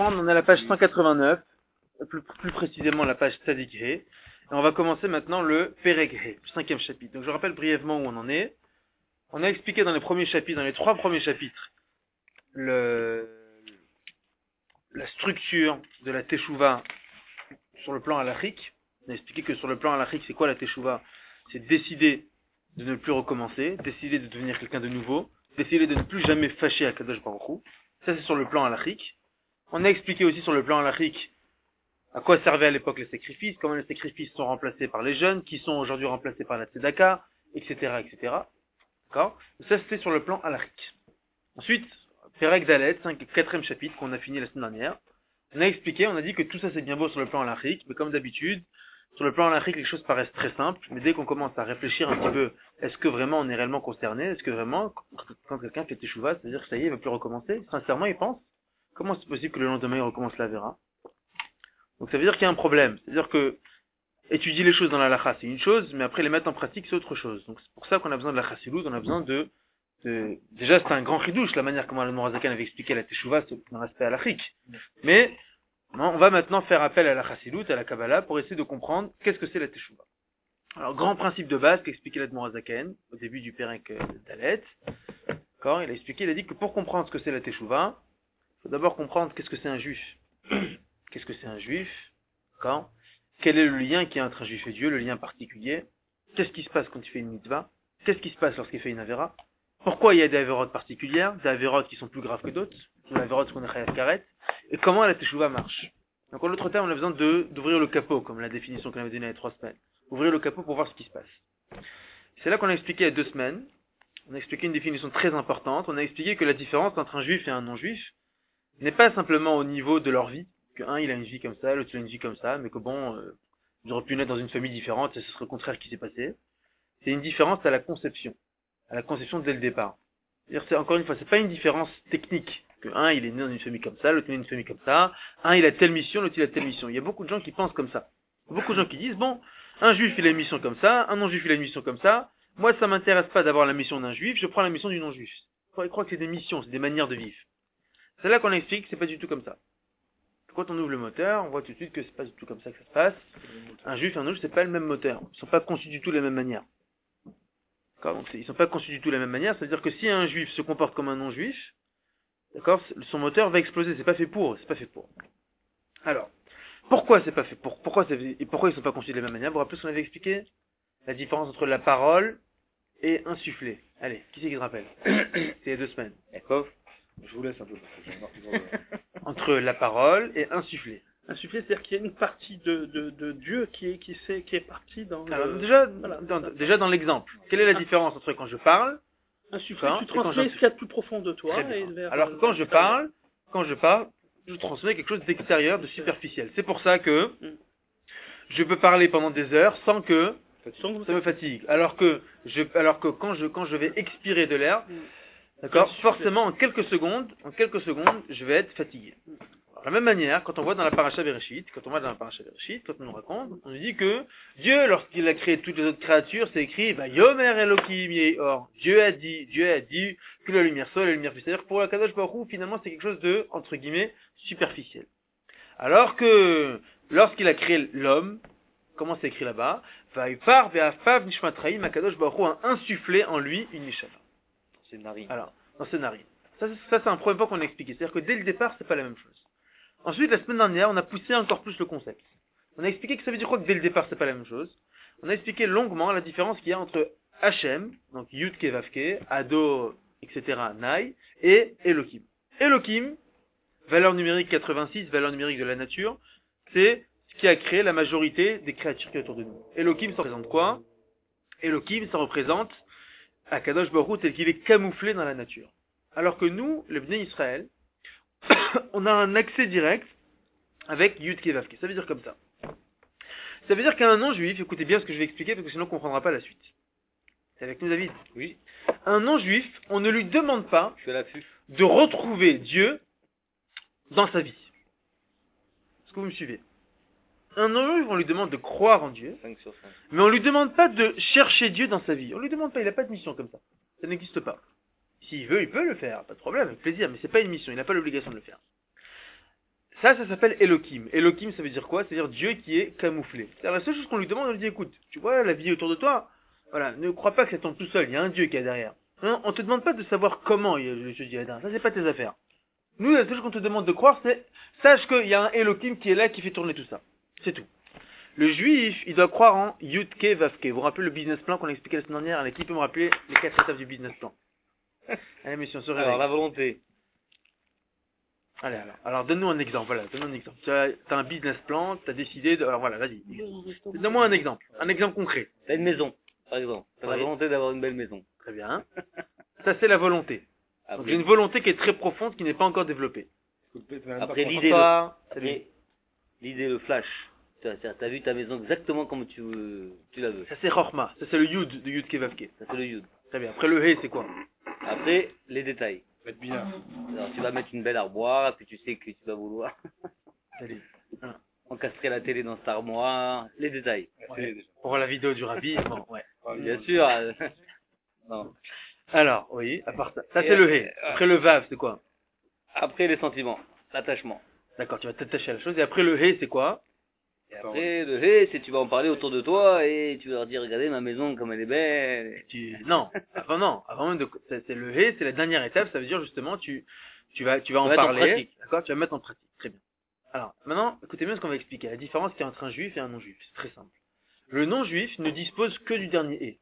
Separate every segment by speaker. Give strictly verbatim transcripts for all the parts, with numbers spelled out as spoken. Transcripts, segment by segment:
Speaker 1: reprendre, on est à la page cent quatre-vingt-neuf, plus, plus précisément la page Tzadik He, et on va commencer maintenant le Perek He, le cinquième chapitre. Donc je rappelle brièvement où on en est. On a expliqué dans les premiers chapitres, dans les trois premiers chapitres, le, la structure de la Teshuvah sur le plan halachique. On a expliqué que sur le plan halachique, c'est quoi la Teshuvah? C'est décider de ne plus recommencer, décider de devenir quelqu'un de nouveau, décider de ne plus jamais fâcher à Kadosh Baruch Hu. Ça c'est sur le plan halachique. On a expliqué aussi sur le plan halachique à quoi servaient à l'époque les sacrifices, comment les sacrifices sont remplacés par les jeûnes, qui sont aujourd'hui remplacés par la tzedaka, et cetera, et cetera. D'accord? Ça c'était sur le plan halachique. Ensuite, Perek Dalet, quatrième chapitre qu'on a fini la semaine dernière. On a expliqué, on a dit que tout ça c'est bien beau sur le plan halachique, mais comme d'habitude, sur le plan halachique les choses paraissent très simples, mais dès qu'on commence à réfléchir un petit peu, est-ce que vraiment on est réellement concerné? Est-ce que vraiment, quand quelqu'un fait teshuva, c'est-à-dire que ça y est, il ne va plus recommencer? Sincèrement, il pense, comment c'est possible que le lendemain il recommence la vera? Donc ça veut dire qu'il y a un problème. C'est-à-dire que étudier les choses dans la halacha, c'est une chose, mais après les mettre en pratique, c'est autre chose. Donc c'est pour ça qu'on a besoin de la chassidout, on a besoin de... de... Déjà, c'est un grand chidouche, la manière comment le Morazakan avait expliqué la teshuva, c'est un aspect halachique. Mais on va maintenant faire appel à la chassidout, à la Kabbalah, pour essayer de comprendre qu'est-ce que c'est la teshuva. Alors, grand principe de base qu'expliquait la Morazakan, au début du Perek Dalet. D'accord, il a expliqué, il a dit que pour comprendre ce que c'est la teshuva, il faut d'abord comprendre qu'est-ce que c'est un juif. Qu'est-ce que c'est un juif? Quand? Quel est le lien qu'il y a entre un juif et Dieu, le lien particulier? Qu'est-ce qui se passe quand il fait une mitzvah? Qu'est-ce qui se passe lorsqu'il fait une avera? Pourquoi il y a des avérotes particulières, des avérotes qui sont plus graves que d'autres, des avérotes qu'on est chayav karet? Et comment la teshuva marche? Donc en l'autre terme, on a besoin de, d'ouvrir le capot, comme la définition qu'on avait donnée il y a trois semaines. Ouvrir le capot pour voir ce qui se passe. C'est là qu'on a expliqué il y a deux semaines. On a expliqué une définition très importante. On a expliqué que la différence entre un juif et un non-juif n'est pas simplement au niveau de leur vie, que un il a une vie comme ça, l'autre il a une vie comme ça, mais que bon, euh, ils auraient pu naître dans une famille différente et ce serait le contraire qui s'est passé. C'est une différence à la conception, à la conception dès le départ. C'est-à-dire, c'est, encore une fois, c'est pas une différence technique, que un il est né dans une famille comme ça, l'autre il est né dans une famille comme ça, un il a telle mission, l'autre il a telle mission. Il y a beaucoup de gens qui pensent comme ça. Beaucoup de gens qui disent, bon, un juif il a une mission comme ça, un non-juif il a une mission comme ça, moi ça m'intéresse pas d'avoir la mission d'un juif, je prends la mission du non-juif. Ils croient que c'est des missions, c'est des manières de vivre. C'est là qu'on explique que c'est pas du tout comme ça. Quand on ouvre le moteur, on voit tout de suite que c'est pas du tout comme ça que ça se passe. Un juif et un non-juif, c'est pas le même moteur. Ils sont pas conçus du tout de la même manière. D'accord? Donc, ils sont pas conçus du tout de la même manière. C'est-à-dire que si un juif se comporte comme un non-juif, d'accord, son moteur va exploser. C'est pas fait pour. C'est pas fait pour. Alors, pourquoi c'est pas fait pour? Pourquoi c'est, et pourquoi ils sont pas conçus de la même manière? Vous vous rappelez ce qu'on avait expliqué? La différence entre la parole et insuffler. Allez, qui c'est qui se rappelle? C'est il y a deux semaines.
Speaker 2: D'accord. Je vous laisse un peu. Parce que
Speaker 1: entre la parole et insuffler.
Speaker 3: Insuffler, c'est-à-dire qu'il y a une partie de, de, de Dieu qui est, qui, est, qui est partie dans le...
Speaker 1: Alors, déjà,
Speaker 3: voilà.
Speaker 1: dans, déjà dans l'exemple, quelle est la différence entre quand je parle?
Speaker 3: Insuffler,
Speaker 1: hein,
Speaker 3: tu transmets ce qu'il y a de plus profond de toi. Et vers,
Speaker 1: alors quand je parle, quand je parle, je transmets quelque chose d'extérieur, de superficiel. C'est pour ça que je peux parler pendant des heures sans que sans ça me fatigue. Alors que je, alors que quand je, quand je vais expirer de l'air, d'accord, forcément en quelques secondes, en quelques secondes, je vais être fatigué. De la même manière, quand on voit dans la paracha Bereshit, quand on voit dans la paracha Bereshit, quand on nous raconte, on nous dit que Dieu, lorsqu'il a créé toutes les autres créatures, c'est écrit, bah, Yomer Elohim Yeor. Dieu a dit, Dieu a dit que la lumière soit la lumière fût. C'est-à-dire que pour la Kadosh Baruch Hu, finalement, c'est quelque chose de, entre guillemets, superficiel. Alors que, lorsqu'il a créé l'homme, comment c'est écrit là-bas? Vaïpar ve'afav nishmatraim, Kadosh Baruch Hu a insufflé en lui une neshama.
Speaker 2: c'est une narine.
Speaker 1: Alors, dans ses narines. Ça, ça, c'est un premier point qu'on a expliqué. C'est-à-dire que dès le départ, c'est pas la même chose. Ensuite, la semaine dernière, on a poussé encore plus le concept. On a expliqué que ça veut dire quoi que dès le départ, c'est pas la même chose. On a expliqué longuement la différence qu'il y a entre Hachem, donc Yud Ke Vav Ke, Ado, et cetera, Nai, et Elohim. Elohim, valeur numérique quatre-vingt-six, valeur numérique de la nature, c'est ce qui a créé la majorité des créatures qui sont autour de nous. Elohim, ça représente quoi? Elohim, ça représente Akadosh Baruch Hu tel qu'il est camouflé dans la nature. Alors que nous, le Bnei Israël, on a un accès direct avec Yud Ke Vav Ke. Ça veut dire comme ça. Ça veut dire qu'un non-juif, écoutez bien ce que je vais expliquer parce que sinon on ne comprendra pas la suite. C'est avec nous, David?
Speaker 2: Oui.
Speaker 1: Un non-juif, on ne lui demande pas
Speaker 2: Je fais l'affût.
Speaker 1: de retrouver Dieu dans sa vie. Est-ce que vous me suivez? Un non-juif, on lui demande de croire en Dieu,
Speaker 2: cinq sur cinq.
Speaker 1: mais on lui demande pas de chercher Dieu dans sa vie. On lui demande pas, il n'a pas de mission comme ça. Ça n'existe pas. S'il veut, il peut le faire, pas de problème, avec plaisir, mais c'est pas une mission, il n'a pas l'obligation de le faire. Ça, ça s'appelle Elohim. Elohim, ça veut dire quoi? C'est-à-dire Dieu qui est camouflé. C'est la seule chose qu'on lui demande, on lui dit, écoute, tu vois la vie autour de toi? Voilà, ne crois pas que ça tombe tout seul, il y a un Dieu qui est derrière. Non, on te demande pas de savoir comment il y a le Dieu derrière. Ça, c'est pas tes affaires. Nous, la seule chose qu'on te demande de croire, c'est, sache qu'il y a un Elohim qui est là, qui fait tourner tout ça. C'est tout. Le juif, il doit croire en Yudke Vavke. Vous vous rappelez le business plan qu'on a expliqué la semaine dernière? Allez, qui peut me rappeler les quatre étapes du business plan? Allez, messieurs, on se réveille.
Speaker 2: Alors, la volonté.
Speaker 1: Allez, alors, alors donne-nous un exemple, voilà, donne-nous un exemple. Tu as, t'as un business plan, tu as décidé de... Alors voilà, vas-y. Donne-moi un exemple, un exemple concret.
Speaker 2: T'as une maison, par exemple. T'as
Speaker 1: Oui.
Speaker 2: la volonté d'avoir une belle maison.
Speaker 1: Très bien. Ça, c'est la volonté. Donc,
Speaker 2: Après,
Speaker 1: j'ai une volonté qui est très profonde, qui n'est pas encore développée.
Speaker 2: après l'idée, le,
Speaker 1: Toi,
Speaker 2: après, l'idée, le flash. Tu as, t'as vu ta maison exactement comme tu, tu la veux.
Speaker 1: ça c'est Chorma, ça c'est le Yud de Yud Kevavke.
Speaker 2: Ça, c'est le yud.
Speaker 1: Très bien. Après le He, c'est quoi?
Speaker 2: Après, les détails.
Speaker 3: Faites bien.
Speaker 2: Alors, tu vas mettre une belle armoire, puis tu sais que tu vas vouloir
Speaker 1: Allez.
Speaker 2: encastrer la télé dans cette armoire. Les détails.
Speaker 3: Ouais, déjà.
Speaker 1: Pour la vidéo du Rabbi, bon, ouais.
Speaker 2: Bien sûr. euh, non.
Speaker 1: Alors, oui, à part ça. Ça
Speaker 2: Et
Speaker 1: c'est le
Speaker 2: après,
Speaker 1: He. Après le Vav, c'est quoi?
Speaker 2: Après, les sentiments. L'attachement.
Speaker 1: D'accord, tu vas t'attacher à la chose. Et après le He, c'est quoi?
Speaker 2: Et après, le hé, c'est tu vas en parler autour de toi et tu vas leur dire, regardez ma maison comme elle est belle.
Speaker 1: Tu... Non, avant non, avant même de... c'est, c'est le He, c'est la dernière étape, ça veut dire justement, tu, tu vas, tu vas en
Speaker 2: mettre en
Speaker 1: parler.
Speaker 2: pratique.
Speaker 1: D'accord, tu vas mettre en pratique. Très bien. Alors, maintenant, écoutez bien ce qu'on va expliquer. La différence qu'il y a entre un juif et un non-juif. C'est très simple. Le non-juif ne dispose que du dernier He.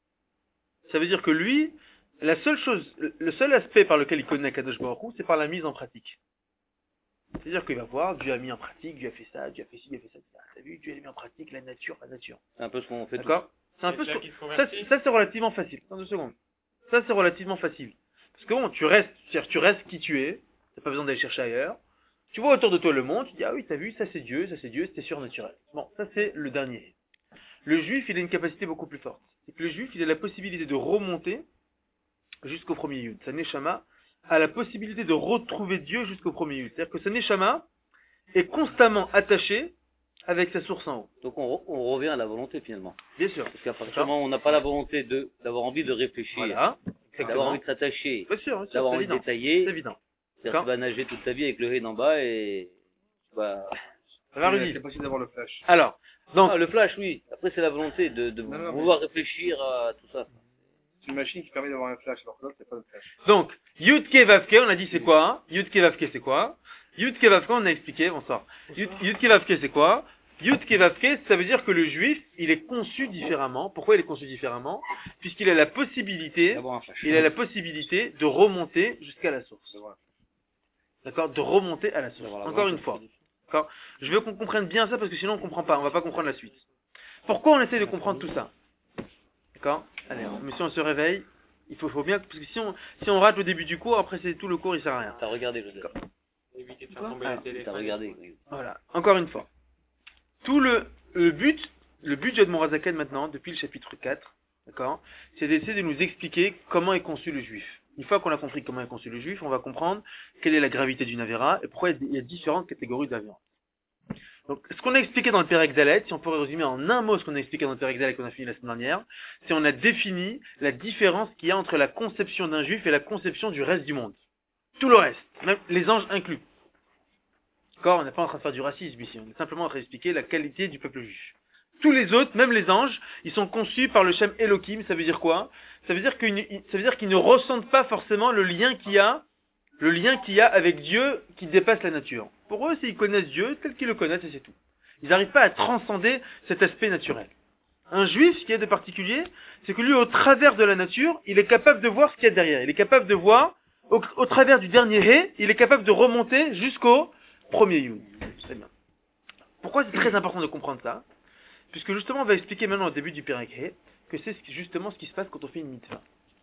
Speaker 1: Ça veut dire que lui, la seule chose, le seul aspect par lequel il connaît Kadosh Baruch Hu, c'est par la mise en pratique. C'est-à-dire qu'il va voir, Dieu a mis en pratique, Dieu a fait ça, Dieu a fait ci, Dieu a fait ça. Ah, t'as vu, Dieu a mis en pratique la nature, la nature.
Speaker 2: C'est un peu ce qu'on fait.
Speaker 1: D'accord? C'est un peu
Speaker 4: C'est
Speaker 1: sur...
Speaker 4: là qu'il se
Speaker 1: ça,
Speaker 4: convertit.
Speaker 1: ça c'est relativement facile. Dans deux secondes. Ça c'est relativement facile. Parce que bon, tu restes, c'est-à-dire tu restes qui tu es. T'as pas besoin d'aller chercher ailleurs. Tu vois autour de toi le monde, tu dis ah oui t'as vu, ça c'est Dieu, ça c'est Dieu, c'est surnaturel. Bon, ça c'est le dernier. Le juif il a une capacité beaucoup plus forte. C'est que le juif il a la possibilité de remonter jusqu'au premier yud. Sa neshama a la possibilité de retrouver Dieu jusqu'au premier yud. C'est-à-dire que sa neshama est constamment attaché avec sa source en haut.
Speaker 2: Donc on, re- on revient à la volonté finalement.
Speaker 1: Bien sûr.
Speaker 2: Parce qu'à partir du moment où on n'a pas la volonté de d'avoir envie de réfléchir,
Speaker 1: Voilà.
Speaker 2: d'avoir
Speaker 1: Exactement.
Speaker 2: envie de s'attacher,
Speaker 1: Bien sûr, bien sûr,
Speaker 2: d'avoir
Speaker 1: c'est
Speaker 2: envie de
Speaker 1: évident. C'est
Speaker 2: détailler,
Speaker 1: évident.
Speaker 2: c'est-à-dire
Speaker 1: D'accord.
Speaker 2: tu vas nager toute ta vie avec le hé d'en bas et tu vas...
Speaker 1: Ça va
Speaker 3: C'est
Speaker 1: Rudy.
Speaker 3: possible d'avoir le flash.
Speaker 1: Alors, donc,
Speaker 2: Ah, le flash, oui. Après c'est la volonté de, de
Speaker 3: Non, non,
Speaker 2: vouloir réfléchir à tout ça.
Speaker 3: C'est une machine qui permet d'avoir un flash, alors que l'autre, c'est pas de flash.
Speaker 1: donc, Yudke Vavke, on a dit c'est quoi hein? Yudke Vavke c'est quoi? Yudke Vavke, on a expliqué, bonsoir. Yud- Yudke Vavke c'est quoi? Yudke Vavke, ça veut dire que le juif, il est conçu différemment. Pourquoi il est conçu différemment? Puisqu'il a la possibilité,
Speaker 2: D'avoir un flash.
Speaker 1: il a la possibilité de remonter jusqu'à la source.
Speaker 3: C'est vrai.
Speaker 1: D'accord? De remonter à la source.
Speaker 2: D'avoir la
Speaker 1: Encore
Speaker 2: volonté.
Speaker 1: une fois. D'accord? Je veux qu'on comprenne bien ça parce que sinon on comprend pas, on va pas comprendre la suite. Pourquoi on essaie de comprendre tout ça? D'accord? Allez, monsieur, on se réveille. Il faut, faut bien, parce que si on, si on rate le début du cours, après c'est tout le cours, il sert à rien.
Speaker 2: T'as regardé, Joseph.
Speaker 4: Éviter de faire
Speaker 1: Quoi
Speaker 4: tomber
Speaker 1: Ah,
Speaker 4: la télé.
Speaker 2: T'as regardé. Oui.
Speaker 1: Voilà. Encore une fois. Tout le, le but, le but de Morazaken maintenant, depuis le chapitre quatre, d'accord, c'est d'essayer de nous expliquer comment est conçu le juif. Une fois qu'on a compris comment est conçu le juif, on va comprendre quelle est la gravité d'une avéra et pourquoi il y a différentes catégories d'avéra. Donc, ce qu'on a expliqué dans le Père Exalet, si on pourrait résumer en un mot ce qu'on a expliqué dans le Père Exalet qu'on a fini la semaine dernière, c'est on a défini la différence qu'il y a entre la conception d'un juif et la conception du reste du monde. Tout le reste, même les anges inclus. D'accord, on n'est pas en train de faire du racisme ici, on est simplement en train d'expliquer la qualité du peuple juif. Tous les autres, même les anges, ils sont conçus par le Shem Elohim, ça veut dire quoi? Ça veut dire qu'ils, ça veut dire qu'ils ne ressentent pas forcément le lien qu'il y a, le lien qu'il y a avec Dieu qui dépasse la nature. Pour eux, c'est ils connaissent Dieu tel qu'ils le connaissent et c'est tout. Ils n'arrivent pas à transcender cet aspect naturel. Un juif, ce qu'il y a de particulier, c'est que lui, au travers de la nature, il est capable de voir ce qu'il y a derrière. Il est capable de voir, au, au travers du dernier Hé, il est capable de remonter jusqu'au premier Yud. Très bien. Pourquoi c'est très important de comprendre ça? Puisque justement, on va expliquer maintenant au début du Pérek Hé, que c'est justement ce qui se passe quand on fait une mitzvah.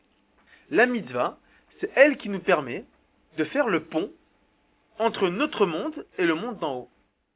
Speaker 1: La mitzvah, c'est elle qui nous permet de faire le pont entre notre monde et le monde d'en haut.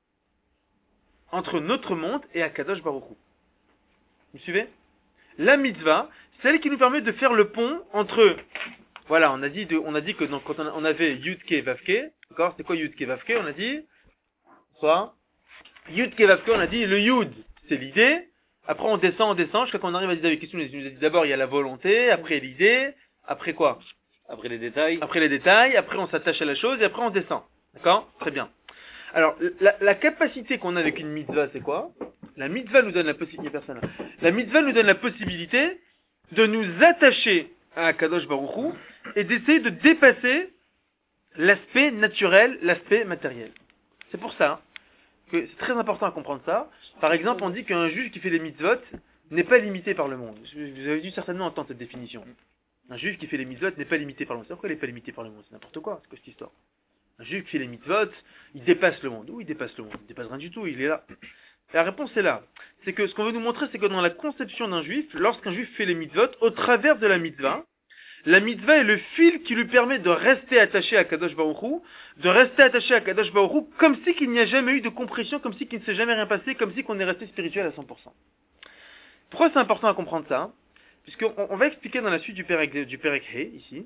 Speaker 1: Entre notre monde et Akadosh Baruch Hu. Vous suivez? La mitzvah, c'est elle qui nous permet de faire le pont entre, voilà, on a dit, de, on a dit que donc, quand on, on avait Yudke Vavke, d'accord, c'est quoi Yudke Vavke? On a dit, soit, Yudke Vavke, on a dit le Yud, c'est l'idée, après on descend, on descend, jusqu'à qu'on arrive à dire avec question, il nous a dit d'abord il y a la volonté, après l'idée, après quoi?
Speaker 2: Après les détails.
Speaker 1: Après les détails, après on s'attache à la chose et après on descend. D'accord? Très bien. Alors, la, la capacité qu'on a avec une mitzvah, c'est quoi? La mitzvah nous donne la possibilité, personne là. La mitzvah nous donne la possibilité de nous attacher à Kadosh Baruch Hu et d'essayer de dépasser l'aspect naturel, l'aspect matériel. C'est pour ça que c'est très important à comprendre ça. Par exemple, on dit qu'un juge qui fait les mitzvot n'est pas limité par le monde. Vous avez dû certainement entendre cette définition. Un juge qui fait les mitzvot n'est pas limité par le monde. C'est pourquoi il n'est pas limité par le monde? C'est n'importe quoi. C'est quoi cette histoire? Un juge qui fait les mitzvot, il dépasse le monde. Où il dépasse le monde? Il dépasse rien du tout, il est là. Et la réponse est là. C'est que ce qu'on veut nous montrer, c'est que dans la conception d'un juif, lorsqu'un juif fait les mitzvot, au travers de la mitzvah, la mitzvah est le fil qui lui permet de rester attaché à Kadosh Baruch Hu, de rester attaché à Kadosh Baruch Hu, comme si qu'il n'y a jamais eu de compression, comme si qu'il ne s'est jamais rien passé, comme si qu'on est resté spirituel à cent pour cent. Pourquoi c'est important à comprendre ça? Puisqu'on on va expliquer dans la suite du Perek, du Perek He, ici,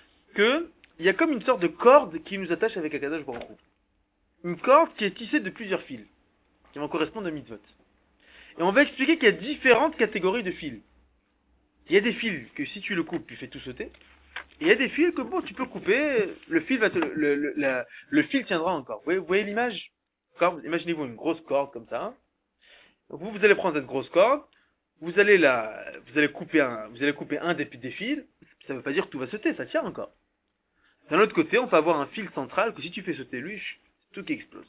Speaker 1: que il y a comme une sorte de corde qui nous attache avec Kadosh Baruch Hu. Une corde qui est tissée de plusieurs fils, qui vont correspondre aux mitzvot. Et on va expliquer qu'il y a différentes catégories de fils. Il y a des fils que si tu le coupes, tu fais tout sauter. Et il y a des fils que bon, tu peux couper, le fil va te, le, le, la, le fil tiendra encore. Vous voyez, vous voyez l'image? Imaginez-vous une grosse corde comme ça. Vous, vous allez prendre cette grosse corde, vous allez la, vous allez couper un, vous allez couper un des, des fils. Ça ne veut pas dire que tout va sauter, ça tient encore. D'un autre côté, on peut avoir un fil central que si tu fais sauter lui, c'est tout qui explose.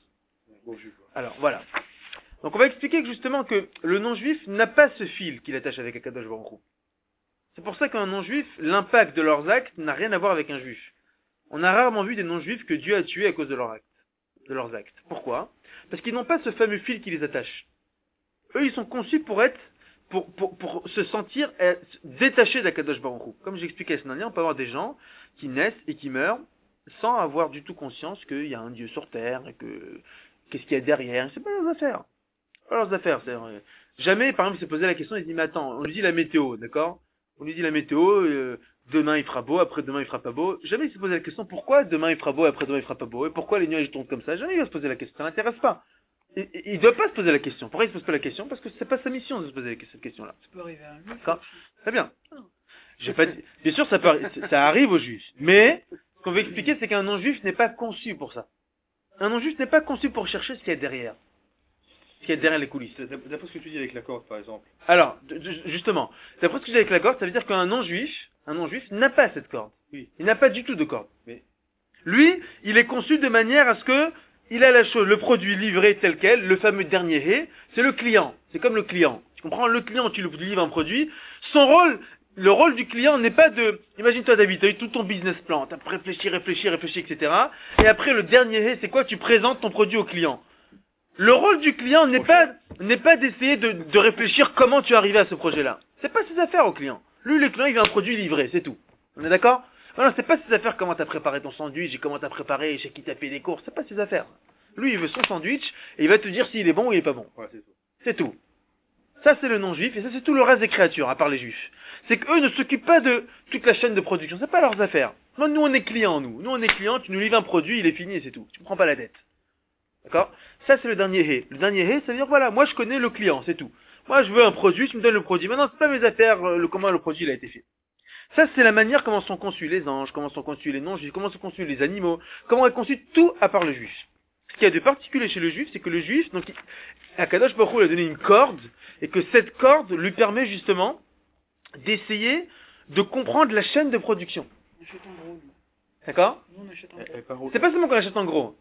Speaker 1: Alors voilà. Donc on va expliquer que justement que le non-juif n'a pas ce fil qui l'attache avec Akadosh Baruch Hu. C'est pour ça qu'un non-juif, l'impact de leurs actes n'a rien à voir avec un juif. On a rarement vu des non-juifs que Dieu a tués à cause de leurs actes. De leurs actes. Pourquoi? Parce qu'ils n'ont pas ce fameux fil qui les attache. Eux, ils sont conçus pour être, pour, pour, pour se sentir être détachés d'Akadosh Baruch Hu. Comme j'expliquais la semaine dernière, on peut avoir des gens qui naissent et qui meurent sans avoir du tout conscience qu'il y a un Dieu sur terre et que qu'est-ce qu'il y a derrière. C'est pas leurs affaires. C'est pas leurs affaires. C'est, euh, jamais, par exemple, il s'est posé la question, il dit, mais attends, on lui dit la météo, d'accord? On lui dit la météo, euh, demain il fera beau, après demain il fera pas beau. Jamais il se pose la question pourquoi demain il fera beau, après demain il fera pas beau, et pourquoi les nuages tombent comme ça. Jamais il va se poser la question, ça l'intéresse pas. Et, et, il doit pas se poser la question. Pourquoi il se pose pas la question? Parce que c'est pas sa mission de se poser cette question-là.
Speaker 3: Ça peut arriver à un juif.
Speaker 1: D'accord. Très bien. J'ai pas dit, bien sûr ça, peut, ça arrive aux juifs, mais ce qu'on veut expliquer c'est qu'un non-juif n'est pas conçu pour ça. Un non-juif n'est pas conçu pour chercher ce qu'il y a derrière. Ce qu'il y a derrière les coulisses.
Speaker 4: D'après ce que tu dis avec la corde, par exemple.
Speaker 1: Alors, justement, d'après ce que je dis avec la corde, ça veut dire qu'un non-juif, un non-juif n'a pas cette corde.
Speaker 4: Oui.
Speaker 1: Il n'a pas du tout de corde.
Speaker 4: Mais
Speaker 1: lui, il est conçu de manière à ce que il a la chose, le produit livré tel quel, le fameux dernier hé, c'est le client. C'est comme le client. Tu comprends? Le client, tu lui livres un produit. Son rôle, le rôle du client n'est pas de, imagine-toi David, tu as eu tout ton business plan, tu as réfléchi, réfléchi, réfléchi, et cetera. Et après, le dernier hé, c'est quoi? Tu présentes ton produit au client. Le rôle du client n'est pas, n'est pas d'essayer de, de réfléchir comment tu es arrivé à ce projet-là. C'est pas ses affaires au client. Lui, le client, il veut un produit livré, c'est tout. On est d'accord? Voilà, c'est pas ses affaires comment t'as préparé ton sandwich et comment t'as préparé, chez qui t'as payé les courses. C'est pas ses affaires. Lui, il veut son sandwich et il va te dire s'il est bon ou il est pas bon.
Speaker 4: ouais, c'est tout.
Speaker 1: C'est tout. Ça, c'est le non-juif et ça, c'est tout le reste des créatures, à part les juifs. C'est qu'eux ne s'occupent pas de toute la chaîne de production. C'est pas leurs affaires. Non, nous, on est clients, nous. Nous, on est clients, tu nous livres un produit, il est fini et c'est tout. Tu me prends pas la tête. D'accord? Ça, c'est le dernier hé. Le dernier hé, ça veut dire, voilà, moi, je connais le client, c'est tout. Moi, je veux un produit, tu me donnes le produit. Maintenant, c'est pas mes affaires, le, comment le produit il a été fait. Ça, c'est la manière comment sont conçus les anges, comment sont conçus les non-juifs, comment sont conçus les animaux, comment est conçu tout à part le juif. Ce qu'il y a de particulier chez le juif, c'est que le juif, donc, Akadosh Baruch Hu lui a donné une corde, et que cette corde lui permet justement d'essayer de comprendre la chaîne de production.
Speaker 3: On achète en gros. nous.
Speaker 1: D'accord?
Speaker 3: Nous, on achète en
Speaker 4: Elle-
Speaker 3: gros.
Speaker 4: elle est pas rouge.
Speaker 1: C'est pas seulement qu'on achète en gros.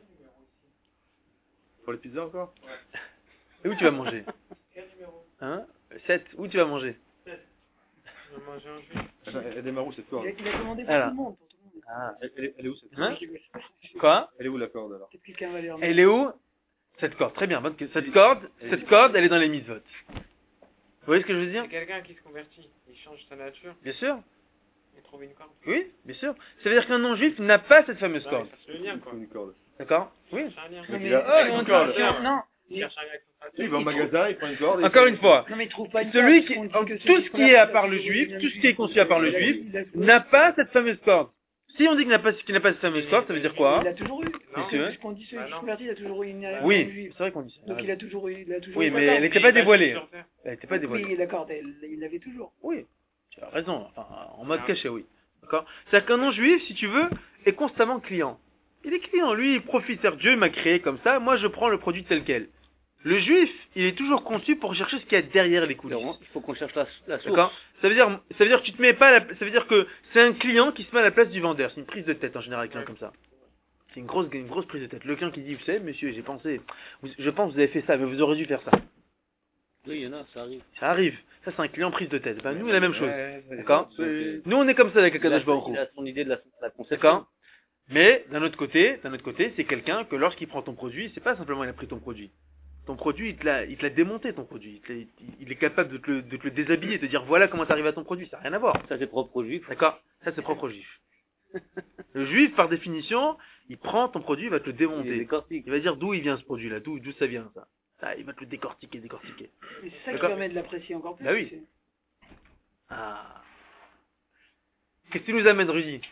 Speaker 4: Pour les pizzas encore?
Speaker 1: Et où tu vas manger? Hein? sept. Où tu vas manger?
Speaker 5: Je vais manger un jus.
Speaker 4: Attends, Elle elle démarre où cette corde?
Speaker 3: Il a, il a commandé pour
Speaker 1: Alors.
Speaker 3: tout le monde. Pour tout le monde.
Speaker 1: Ah.
Speaker 4: elle, elle est- elle est où cette
Speaker 1: Hein?
Speaker 4: corde?
Speaker 1: Quoi?
Speaker 4: Elle est où la corde alors?
Speaker 3: Peut-être que quelqu'un va les remettre.
Speaker 1: Elle est où? Cette corde. Très bien. bonne que- Cette corde, cette corde, elle est dans les mitzvot. Vous voyez ce que je veux dire?
Speaker 5: C'est quelqu'un qui se convertit, il change sa nature,
Speaker 1: Bien sûr.
Speaker 5: il trouve une corde.
Speaker 1: Oui, bien sûr. Ça veut dire qu'un non-juif n'a pas cette fameuse
Speaker 5: Ouais,
Speaker 1: corde.
Speaker 5: il cherche le lien, quoi.
Speaker 4: Une corde.
Speaker 1: D'accord?
Speaker 5: Il
Speaker 1: Oui.
Speaker 5: cherche un lien.
Speaker 3: Non, mais,
Speaker 4: Il a- ah,
Speaker 3: mais
Speaker 4: une
Speaker 3: on
Speaker 4: corde.
Speaker 3: dit- non, non,
Speaker 5: Il
Speaker 3: mais,
Speaker 5: cherche un lien avec son frère.
Speaker 4: Il va au magasin, il prend une corde. et
Speaker 1: Encore
Speaker 4: il-
Speaker 1: une fois.
Speaker 3: non, mais il trouve pas une
Speaker 1: Celui
Speaker 3: corde,
Speaker 1: qui,
Speaker 3: parce qu'on dit que
Speaker 1: tout
Speaker 3: celui
Speaker 1: ce
Speaker 3: qu'on
Speaker 1: qui est à
Speaker 3: appelle
Speaker 1: part
Speaker 3: la
Speaker 1: le
Speaker 3: figure
Speaker 1: juif,
Speaker 3: du
Speaker 1: tout ce
Speaker 3: juif,
Speaker 1: qui est conçu à part le
Speaker 3: il a-
Speaker 1: juif,
Speaker 3: il a-
Speaker 1: n'a pas cette fameuse corde. Si on dit qu'il n'a pas, qu'il n'a pas cette fameuse corde, ça veut dire quoi?
Speaker 3: Il a toujours eu.
Speaker 5: Non.
Speaker 3: C'est ce qu'on dit, celui
Speaker 5: Bah
Speaker 3: qui
Speaker 5: non.
Speaker 3: se convertit, il a toujours eu une une
Speaker 1: Oui,
Speaker 3: juive.
Speaker 1: c'est vrai qu'on dit ça.
Speaker 3: Donc il a toujours eu, il a toujours
Speaker 1: Oui,
Speaker 3: eu
Speaker 1: mais
Speaker 3: la
Speaker 1: elle
Speaker 3: corde.
Speaker 1: n'était pas dévoilée.
Speaker 5: Sur terre.
Speaker 1: Elle n'était pas dévoilée.
Speaker 3: Oui, la corde, elle- il l'avait toujours.
Speaker 1: Oui, tu as raison. Enfin, en mode
Speaker 5: Ah.
Speaker 1: caché, oui. D'accord? C'est-à-dire qu'un non-juif, si tu veux, est constamment client. Il est client, lui, il profite. C'est-à-dire, Dieu m'a créé comme ça, moi je prends le produit tel quel. Le juif, il est toujours conçu pour chercher ce qu'il y a derrière les coulisses.
Speaker 2: Il faut qu'on cherche la, la source.
Speaker 1: D'accord? Ça veut dire, ça veut dire que tu te mets pas à la, ça veut dire que c'est un client qui se met à la place du vendeur. C'est une prise de tête en général, quelqu'un comme ça. C'est une grosse, une grosse prise de tête. Le client qui dit, vous savez, monsieur, j'ai pensé, vous- je pense que vous avez fait ça, mais vous aurez dû faire ça.
Speaker 2: Oui, il y en a, ça arrive.
Speaker 1: Ça arrive. Ça, c'est un client prise de tête. Ben, nous, c'est la même chose.
Speaker 4: Ouais, ouais,
Speaker 1: D'accord?
Speaker 4: c'est-
Speaker 1: Nous, on est comme ça avec
Speaker 2: Il a,
Speaker 1: Akadosh Baruch Hu.
Speaker 2: il a son idée de la, la conception.
Speaker 1: D'accord? Mais, d'un autre côté, d'un autre côté, c'est quelqu'un que lorsqu'il prend ton produit, c'est pas simplement il a pris ton produit. Ton produit, il te l'a, il te l'a démonté, ton produit. Il, te l'a- il- il est capable de te, le, de te le déshabiller, de te dire voilà comment t'arrives à ton produit. Ça n'a rien à voir.
Speaker 2: Ça, c'est propre aux juifs.
Speaker 1: D'accord? Ça, c'est propre au juif. Le juif, par définition, il prend ton produit, il va te le
Speaker 2: Il est
Speaker 1: démonter.
Speaker 2: décortique.
Speaker 1: Il va dire d'où il vient ce produit-là, d'où, d'où ça vient, ça. Ça, il va te le décortiquer, décortiquer.
Speaker 6: Mais c'est ça qui
Speaker 1: D'accord.
Speaker 6: permet de l'apprécier encore plus.
Speaker 1: Bah oui.
Speaker 6: c'est-
Speaker 1: Ah. Qu'est-ce que tu nous amènes, Rudy?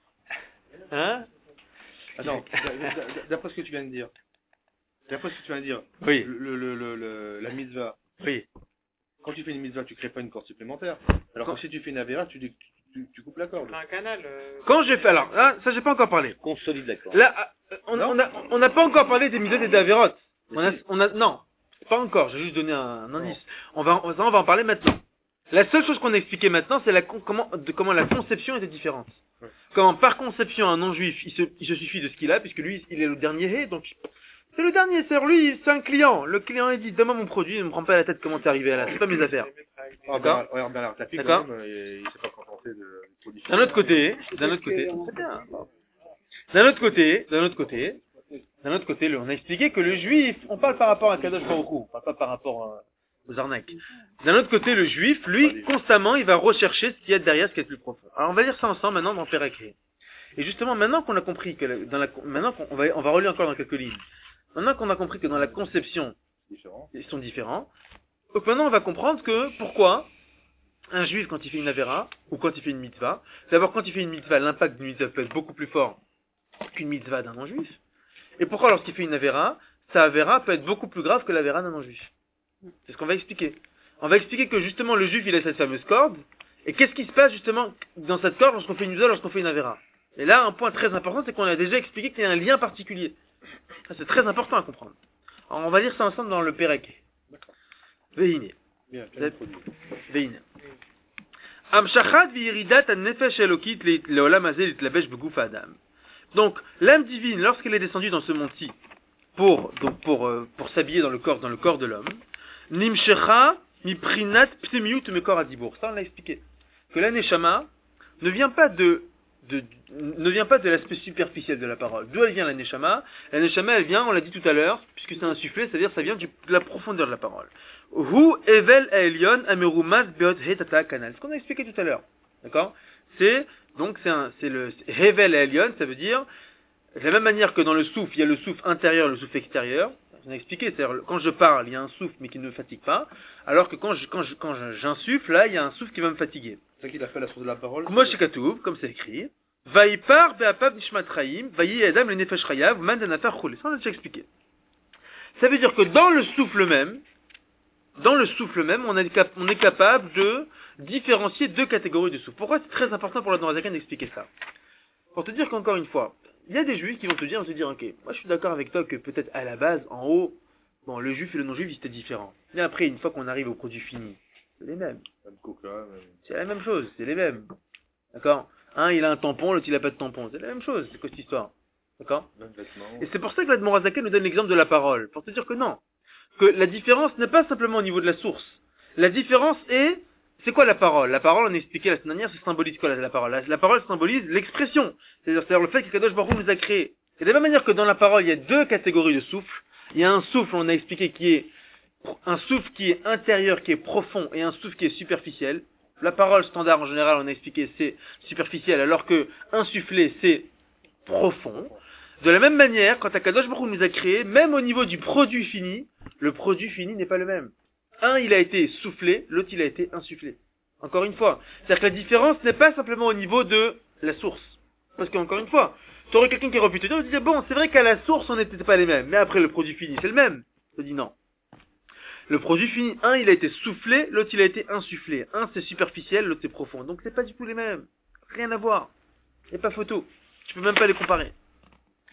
Speaker 1: Hein?
Speaker 4: Attends, d- d- d'après ce que tu viens de dire, d'après ce que tu viens de dire,
Speaker 1: Oui,
Speaker 4: le, le, le, le- la mitzvah,
Speaker 1: oui.
Speaker 4: quand tu fais une mitzvah, tu crées pas une corde supplémentaire. Alors
Speaker 1: Quand-
Speaker 4: que si tu fais une avéra, tu, dé- tu, tu coupes la corde.
Speaker 5: Un canal. euh,
Speaker 1: Quand j'ai fait, alors, là, ça j'ai pas encore parlé.
Speaker 2: Consolide la corde.
Speaker 1: Là, ah, on
Speaker 4: Non.
Speaker 1: on a, on n'a pas encore parlé des midotes et des avérotes. On a,
Speaker 4: Si.
Speaker 1: on a, non, pas encore. J'ai juste donné un, un indice. On va, on, on va en parler maintenant. La seule chose qu'on a expliqué maintenant, c'est la, con- comment, de comment la conception était différente.
Speaker 4: Ouais.
Speaker 1: Comment, par conception, un non-juif, il se, il se suffit de ce qu'il a, puisque lui, il est le dernier hé, donc, c'est le dernier, c'est lui, c'est un client. Le client, il dit, donne-moi mon produit, ne me prends pas la tête comment t'es arrivé là, c'est pas mes affaires.
Speaker 4: Ah,
Speaker 1: D'accord.
Speaker 4: ben, regarde bien la tapis,
Speaker 1: D'accord.
Speaker 4: quand même, il, il s'est pas contenté de, de produire.
Speaker 1: D'un autre côté, d'un autre côté, c'est bien. D'un autre côté, d'un autre côté, d'un autre côté, le- on a expliqué que le juif, on parle par rapport à Kadosh Baruch Hu, on parle pas par rapport à- aux arnaques. D'un autre côté, le juif, lui, constamment, il va rechercher ce qu'il y a derrière, ce qui est le plus profond. Alors, on va lire ça ensemble maintenant dans Pérékré. Et justement, maintenant qu'on a compris que la- dans la, maintenant qu'on va, on va relire encore dans quelques lignes. Maintenant qu'on a compris que dans la conception,
Speaker 4: Différent.
Speaker 1: ils sont différents. Donc maintenant, on va comprendre que, pourquoi un juif, quand il fait une avéra, ou quand il fait une mitzvah, d'abord, quand il fait une mitzvah, l'impact d'une mitzvah peut être beaucoup plus fort qu'une mitzvah d'un non-juif. Et pourquoi, lorsqu'il fait une avéra, sa avéra peut être beaucoup plus grave que l'avéra d'un non-juif. C'est ce qu'on va expliquer. On va expliquer que, justement, le juif, il a cette fameuse corde, et qu'est-ce qui se passe, justement, dans cette corde lorsqu'on fait une mitzvah, lorsqu'on fait une avéra. Et là, un point très important, c'est qu'on a déjà expliqué qu'il y a un lien particulier. Ça, c'est très important à comprendre. Alors, on va lire ça ensemble dans le Pérek. Veine.
Speaker 4: Bien, plein de produits.
Speaker 1: Veine. Amshachat v'yiridat an-nefesh elokit le'olam hazeh litlabesh beguf adam. Donc, l'âme divine, lorsqu'elle est descendue dans ce monde-ci, pour, donc, pour, euh, pour s'habiller dans le corps, dans le corps de l'homme, nimshecha miprinat psemiut mekor adibur. Ça, on l'a expliqué. Que la neshama ne vient pas de, de, ne vient pas de l'aspect superficiel de la parole. D'où elle vient la neshama? La neshama, elle vient, on l'a dit tout à l'heure, puisque c'est un soufflet, c'est-à-dire ça vient du- de la profondeur de la parole. Hu evel aelion amerumaz beot hetata kanal. Ce qu'on a expliqué tout à l'heure. D'accord? C'est, donc c'est un, c'est le, hevel aelion, ça veut dire, de la même manière que dans le souffle, il y a le souffle intérieur et le souffle extérieur. On a expliqué, c'est-à-dire, quand je parle, il y a un souffle, mais qui ne me fatigue pas, alors que quand je, quand je, quand je- j'insuffle, là, il y a un souffle qui va me fatiguer.
Speaker 4: C'est ça qu'il a fait la source de la parole.
Speaker 1: Moshe Katoub, comme c'est écrit, Vaipar be'apav nishmat chaim, vayi adam le nefesh chayav, man danafar chule. Ça, on a déjà expliqué. Ça veut dire que dans le souffle même, dans le souffle même, on est, cap- on est capable de différencier deux catégories de souffle. Pourquoi c'est très important pour la Nourazakan d'expliquer ça? Pour te dire qu'encore une fois, il y a des juifs qui vont te dire, vont te dire, ok, moi je suis d'accord avec toi que peut-être à la base, en haut, bon, le juif et le non-juif, ils étaient différents. Mais après, une fois qu'on arrive au produit fini, c'est les mêmes.
Speaker 4: Même coca, même-
Speaker 1: C'est la même chose, c'est les mêmes. D'accord? Un, il a un tampon, l'autre, il a pas de tampon. C'est la même chose, c'est quoi cette histoire? D'accord?
Speaker 4: même vêtements.
Speaker 1: Et c'est pour ça que l'Admorazaken nous donne l'exemple de la parole. Pour te dire que non. Que la différence n'est pas simplement au niveau de la source. La différence est, c'est quoi la parole? La parole, on a expliqué la semaine dernière, ça symbolise quoi la, la parole? La, la parole symbolise l'expression. C'est-à-dire, c'est-à-dire le fait que Kadosh Baruch Hu nous a créé. Et de la même manière que dans la parole, il y a deux catégories de souffle. Il y a un souffle, on a expliqué, qui est un souffle qui est intérieur, qui est profond, et un souffle qui est superficiel. La parole standard, en général, on a expliqué, c'est superficiel, alors que insufflé, c'est profond. De la même manière, quand Akadosh Baruch Hu nous a créé, même au niveau du produit fini, le produit fini n'est pas le même. Un, il a été soufflé, l'autre, il a été insufflé. Encore une fois. C'est-à-dire que la différence n'est pas simplement au niveau de la source. Parce qu'encore une fois, tu aurais quelqu'un qui aurait pu te dire, tu disais, bon, c'est vrai qu'à la source, on n'était pas les mêmes, mais après, le produit fini, c'est le même. Je te dis non. Le produit fini, un, il a été soufflé, l'autre, il a été insufflé. Un, c'est superficiel, l'autre, c'est profond. Donc, c'est pas du tout les mêmes. Rien à voir. Il n'y a pas photo. Tu peux même pas les comparer.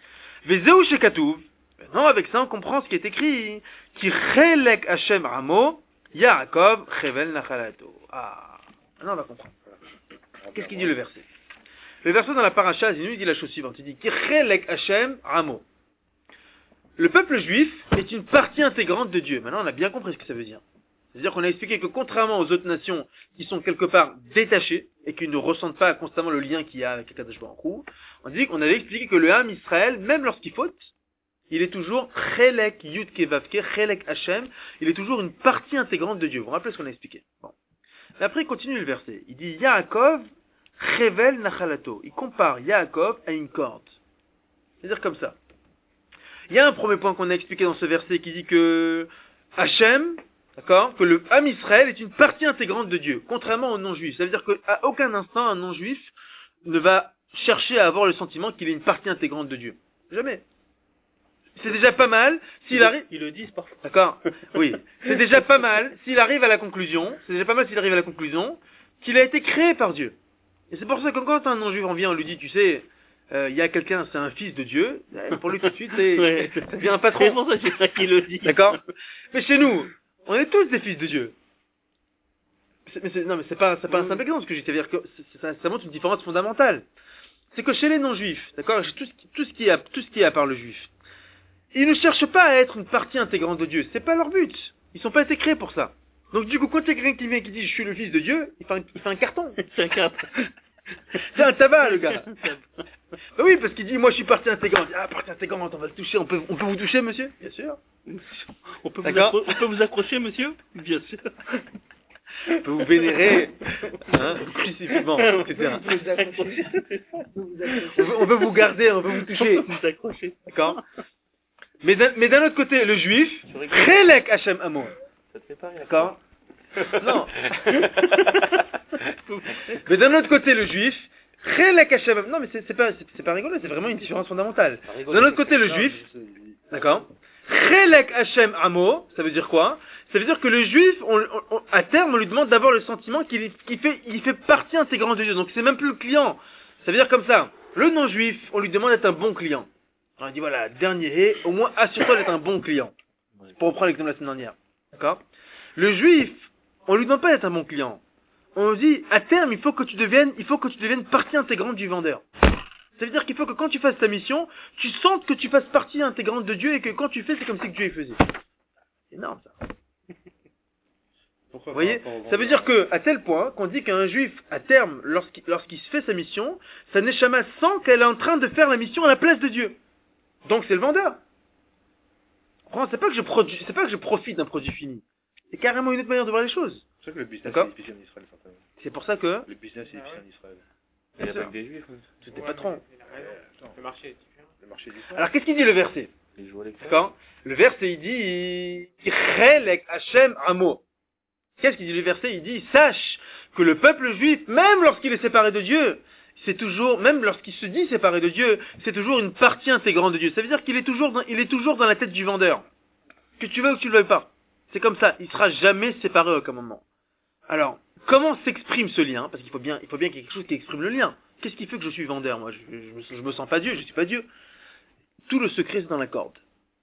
Speaker 1: Vezeu shekatuv. Maintenant, avec ça, on comprend ce qui est écrit. Ki chelek Hashem Amo, Yaakov chevel nachalato. Ah, maintenant on va comprendre. Qu'est-ce qu'il dit le verset? Le verset dans la paracha, il dit la chose suivante. Il dit Ki chelek Hashem Amo. Le peuple juif est une partie intégrante de Dieu. Maintenant, on a bien compris ce que ça veut dire. C'est-à-dire qu'on a expliqué que contrairement aux autres nations qui sont quelque part détachées et qui ne ressentent pas constamment le lien qu'il y a avec les Kadosh Baruch Hu, on dit qu'on avait expliqué que le Ham Israël, même lorsqu'il faute, il est toujours Chelek Yud Kevavke, Chelek Hashem, il est toujours une partie intégrante de Dieu. Vous vous rappelez ce qu'on a expliqué? Bon. Et après, il continue le verset. Il dit Yaakov Chevel Nachalato. Il compare Yaakov à une corde. C'est-à-dire comme ça. Il y a un premier point qu'on a expliqué dans ce verset qui dit que Hashem, d'accord, que le Ham Israël est une partie intégrante de Dieu, contrairement aux non-juifs. Ça veut dire qu'à aucun instant, un non-juif ne va chercher à avoir le sentiment qu'il est une partie intégrante de Dieu. Jamais. C'est déjà pas mal s'il
Speaker 3: Ils-
Speaker 1: arrive...
Speaker 3: Ils le disent parfois.
Speaker 1: D'accord? Oui. C'est déjà pas mal s'il arrive à la conclusion, c'est déjà pas mal s'il arrive à la conclusion qu'il a été créé par Dieu. Et c'est pour ça que quand un non-juif en vient, on lui dit, tu sais, euh, il y a quelqu'un, c'est un fils de Dieu, pour lui tout de suite, c'est,
Speaker 3: Ouais.
Speaker 1: ça devient un
Speaker 3: C'est
Speaker 1: patron.
Speaker 3: pour ça que c'est ça qu'il le dit.
Speaker 1: D'accord? Mais chez nous, on est tous des fils de Dieu. C'est- mais c'est- non, mais c'est pas, c'est pas un simple exemple ce que j'ai dit. C'est-à-dire que c'est- ça, ça montre une différence fondamentale. C'est que chez les non-juifs, d'accord, chez tout ce qui, tout ce qui est à, tout ce qui est à part le juif, ils ne cherchent pas à être une partie intégrante de Dieu. C'est pas leur but. Ils sont pas été créés pour ça. Donc du coup, quand il y a quelqu'un qui vient et qui dit je suis le fils de Dieu, il fait un, il fait un carton.
Speaker 3: C'est un cap.
Speaker 1: C'est un tabac, le gars. Bah oui, parce qu'il dit moi je suis partie intégrante. Ah, partie intégrante, on va le toucher. On peut, on peut vous toucher, monsieur? Bien sûr.
Speaker 3: On peut, vous
Speaker 1: D'accord.
Speaker 3: accro- on peut vous accrocher, monsieur? Bien sûr.
Speaker 1: On peut vous vénérer, hein, crucifixement, et cetera. On veut, on veut vous garder, on veut vous toucher.
Speaker 3: Vous accrocher.
Speaker 1: D'accord? Mais d'un, mais d'un autre côté, le juif, Chelek Hashem Amo.
Speaker 2: Ça te fait pas rire.
Speaker 1: D'accord? Non. Mais d'un autre côté, le juif, Chelek Hashem Amo. Non, mais c'est, c'est pas, c'est, c'est pas rigolo, c'est vraiment une différence fondamentale. D'un autre côté, le juif, d'accord? Chelek Hashem Amo, ça veut dire quoi? Ça veut dire que le juif, on, on- on- à terme, on lui demande d'avoir le sentiment qu'il, est- qu'il fait, il fait partie intégrante de Dieu. Donc c'est même plus le client. Ça veut dire comme ça. Le non-juif, on lui demande d'être un bon client. On lui dit voilà, dernier hé, au moins assure-toi d'être un bon client. Pour reprendre l'exemple de la semaine dernière. D'accord? Le juif, on lui demande pas d'être un bon client. On lui dit, à terme, il faut que tu deviennes, il faut que tu deviennes partie intégrante du vendeur. Ça veut dire qu'il faut que quand tu fasses ta mission, tu sentes que tu fasses partie intégrante de Dieu et que quand tu fais, c'est comme si que Dieu y faisait. C'est énorme, ça.
Speaker 4: Pourquoi
Speaker 1: Vous voyez? Ça veut dire que, à tel point, qu'on dit qu'un juif, à terme, lorsqu'il, lorsqu'il se fait sa mission, sa neshama sent qu'elle est en train de faire la mission à la place de Dieu. Donc c'est le vendeur. Comprends? C'est pas que je produis, c'est pas que je profite d'un produit fini. C'est carrément une autre manière de voir les choses.
Speaker 4: C'est pour ça que le business
Speaker 1: D'accord.
Speaker 4: est difficile en Israël, certainement.
Speaker 1: C'est pour ça que,
Speaker 4: Le business est difficile en Israël.
Speaker 2: Il y a
Speaker 1: sûr.
Speaker 2: pas que des juifs. hein.
Speaker 1: c'était patron.
Speaker 5: Il a raison. Le marché est différent.
Speaker 4: Le marché est différent.
Speaker 1: Alors qu'est-ce qu'il dit le verset?
Speaker 2: Les joueurs électroniques.
Speaker 1: D'accord? Le verset, il dit, Chelek Hashem Amo. Qu'est-ce qu'il dit le verset? Il dit, sache que le peuple juif, même lorsqu'il est séparé de Dieu, c'est toujours, même lorsqu'il se dit séparé de Dieu, c'est toujours une partie intégrante de Dieu. Ça veut dire qu'il est toujours dans, il est toujours dans la tête du vendeur. Que tu veux ou que tu le veuilles pas. C'est comme ça. Il sera jamais séparé à aucun moment. Alors, comment s'exprime ce lien? Parce qu'il faut bien, il faut bien qu'il y ait quelque chose qui exprime le lien. Qu'est-ce qui fait que je suis vendeur? Moi, je, je, je, me, je me sens pas Dieu, je suis pas Dieu. Tout le secret, c'est dans la corde.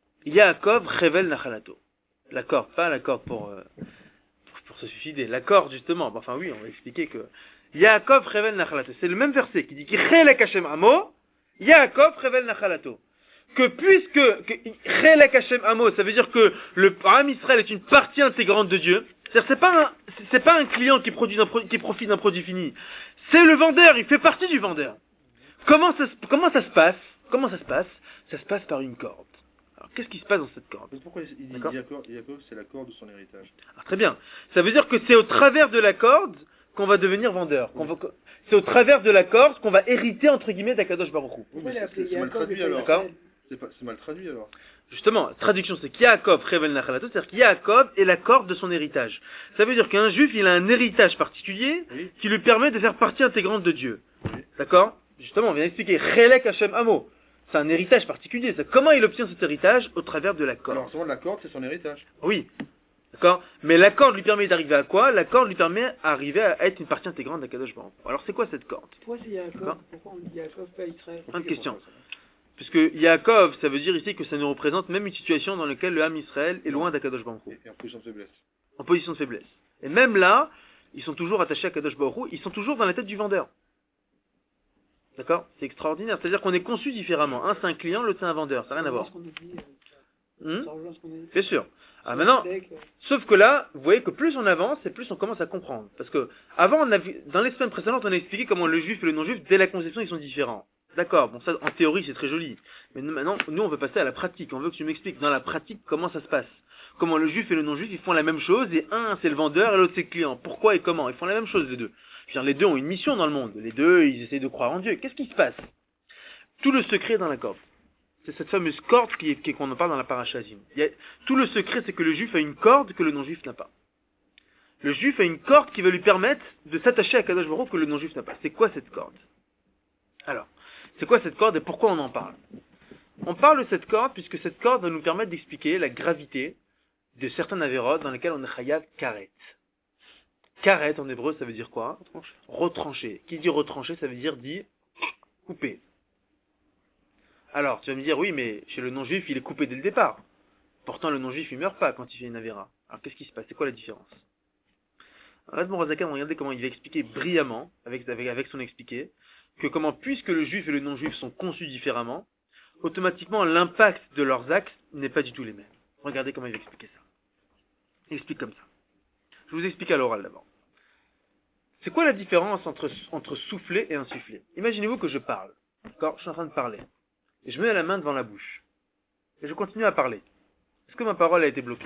Speaker 1: Yaakov Chevel Nachalato. La corde, pas la corde pour, euh, pour, pour se suicider. La corde, justement. Enfin, oui, on va expliquer que Yaakov Chevel Nachalato. C'est le même verset qui dit Chelek Hashem Amo, Yaakov Chevel Nachalato. Que puisque, que Chelek Hashem Amo, ça veut dire que le Ham Israël est une partie intégrante de Dieu. C'est-à-dire, c'est pas un, c'est pas un client qui produit d'un pro- qui profite d'un produit fini. C'est le vendeur, il fait partie du vendeur. Comment ça, se- comment ça se passe? Comment ça se passe? Ça se passe par une corde. Alors, qu'est-ce qui se passe dans cette corde?
Speaker 4: Mais pourquoi il dit
Speaker 1: D'accord.
Speaker 4: Yaakov, Yaakov, c'est la corde de son héritage.
Speaker 1: Ah, très bien. Ça veut dire que c'est au travers de la corde qu'on va devenir vendeur. Qu'on va- c'est au travers de la corde qu'on va hériter, entre guillemets, d'Akadosh Baruch Hu.
Speaker 4: Oui, mais c'est- c'est mal traduit alors.
Speaker 1: D'accord?
Speaker 4: C'est pas- c'est mal traduit alors.
Speaker 1: Justement, traduction, c'est Yaakov Chevel Nachalato, c'est-à-dire que Yaakov est la corde de son héritage. Ça veut dire qu'un juif, il a un héritage particulier
Speaker 4: Oui.
Speaker 1: qui lui permet de faire partie intégrante de Dieu.
Speaker 4: Oui.
Speaker 1: D'accord? Justement, on vient d'expliquer. Chelek Hashem Amo. C'est un héritage particulier. C'est comment il obtient cet héritage? Au travers de la corde.
Speaker 4: Alors, souvent, la corde, c'est son héritage.
Speaker 1: Oui. D'accord? Mais la corde lui permet d'arriver à quoi? La corde lui permet d'arriver à être une partie intégrante d'Akadosh Baruch Hu. Alors c'est quoi cette corde?
Speaker 6: Pourquoi c'est Yaakov?
Speaker 1: D'accord.
Speaker 6: Pourquoi on dit Yaakov, pas Israël?
Speaker 1: Bonne question. Puisque Yaakov, ça veut dire ici que ça nous représente même une situation dans laquelle le Ham Israël est loin d'Akadosh Baruch Hu.
Speaker 4: Et en position de faiblesse.
Speaker 1: En position de faiblesse. Et même là, ils sont toujours attachés à Kadosh Baruch Hu, ils sont toujours dans la tête du vendeur. D'accord? C'est extraordinaire. C'est-à-dire qu'on est conçu différemment. Un, c'est un client, l'autre, c'est un vendeur. Ça n'a rien à voir. Hmm? Bien sûr. Ah, maintenant, sauf que là, vous voyez que plus on avance, et plus on commence à comprendre. Parce que, avant, on a vu, dans les semaines précédentes, on a expliqué comment le juif et le non-juif, dès la conception, ils sont différents. D'accord, bon, ça, en théorie, c'est très joli. Mais nous, maintenant, nous, on veut passer à la pratique. On veut que tu m'expliques, dans la pratique, comment ça se passe. Comment le juif et le non-juif, ils font la même chose, et un, c'est le vendeur, et l'autre, c'est le client. Pourquoi et comment? Ils font la même chose, les deux. Je veux dire, les deux ont une mission dans le monde. Les deux, ils essayent de croire en Dieu. Qu'est-ce qui se passe? Tout le secret est dans la corde. C'est cette fameuse corde qui est, qui est, qu'on en parle dans la parashazim. Il y a, tout le secret, c'est que le juif a une corde que le non-juif n'a pas. Le juif a une corde qui va lui permettre de s'attacher à Kadosh Baruch Hu que le non-juif n'a pas. C'est quoi cette corde? Alors, c'est quoi cette corde et pourquoi on en parle? On parle de cette corde puisque cette corde va nous permettre d'expliquer la gravité de certains avérotes dans lesquels on est chayav karet. Karet en hébreu, ça veut dire quoi? Retranché. Retranché. Qui dit retranché, ça veut dire dit coupé. Alors, tu vas me dire, oui, mais chez le non-juif, il est coupé dès le départ. Pourtant, le non-juif, il meurt pas quand il fait une avéra. Alors, qu'est-ce qui se passe? C'est quoi la différence? Alors, Admor Azakan, regardez comment il va expliquer brillamment, avec, avec, avec son expliqué, que comment, puisque le juif et le non-juif sont conçus différemment, automatiquement, l'impact de leurs actes n'est pas du tout les mêmes. Regardez comment il va expliquer ça. Il explique comme ça. Je vous explique à l'oral d'abord. C'est quoi la différence entre, entre souffler et insuffler? Imaginez-vous que je parle. D'accord? Je suis en train de parler. Et je mets la main devant la bouche. Et je continue à parler. Est-ce que ma parole a été bloquée?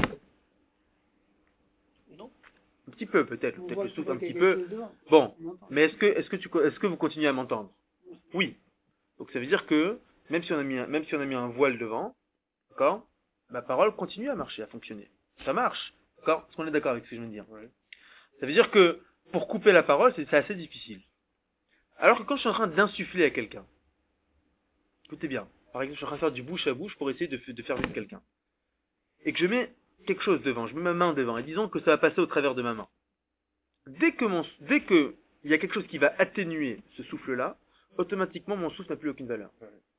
Speaker 6: Non.
Speaker 1: Un petit peu, peut-être. Peut-être que je souffle un petit peu. Bon. Mais est-ce que, est-ce que tu, est-ce que vous continuez à m'entendre? Oui. Donc ça veut dire que, même si on a mis un, même si on a mis un voile devant, d'accord? Ma parole continue à marcher, à fonctionner. Ça marche. D'accord? Est-ce qu'on est d'accord avec ce que je viens de dire? Oui. Ça veut dire que, pour couper la parole, c'est, c'est assez difficile. Alors que quand je suis en train d'insuffler à quelqu'un, écoutez bien, par exemple, je suis en train de faire du bouche à bouche pour essayer de, de faire vivre quelqu'un. Et que je mets quelque chose devant, je mets ma main devant, et disons que ça va passer au travers de ma main. Dès que mon, dès que il y a quelque chose qui va atténuer ce souffle-là, automatiquement mon souffle n'a plus aucune valeur.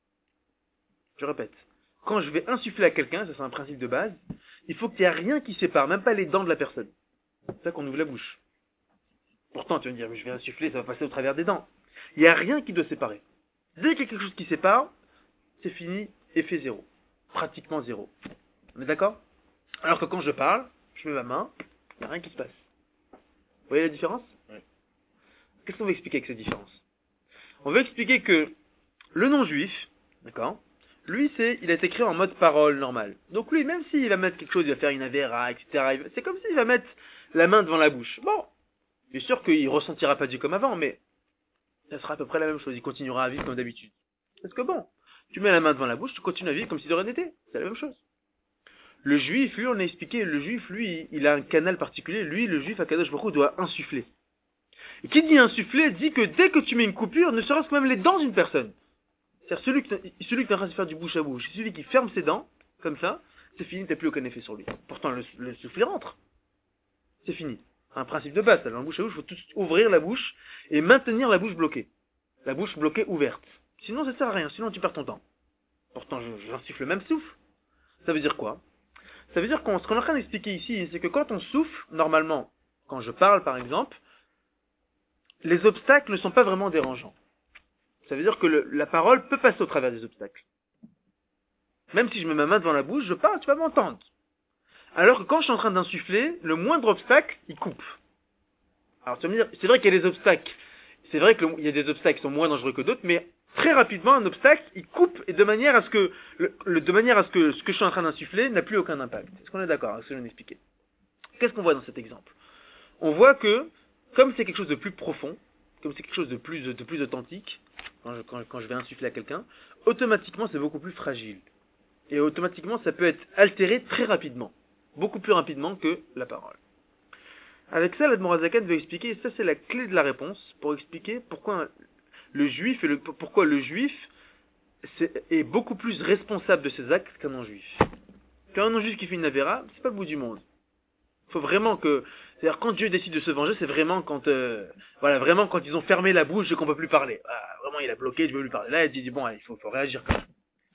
Speaker 1: Je répète. Quand je vais insuffler à quelqu'un, ça c'est un principe de base, il faut qu'il n'y ait rien qui sépare, même pas les dents de la personne. C'est ça qu'on ouvre la bouche. Pourtant, tu vas me dire, mais je vais insuffler, ça va passer au travers des dents. Il n'y a rien qui doit séparer. Dès qu'il y a quelque chose qui sépare, c'est fini, effet zéro. Pratiquement zéro. On est d'accord? Alors que quand je parle, je mets ma main, il n'y a rien qui se passe. Vous voyez la différence? Oui. Qu'est-ce qu'on veut expliquer avec cette différence? On veut expliquer que le non-juif, d'accord, lui, c'est, il a été créé en mode parole normale. Donc lui, même s'il va mettre quelque chose, il va faire une avéra, et cetera, c'est comme s'il va mettre la main devant la bouche. Bon, bien sûr qu'il ressentira pas Dieu comme avant, mais ça sera à peu près la même chose. Il continuera à vivre comme d'habitude. Parce que bon, tu mets la main devant la bouche, tu continues à vivre comme si de rien n'était. C'est la même chose. Le juif, lui, on a expliqué, le juif, lui, il a un canal particulier. Lui, le juif, à Kadosh Baruch Hu, doit insuffler. Et qui dit insuffler, dit que dès que tu mets une coupure, ne serait-ce que même les dents d'une personne. C'est-à-dire celui qui, celui qui est en train de faire du bouche à bouche, celui qui ferme ses dents, comme ça, c'est fini, t'as plus aucun effet sur lui. Pourtant, le, le souffle rentre. C'est fini. Un principe de base, dans la bouche à bouche, il faut tout ouvrir la bouche et maintenir la bouche bloquée. La bouche bloquée ouverte. Sinon, ça sert à rien, sinon tu perds ton temps. Pourtant, j'insufle le même souffle. Ça veut dire quoi? Ça veut dire qu'on, ce qu'on est en train d'expliquer ici, c'est que quand on souffle, normalement, quand je parle par exemple, les obstacles ne sont pas vraiment dérangeants. Ça veut dire que le, la parole peut passer au travers des obstacles. Même si je mets ma main devant la bouche, je parle, tu vas m'entendre. Alors que quand je suis en train d'insuffler, le moindre obstacle, il coupe. Alors tu vas me dire, c'est vrai qu'il y a des obstacles. C'est vrai qu'il y a des obstacles qui sont moins dangereux que d'autres, mais très rapidement, un obstacle, il coupe et de manière à ce que, le, le, de manière à ce que ce que je suis en train d'insuffler n'a plus aucun impact. Est-ce qu'on est d'accord avec ce que je viens d'expliquer? Qu'est-ce qu'on voit dans cet exemple? On voit que, comme c'est quelque chose de plus profond, comme c'est quelque chose de plus, de plus authentique, quand je, quand, quand je vais insuffler à quelqu'un, automatiquement c'est beaucoup plus fragile. Et automatiquement ça peut être altéré très rapidement. Beaucoup plus rapidement que la parole. Avec ça, l'Admor Azakan veut expliquer, et ça c'est la clé de la réponse, pour expliquer pourquoi le juif, et le, pourquoi le juif est, est beaucoup plus responsable de ses actes qu'un non-juif. Qu'un non-juif qui fait une avéra, c'est pas le bout du monde. Il faut vraiment que, c'est-à-dire quand Dieu décide de se venger, c'est vraiment quand, euh, voilà, vraiment quand ils ont fermé la bouche et qu'on peut plus parler. Ah, vraiment il a bloqué, je peux plus parler. Là, il dit bon, il faut, faut réagir quand même.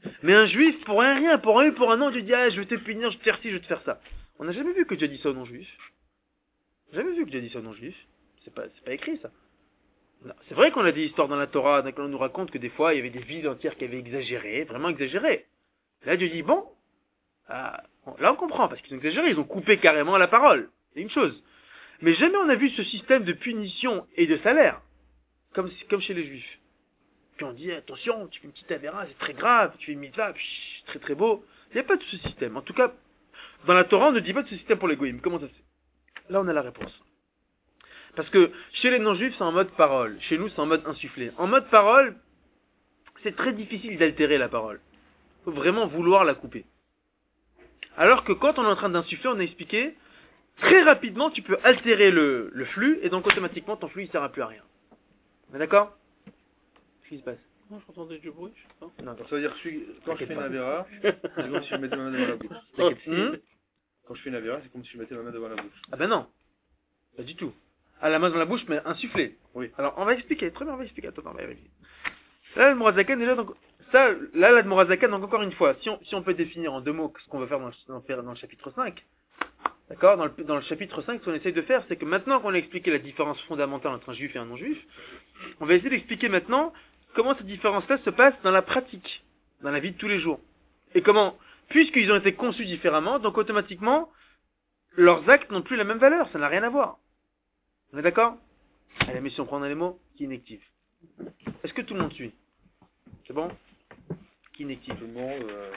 Speaker 1: Mais un juif, pour un rien, pour un oui, pour un non, Dieu dit, ah, je vais te punir, je vais te faire ci, je vais te faire ça. On n'a jamais vu que Dieu dit ça aux non-juifs. Jamais vu que Dieu dit ça aux non-juifs. C'est pas, c'est pas écrit, ça. Non. C'est vrai qu'on a des histoires dans la Torah, dans lesquelles on nous raconte que des fois, il y avait des villes entières qui avaient exagéré, vraiment exagéré. Là, Dieu dit, bon, ah, bon là on comprend, parce qu'ils ont exagéré, ils ont coupé carrément la parole. C'est une chose. Mais jamais on a vu ce système de punition et de salaire, comme, comme chez les juifs. Puis on dit, attention, tu fais une petite avéra, c'est très grave, tu fais une mitzvah, c'est très très beau. Il n'y a pas de ce système. En tout cas, dans la Torah, on ne dit pas de ce système pour les goïms. Comment ça se fait? Là, on a la réponse. Parce que chez les non-juifs, c'est en mode parole. Chez nous, c'est en mode insufflé. En mode parole, c'est très difficile d'altérer la parole. Il faut vraiment vouloir la couper. Alors que quand on est en train d'insuffler, on a expliqué, très rapidement, tu peux altérer le, le flux, et donc automatiquement, ton flux, il ne sert à plus à rien. On est d'accord? Qu'est-ce qui se passe?
Speaker 3: Non, j'entendais du bruit, je sais pas.
Speaker 1: Non,
Speaker 4: Ça veut dire que je suis, quand je fais une avéra, c'est comme si je mettais ma main devant la bouche.
Speaker 1: Hum?
Speaker 4: Quand je fais une avéra, c'est comme si je mettais ma main devant la bouche.
Speaker 1: Ah ben non, pas du tout. À la main dans la bouche, mais insufflé.
Speaker 4: Oui.
Speaker 1: Alors, on va expliquer. Très bien, on va expliquer. Attends, on va y arriver. Là, le Mourazakan, déjà, donc, ça, là, la Mourazakan, donc encore une fois, si on, si on peut définir en deux mots ce qu'on va faire dans le, dans, dans le chapitre cinq, d'accord, dans le, dans le chapitre cinq, ce qu'on essaye de faire, c'est que maintenant qu'on a expliqué la différence fondamentale entre un juif et un non-juif, on va essayer d'expliquer maintenant comment cette différence-là se passe dans la pratique, dans la vie de tous les jours. Et comment, puisqu'ils ont été conçus différemment, donc automatiquement, leurs actes n'ont plus la même valeur, ça n'a rien à voir. On est d'accord? Allez, mais si on prend dans les mots, qui inactif. Est-ce que tout le monde suit? C'est bon? Qui inactif.
Speaker 4: Tout le monde, euh...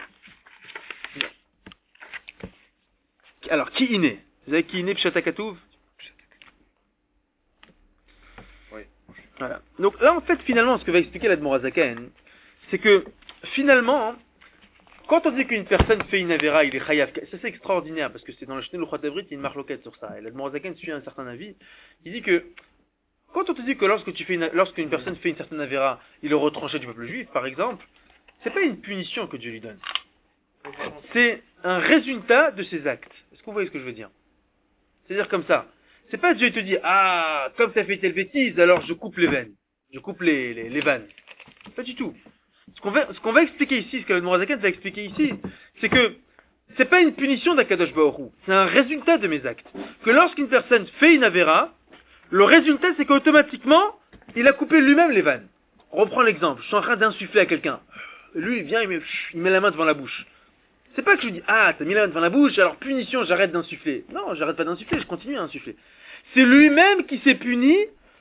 Speaker 1: Alors, qui iné? Vous avez qui iné pshatakatouv?
Speaker 4: Oui.
Speaker 1: Voilà. Donc là, en fait, finalement, ce que va expliquer l'Admor HaZaken, c'est que, finalement, quand on dit qu'une personne fait une avéra, il est chayav. Ça, c'est extraordinaire, parce que c'est dans le Shnei Luchot Avrit, il y a une marloquette sur ça. Et l'Admor HaZaken suit un certain avis. Il dit que, quand on te dit que lorsque tu fais une, lorsqu'une personne fait une certaine avéra, il est retranché du peuple juif, par exemple, c'est pas une punition que Dieu lui donne. C'est un résultat de ses actes. Est-ce que vous voyez ce que je veux dire? C'est-à-dire comme ça. C'est pas Dieu te dit, ah, comme tu as fait telle bêtise, alors je coupe les veines. Je coupe les, les, les vannes. Pas du tout. Ce qu'on va, ce qu'on va expliquer ici, ce que le Mourazakan va expliquer ici, c'est que c'est pas une punition d'Akadosh Baruch Hu, c'est un résultat de mes actes. Que lorsqu'une personne fait une avéra, le résultat c'est qu'automatiquement, il a coupé lui-même les vannes. On reprend l'exemple, je suis en train d'insuffler à quelqu'un. Lui, il vient, il met, il met la main devant la bouche. C'est pas que je lui dis, ah, t'as mis la main devant la bouche, alors punition, j'arrête d'insuffler. Non, j'arrête pas d'insuffler, je continue à insuffler. C'est lui-même qui s'est puni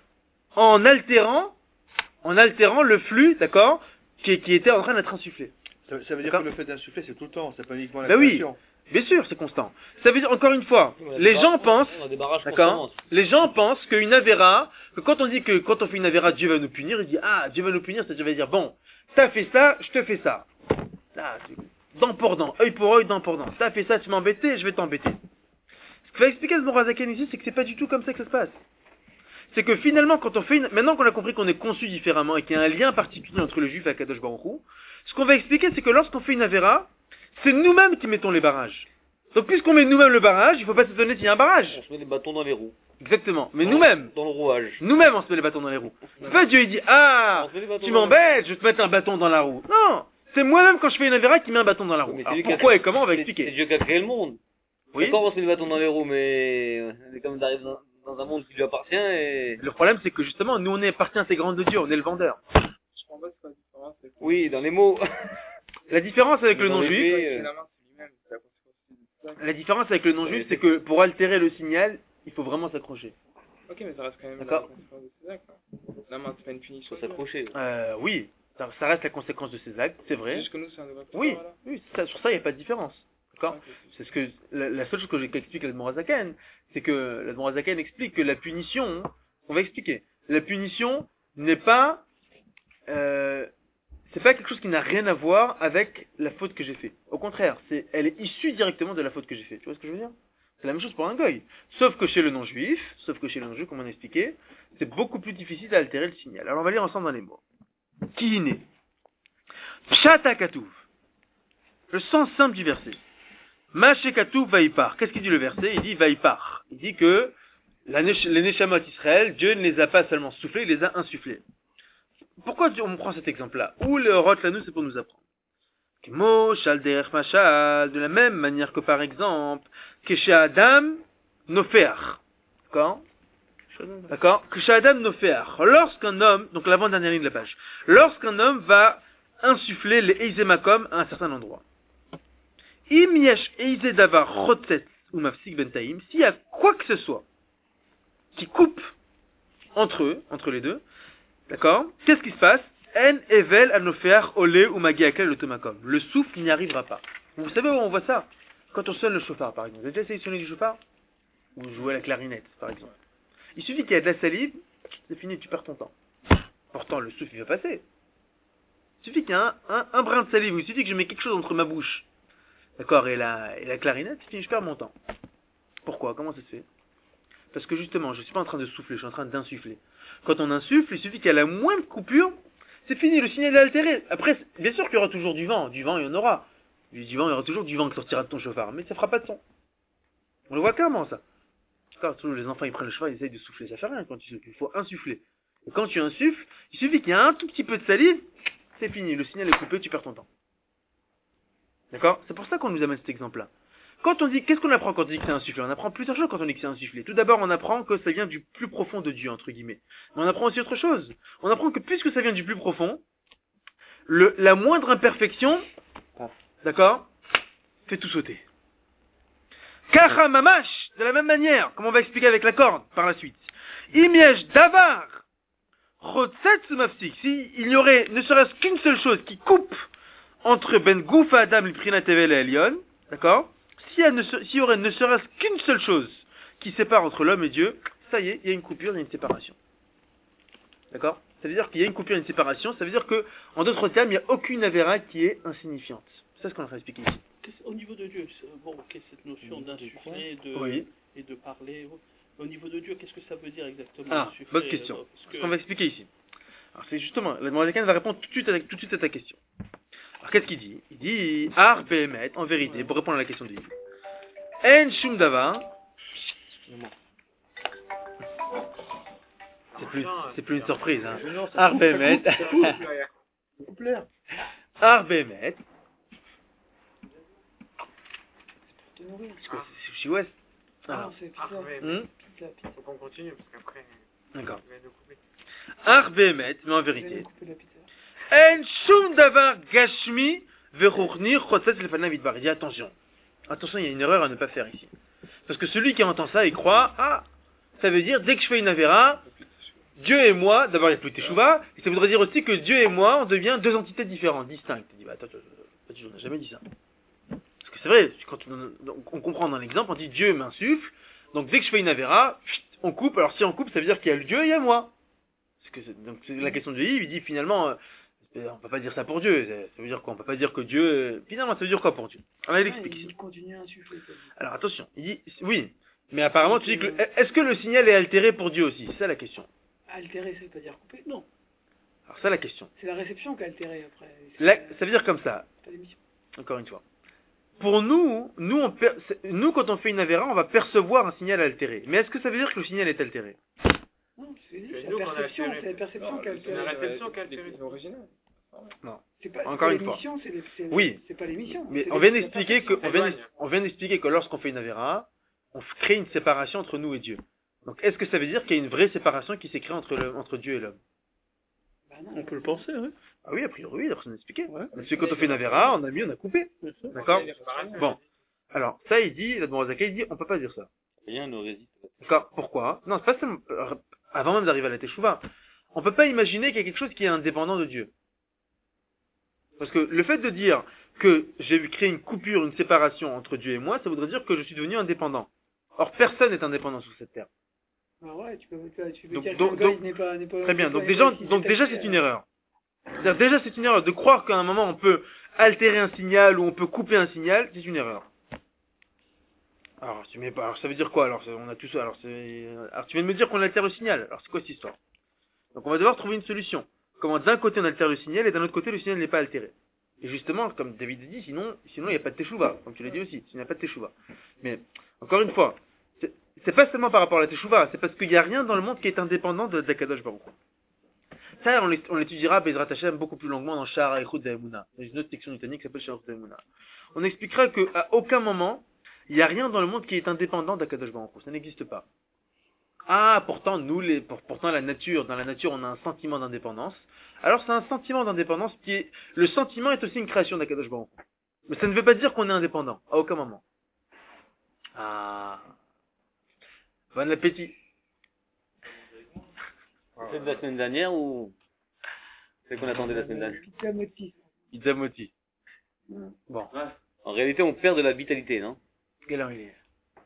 Speaker 1: en altérant, en altérant le flux, d'accord, qui, qui était en train d'être insufflé.
Speaker 4: Ça, ça veut dire que le fait d'insuffler, c'est tout le temps, c'est pas uniquement la
Speaker 1: Ben oui,
Speaker 4: création.
Speaker 1: bien sûr, c'est constant. Ça veut dire, encore une fois, les gens pensent, d'accord, les gens pensent qu'une avéra, que quand on dit que quand on fait une avéra, Dieu va nous punir, il dit, ah, Dieu va nous punir, c'est Dieu va dire, bon, t'as fait ça, je te fais ça. Là, dent pour dent, œil pour œil, dent pour dent. T'as fait ça, tu m'as embêté, je vais t'embêter. Ce qu'il va expliquer à ce Mourazakan ici, c'est que c'est pas du tout comme ça que ça se passe. C'est que finalement, quand on fait une, maintenant qu'on a compris qu'on est conçu différemment et qu'il y a un lien particulier entre le juif et Akadosh Baruch Hu, ce qu'on va expliquer, c'est que lorsqu'on fait une avéra, c'est nous-mêmes qui mettons les barrages. Donc, puisqu'on met nous-mêmes le barrage, il faut pas s'étonner s'il y a un barrage.
Speaker 2: On se met des bâtons dans les roues.
Speaker 1: Exactement. Mais
Speaker 2: Dans-
Speaker 1: nous-mêmes.
Speaker 2: Dans le rouage.
Speaker 1: Nous-mêmes, on se met les bâtons dans les roues. C'est pas Dieu, il dit, ah,
Speaker 2: On se met des bâtons
Speaker 1: tu
Speaker 2: dans les
Speaker 1: m'embêtes, je vais te mettre un bâton dans la roue. Non. C'est moi-même quand je fais une avéra qui met un bâton dans la roue.
Speaker 2: Mais c'est
Speaker 1: Alors,
Speaker 2: lui qui a-
Speaker 1: pourquoi et comment, on va
Speaker 2: C'est- C'est
Speaker 1: expliquer.
Speaker 2: Dieu qui a créé le monde.
Speaker 1: Oui.
Speaker 2: D'accord, on se met des bâtons dans les roues, mais c'est comme d'arriver dans, dans un monde qui lui appartient et...
Speaker 1: Le problème, c'est que justement, nous, on est partie intégrante de Dieu, on est le vendeur.
Speaker 5: Je comprends pas ce que la différence, c'est que
Speaker 2: Oui, dans les mots.
Speaker 1: La différence avec le
Speaker 2: Dans les
Speaker 1: non-juif,
Speaker 2: faits,
Speaker 5: c'est
Speaker 2: euh,
Speaker 5: la main, c'est lui-même, c'est la conséquence de ça.
Speaker 1: la différence avec le non-juif, c'est que pour altérer le signal, il faut vraiment s'accrocher.
Speaker 5: Ok, mais ça reste quand même la
Speaker 1: D'accord.
Speaker 5: conséquence de ses actes. hein. La main, c'est pas une punition.
Speaker 2: faut s'accrocher.
Speaker 1: Euh, oui, ça, ça reste la conséquence de ses actes, c'est vrai.
Speaker 5: Juste que nous, c'est un débat.
Speaker 1: Oui,
Speaker 5: Voilà.
Speaker 1: oui, ça, sur ça, il n'y a pas de différence. D'accord?
Speaker 5: Ok, c'est-
Speaker 1: C'est ce que, la, la seule chose que j'ai qu'explique l'Admorazaken, c'est que l'Admorazaken explique que la punition, on va expliquer, la punition n'est pas, euh, c'est pas quelque chose qui n'a rien à voir avec la faute que j'ai fait. Au contraire, c'est, elle est issue directement de la faute que j'ai fait. Tu vois ce que je veux dire? C'est la même chose pour un goy. Sauf que chez le non-juif, sauf que chez le non-juif, comme on a expliqué, c'est beaucoup plus difficile d'altérer le signal. Alors on va lire ensemble dans les mots. Qui né? Pshata Katuv. Le sens simple du verset. Maché Katuv Vaipar. Qu'est-ce qu'il dit le verset? Il dit Vaipar. Il dit que la nesh- les Neshamot Israël, Dieu ne les a pas seulement soufflés, il les a insufflés. Pourquoi on prend cet exemple-là? Où le Rot Lanou, c'est pour nous apprendre? Kemo, shal derech mashal, de la même manière que par exemple, keshe Adam nofeach. D'accord? D'accord? Keshe Adam nofeach. Lorsqu'un homme, donc l'avant-dernière ligne de la page, lorsqu'un homme va insuffler les eizemakom à un certain endroit. Im yesh eize davar chotetz ou mafsik bentaim, s'il y a quoi que ce soit qui coupe entre eux, entre les deux, d'accord? Qu'est-ce qui se passe? En evel anofeach ole ou magiakel le tomakom. Le souffle n'y arrivera pas. Vous savez où on voit ça? Quand on sonne le chauffard, par exemple. Vous avez déjà essayé de sonner du chauffard? Ou jouer à la clarinette, par exemple. Il suffit qu'il y ait de la salive, c'est fini, tu perds ton temps. Pourtant, le souffle, il va passer. Il suffit qu'il y ait un, un, un brin de salive, ou il suffit que je mets quelque chose entre ma bouche. D'accord? Et la, et la clarinette, c'est fini, je perds mon temps. Pourquoi? Comment ça se fait? Parce que justement, je ne suis pas en train de souffler, je suis en train d'insuffler. Quand on insuffle, il suffit qu'il y ait la moindre coupure, c'est fini, le signal est altéré. Après, bien sûr qu'il y aura toujours du vent, du vent il y en aura. Du vent, il y aura toujours du vent qui sortira de ton chauffard, mais ça fera pas de son. On le voit clairement ça. Quand les enfants ils prennent le chauffard, ils essayent de souffler, ça fait rien quand tu souffles, il faut insuffler. Et quand tu insuffles, il suffit qu'il y ait un tout petit peu de salive, c'est fini, le signal est coupé, tu perds ton temps. D'accord? C'est pour ça qu'on nous amène cet exemple-là. Quand on dit, qu'est-ce qu'on apprend quand on dit que c'est insufflé? On apprend plusieurs choses quand on dit que c'est insufflé. Tout d'abord, on apprend que ça vient du plus profond de Dieu, entre guillemets. Mais on apprend aussi autre chose. On apprend que puisque ça vient du plus profond, le, la moindre imperfection, d'accord, fait tout sauter. Kacha mamash, de la même manière, comme on va expliquer avec la corde, par la suite. Imiesh davar, chotzetz mafsik, s'il y aurait ne serait-ce qu'une seule chose qui coupe entre ben goufa adam l'iprinat tevel et elion, d'accord? S'il y, y aurait ne serait-ce qu'une seule chose qui sépare entre l'homme et Dieu, ça y est, il y a une coupure, il y a une séparation. D'accord? Ça veut dire qu'il y a une coupure, une séparation, ça veut dire que, en d'autres termes, il n'y a aucune avéra qui est insignifiante. C'est ce qu'on a expliqué ici.
Speaker 3: Au niveau de Dieu, bon, ok, cette notion d'insuffler de,
Speaker 1: oui.
Speaker 3: et de parler, au niveau de Dieu, qu'est-ce que ça veut dire exactement?
Speaker 1: Ah, bonne question. Euh, que... Ce qu'on va expliquer ici. Alors c'est justement, la Morazakan va répondre tout de suite à, tout de suite à ta question. Alors qu'est-ce qu'il dit? Il dit, Ar Behemet, en vérité, ouais. Pour répondre à la question de Yves. En Shum Davar. C'est plus, c'est plus une surprise, hein. Ar Behemet. Ar Behemet. C'est chez Ouest.
Speaker 5: Ah, c'est pizza.
Speaker 1: Hum?
Speaker 5: Faut qu'on continue, parce qu'après...
Speaker 1: D'accord. Ar Behemet, mais en vérité. En Shum Davar Gashmi Veruchni Chotzetz Lefanav Vidbar. Il dit attention. Attention, il y a une erreur à ne pas faire ici. Parce que celui qui entend ça, il croit, ah, ça veut dire, dès que je fais une avéra, Dieu et moi, d'abord il n'y a plus de teshuva, et ça voudrait dire aussi que Dieu et moi, on devient deux entités différentes, distinctes. Il dit, bah attends, attends, on n'a jamais dit ça. Parce que c'est vrai, quand on, on comprend dans l'exemple, on dit Dieu m'insuffle, donc dès que je fais une avéra, on coupe, alors si on coupe, ça veut dire qu'il y a le Dieu et il y a moi. Parce que c'est, donc c'est la question de Yves, il dit finalement, euh, on peut pas dire ça pour Dieu. Ça veut dire quoi? On peut pas dire que Dieu... Finalement, ça veut dire quoi pour Dieu? Alors, il explique ici. Alors, attention. Il dit, oui. Mais apparemment, tu dis que... Le... Est-ce que le signal est altéré pour Dieu aussi? C'est ça la question.
Speaker 3: Altéré, ça veut pas dire coupé? Non.
Speaker 1: Alors, ça la question.
Speaker 3: C'est la réception qui est altérée après.
Speaker 1: La... Ça veut dire comme ça.
Speaker 3: C'est pas l'émission.
Speaker 1: Encore une fois. Pour nous, nous, on per... nous, quand on fait une avéra, on va percevoir un signal altéré. Mais est-ce que ça veut dire que le signal est altéré?
Speaker 3: Non, c'est la perception. C'est la perception qui est altérée.
Speaker 5: C'est la réception qui est altérée. C'est l'original.
Speaker 1: Non.
Speaker 3: C'est pas,
Speaker 1: encore
Speaker 3: c'est
Speaker 1: une fois.
Speaker 3: C'est les, c'est
Speaker 1: oui.
Speaker 3: C'est pas l'émission.
Speaker 1: Mais on vient d'expliquer que, on vient, on vient d'expliquer que lorsqu'on fait une avéra, on crée une séparation entre nous et Dieu. Donc, est-ce que ça veut dire qu'il y a une vraie séparation qui s'est créée entre, le, entre Dieu et l'homme?
Speaker 3: Bah non, on peut le penser, oui.
Speaker 1: Ah oui, a priori, oui, d'après ce qu'on a expliqué. Ouais. Parce que quand on fait une avéra, on a mis, on a coupé. D'accord? Bon. Alors, ça, il dit, la Morazaka, il dit, on peut pas dire ça.
Speaker 2: Rien ne résiste.
Speaker 1: D'accord? Pourquoi? Non, c'est pas seulement, avant même d'arriver à la Teshuvah. On peut pas imaginer qu'il y a quelque chose qui est indépendant de Dieu. Parce que le fait de dire que j'ai créé une coupure, une séparation entre Dieu et moi, ça voudrait dire que je suis devenu indépendant. Or, personne n'est indépendant sur cette terre.
Speaker 3: Ah ouais, tu peux, tu peux
Speaker 1: donc,
Speaker 3: dire
Speaker 1: donc,
Speaker 3: que
Speaker 1: donc,
Speaker 3: n'est pas, n'est pas,
Speaker 1: très bien.
Speaker 3: n'est
Speaker 1: donc
Speaker 3: pas,
Speaker 1: déjà,
Speaker 3: si
Speaker 1: donc déjà c'est
Speaker 3: euh...
Speaker 1: une erreur. C'est-à-dire, déjà c'est une erreur de croire qu'à un moment on peut altérer un signal ou on peut couper un signal, c'est une erreur. Alors, tu mets pas, alors ça veut dire quoi? Alors, on a tout ça. Alors, c'est, alors tu viens de me dire qu'on altère le signal. Alors, c'est quoi cette histoire? Donc, on va devoir trouver une solution. Comment d'un côté on altère le signal et d'un autre côté le signal n'est pas altéré. Et justement, comme David dit, sinon, sinon il n'y a pas de teshuva, comme tu l'as dit aussi, il n'y a pas de teshuva. Mais, encore une fois, c'est, c'est pas seulement par rapport à la teshuva, c'est parce qu'il n'y a rien dans le monde qui est indépendant de d'Akadosh Baruch Hu. Ça, on l'é- on l'étudiera, Bezrat Hashem, beaucoup plus longuement dans Sha'ar Eichut d'Emunah. Dans une autre section du Tani qui s'appelle Sha'ar Eichut d'Emunah. On expliquera qu'à aucun moment, il n'y a rien dans le monde qui est indépendant d'Akadosh Baruch Hu. Ça n'existe pas. Ah, pourtant, nous, les, pour- pourtant, la nature, dans la nature, on a un sentiment d'indépendance. Alors, c'est un sentiment d'indépendance qui est, le sentiment est aussi une création d'Akadosh Baruch Hu. Mais ça ne veut pas dire qu'on est indépendant. À aucun moment. Ah. Bon appétit.
Speaker 2: C'est de la semaine dernière ou c'est qu'on attendait la semaine dernière?
Speaker 1: Pizza moti. Bon.
Speaker 2: En réalité, on perd de la vitalité, non?
Speaker 1: Quelle heure il est?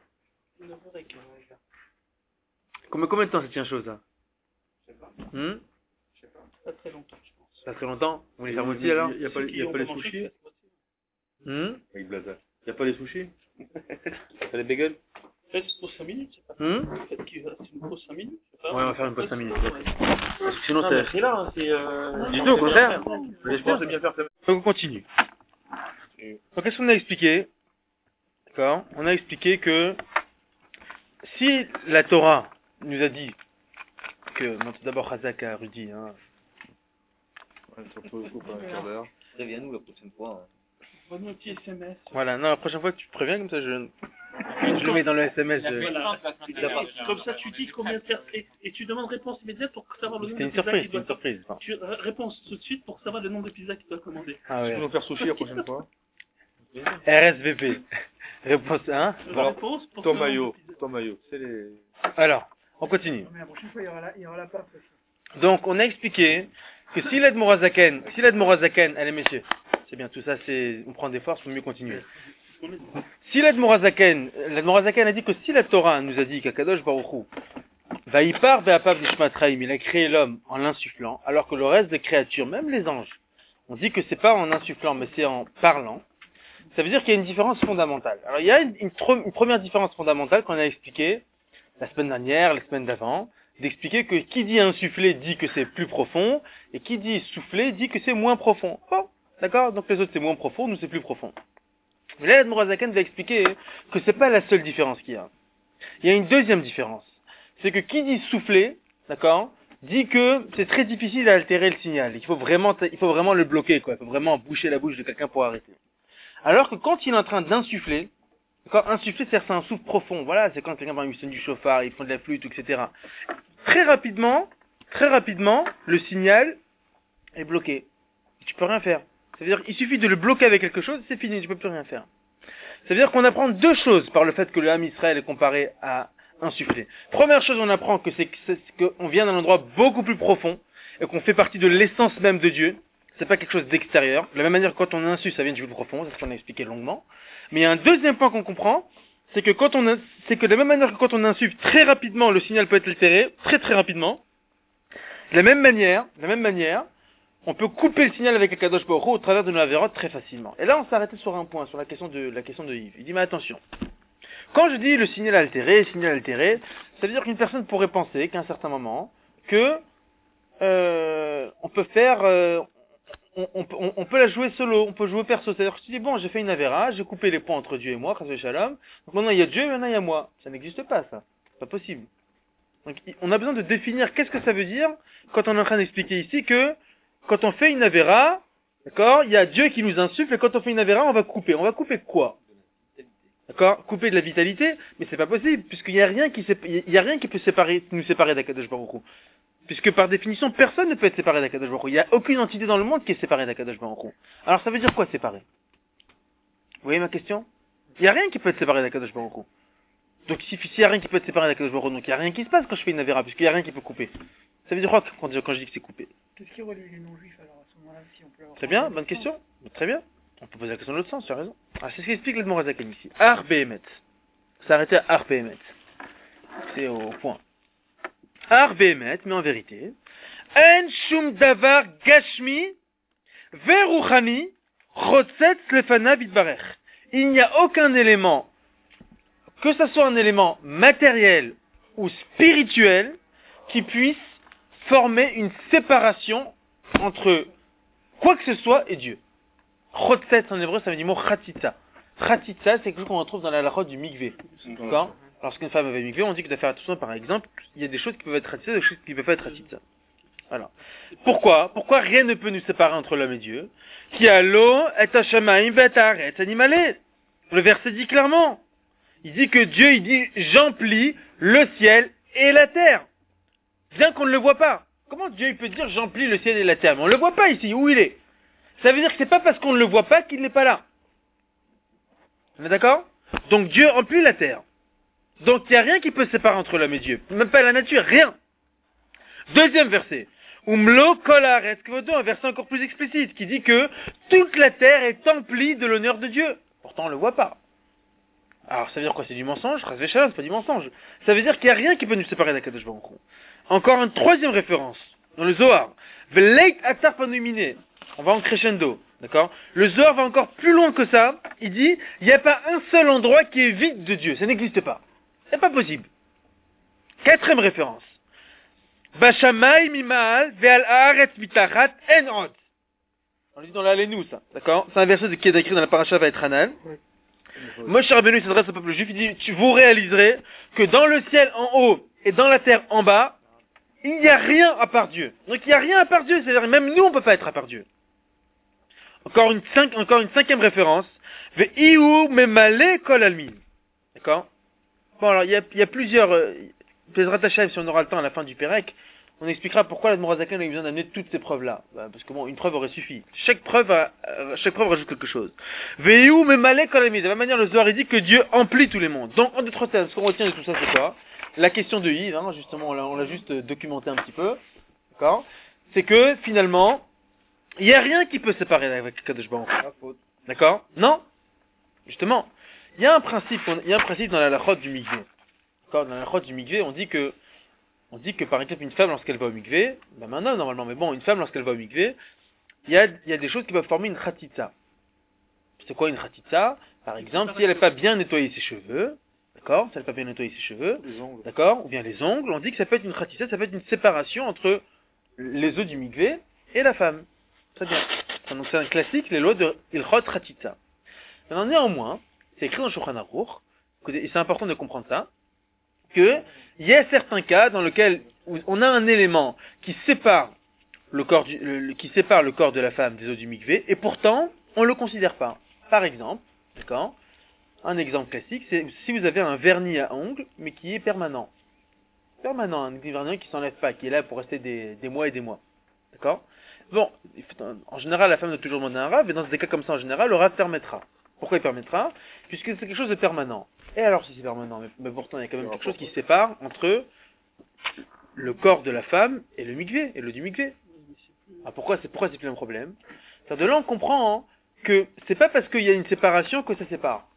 Speaker 1: Combien, combien de temps ça tient chaud, ça?
Speaker 5: Je sais pas.
Speaker 1: Hmm?
Speaker 5: Je sais pas.
Speaker 3: Pas très longtemps, je pense.
Speaker 1: Pas très longtemps? Vous voulez faire moti, alors?
Speaker 4: Il n'y a pas,
Speaker 3: Ceux
Speaker 4: il
Speaker 3: qui
Speaker 4: y a
Speaker 3: ont
Speaker 4: pas les
Speaker 3: mangé,
Speaker 4: sushis
Speaker 1: Hmm?
Speaker 4: avec Blaza. Il n'y a pas les sushis
Speaker 2: T'as les bagels?
Speaker 3: Faites pour cinq minutes, c'est pas
Speaker 1: Hmm?
Speaker 3: Faites qu'il reste une pause cinq minutes, c'est pas
Speaker 1: Ouais, on va faire une pause cinq minutes.
Speaker 3: Ouais.
Speaker 1: Parce que sinon,
Speaker 3: Non,
Speaker 1: ça...
Speaker 3: mais c'est là, hein, c'est... Euh...
Speaker 1: Du tout, au contraire.
Speaker 4: Je pense bien faire ça.
Speaker 1: Donc on continue. Donc qu'est-ce qu'on a expliqué? D'accord? On a expliqué que si la Torah nous a dit que, bon, tout d'abord Chazak a Rudy, hein.
Speaker 4: Ouais, surtout, il faut pas un quart d'heure.
Speaker 2: Préviens-nous la prochaine fois.
Speaker 3: Prenez un petit S M S.
Speaker 1: Voilà, non, la prochaine fois que tu te préviens, comme ça je, je le mets dans le S M S. je-
Speaker 3: Voilà. Comme ça, tu dis combien de personnes... Et, et tu demandes réponse immédiate pour savoir le nombre
Speaker 1: C'était
Speaker 3: de
Speaker 1: une
Speaker 3: pizzas
Speaker 1: surprise,
Speaker 3: qu'il
Speaker 1: c'était
Speaker 3: doit...
Speaker 1: une surprise. Bon.
Speaker 3: Tu ré- réponse tout de suite pour savoir le nombre de pizzas qu'il doit commander.
Speaker 1: Ah
Speaker 4: Tu
Speaker 1: ouais.
Speaker 4: peux nous faire sushi la prochaine fois?
Speaker 1: R S V P. Réponse un.
Speaker 3: La réponse pour
Speaker 4: Ton
Speaker 3: savoir le nombre
Speaker 4: maillot.
Speaker 3: de pizzas.
Speaker 4: Ton maillot. C'est les...
Speaker 1: Alors, on continue.
Speaker 5: Mais la prochaine fois, il y aura la, il y aura la pâte aussi.
Speaker 1: Donc, on a expliqué que si l'aide Morazaken, si l'aide Morazaken, allez messieurs, c'est bien, tout ça, c'est, on prend des forces pour mieux continuer. Si l'aide Morazaken, l'aide Morazaken a dit que si la Torah nous a dit qu'Akadosh Baruch Hu, Vaïpar Be'apav Nishmat Chaim, il a créé l'homme en l'insufflant, alors que le reste des créatures, même les anges, on dit que c'est pas en insufflant, mais c'est en parlant, ça veut dire qu'il y a une différence fondamentale. Alors, il y a une, une, tro- une première différence fondamentale qu'on a expliquée la semaine dernière, la semaine d'avant, d'expliquer que qui dit insuffler dit que c'est plus profond, et qui dit souffler dit que c'est moins profond. Bon, d'accord? Donc les autres c'est moins profond, nous c'est plus profond. Mais là, Morazakan va expliquer que c'est pas la seule différence qu'il y a. Il y a une deuxième différence. C'est que qui dit souffler, d'accord, dit que c'est très difficile d'altérer le signal. Il faut vraiment, il faut vraiment le bloquer, quoi. Il faut vraiment boucher la bouche de quelqu'un pour arrêter. Alors que quand il est en train d'insuffler, d'accord, insuffler, c'est un souffle profond. Voilà, c'est quand quelqu'un, par exemple, il sonne du chauffard, il font de la flûte, et cetera. Très rapidement, très rapidement, le signal est bloqué. Tu peux rien faire. Ça veut dire qu'il suffit de le bloquer avec quelque chose, c'est fini, tu peux plus rien faire. Ça veut dire qu'on apprend deux choses par le fait que le Ham Israël est comparé à insuffler. Première chose, on apprend que c'est qu'on vient d'un endroit beaucoup plus profond et qu'on fait partie de l'essence même de Dieu. C'est pas quelque chose d'extérieur. De la même manière que quand on insuffle, ça vient du plus profond, c'est ce qu'on a expliqué longuement. Mais il y a un deuxième point qu'on comprend, c'est que quand on, c'est que de la même manière que quand on insuffle très rapidement, le signal peut être altéré, très très rapidement. De la même manière, de la même manière, on peut couper le signal avec un Kadosh Baruch Hu au travers de nos avérotes très facilement. Et là, on s'est arrêté sur un point, sur la question de, la question de Yves. Il dit, mais attention. Quand je dis le signal altéré, signal altéré, ça veut dire qu'une personne pourrait penser qu'à un certain moment, que, euh, on peut faire, euh, on, on, on, on peut la jouer solo, on peut jouer perso. C'est-à-dire que tu dis, bon, j'ai fait une avéra, j'ai coupé les ponts entre Dieu et moi, Chas Shalom. Donc maintenant il y a Dieu, maintenant il y a moi. Ça n'existe pas, ça. C'est pas possible. Donc, on a besoin de définir qu'est-ce que ça veut dire quand on est en train d'expliquer ici que, quand on fait une avéra, d'accord, il y a Dieu qui nous insuffle, et quand on fait une avéra, on va couper. On va couper quoi? D'accord? Couper de la vitalité, mais c'est pas possible, puisqu'il y a rien qui il y a rien qui peut séparer, nous séparer d'Akadosh Baruch Hu. Puisque par définition, personne ne peut être séparé d'Akadosh Baruch Hu. Il n'y a aucune entité dans le monde qui est séparée d'Akadosh Baruch Hu. Alors ça veut dire quoi séparer? Vous voyez ma question? Il n'y a rien qui peut être séparé d'Akadosh Baruch Hu. Donc s'il n'y a rien qui peut être séparé d'Akadosh Baruch Hu, donc il n'y a rien qui se passe quand je fais une avéra, puisqu'il n'y a rien qui peut couper. Ça veut dire quoi quand je, quand je dis que c'est coupé?
Speaker 5: Qu'est-ce qui relie les non-juifs alors à ce moment-là, si on peut avoir...
Speaker 1: Très bien, bonne question. Très bien. On peut poser la question dans l'autre sens, tu as raison. Ah, c'est ce qu'explique l'Admorazaken ici. Ar Behemet. S'arrêter à Ar Behemet. C'est au point. Ar Behemet, mais en vérité. En shum davar gashmi veruchani chotzetz lefana bitbarech. Il n'y a aucun élément, que ce soit un élément matériel ou spirituel, qui puisse former une séparation entre quoi que ce soit et Dieu. Chotzetz en hébreu, ça veut dire le mot chatitza. Chatitza, c'est quelque chose qu'on retrouve dans la halachot du mikvé. D'accord? Lorsqu'une femme avait mikvé, on dit qu'il doit faire attention, par exemple, il y a des choses qui peuvent être chatitza et des choses qui peuvent pas être chatitza. Voilà. Pourquoi? Pourquoi rien ne peut nous séparer entre l'homme et Dieu? Qui a l'eau est Hashamaim v'etaret animalé. Le verset dit clairement. Il dit que Dieu, il dit, j'emplis le ciel et la terre. Bien qu'on ne le voit pas. Comment Dieu il peut dire j'emplis le ciel et la terre? Mais on ne le voit pas ici, où il est. Ça veut dire que c'est pas parce qu'on ne le voit pas qu'il n'est pas là. On est d'accord? Donc Dieu emplit la terre. Donc il n'y a rien qui peut se séparer entre l'homme et Dieu. Même pas la nature, rien. Deuxième verset. Umlo kol haaretz kvodo, un verset encore plus explicite, qui dit que toute la terre est emplie de l'honneur de Dieu. Pourtant on ne le voit pas. Alors ça veut dire quoi? C'est du mensonge? Chas v'shalom, c'est pas du mensonge. Ça veut dire qu'il n'y a rien qui peut nous séparer d'Akadosh Baruch Hu. Encore une troisième référence, dans le Zohar. V'leit atzar panumine. On va en crescendo. D'accord? Le Zohar va encore plus loin que ça. Il dit, il n'y a pas un seul endroit qui est vide de Dieu. Ça n'existe pas. C'est pas possible. Quatrième référence. Bashamay mimal ve'al haaretz mitachat en od. On le dit dans l'Alenu, ça. D'accord? C'est un verset qui est écrit dans la paracha Vaetranan. Moshe Rabbeinu s'adresse au peuple juif. Il dit, tu vous réaliserez que dans le ciel en haut et dans la terre en bas, il n'y a rien à part Dieu. Donc il n'y a rien à part Dieu. C'est-à-dire même nous, on ne peut pas être à part Dieu. Encore une, cinq, encore une cinquième référence. Ve'iu memale kol almin. D'accord? Bon, alors, il y a, il y a plusieurs, euh, Bezrat Hashem, si on aura le temps à la fin du Pérec, on expliquera pourquoi la Mourazakan a eu besoin d'amener toutes ces preuves-là. Bah, parce que bon, une preuve aurait suffi. Chaque preuve, a, euh, chaque preuve rajoute quelque chose. Ve'iu memale kol almin. De la même manière, le Zohar, il dit que Dieu emplit tous les mondes. Donc, en d'autres termes, ce qu'on retient de tout ça, c'est quoi? La question de Yves, hein, justement, on l'a, on l'a juste documenté un petit peu. D'accord? C'est que, finalement, il n'y a rien qui peut séparer avec Kadosh Baruch Hu. D'accord? Non? Justement. Il y a un principe, il y a un principe dans la halachot du mikvé. D'accord? Dans la halachot du mikvé, on dit que, on dit que par exemple une femme lorsqu'elle va au mikvé, ben un homme normalement, mais bon, une femme lorsqu'elle va au mikvé, il y a, il y a des choses qui peuvent former une khatitsa. C'est quoi une khatitsa? Par exemple, si elle n'a pas bien nettoyé ses cheveux, d'accord? Si elle n'a pas bien nettoyé ses cheveux, d'accord? Ou bien les ongles, on dit que ça peut être une khatitsa, ça peut être une séparation entre les œufs du mikvé et la femme. Très bien. Donc c'est un classique, les lois de Ilchot Khatitsa. Maintenant, néanmoins, c'est écrit dans Shulchan Aruch, et c'est important de comprendre ça, que il y a certains cas dans lesquels on a un élément qui sépare le corps du, le, qui sépare le corps de la femme des eaux du mikvé, et pourtant, on le considère pas. Par exemple, d'accord? Un exemple classique, c'est si vous avez un vernis à ongles, mais qui est permanent. Permanent, un vernis qui s'enlève pas, qui est là pour rester des, des mois et des mois. D'accord? Bon, en général, la femme doit toujours demander un rave, et dans des cas comme ça, en général, le rave permettra. Pourquoi il permettra? Puisque c'est quelque chose de permanent. Et alors, si c'est permanent, mais, mais pourtant, il y a quand même quelque chose qui sépare entre le corps de la femme et le mikvé, et le du mikvé. Ah, pourquoi c'est, pourquoi c'est plus un problème? C'est-à-dire, de là, on comprend hein, que c'est pas parce qu'il y a une séparation que ça sépare.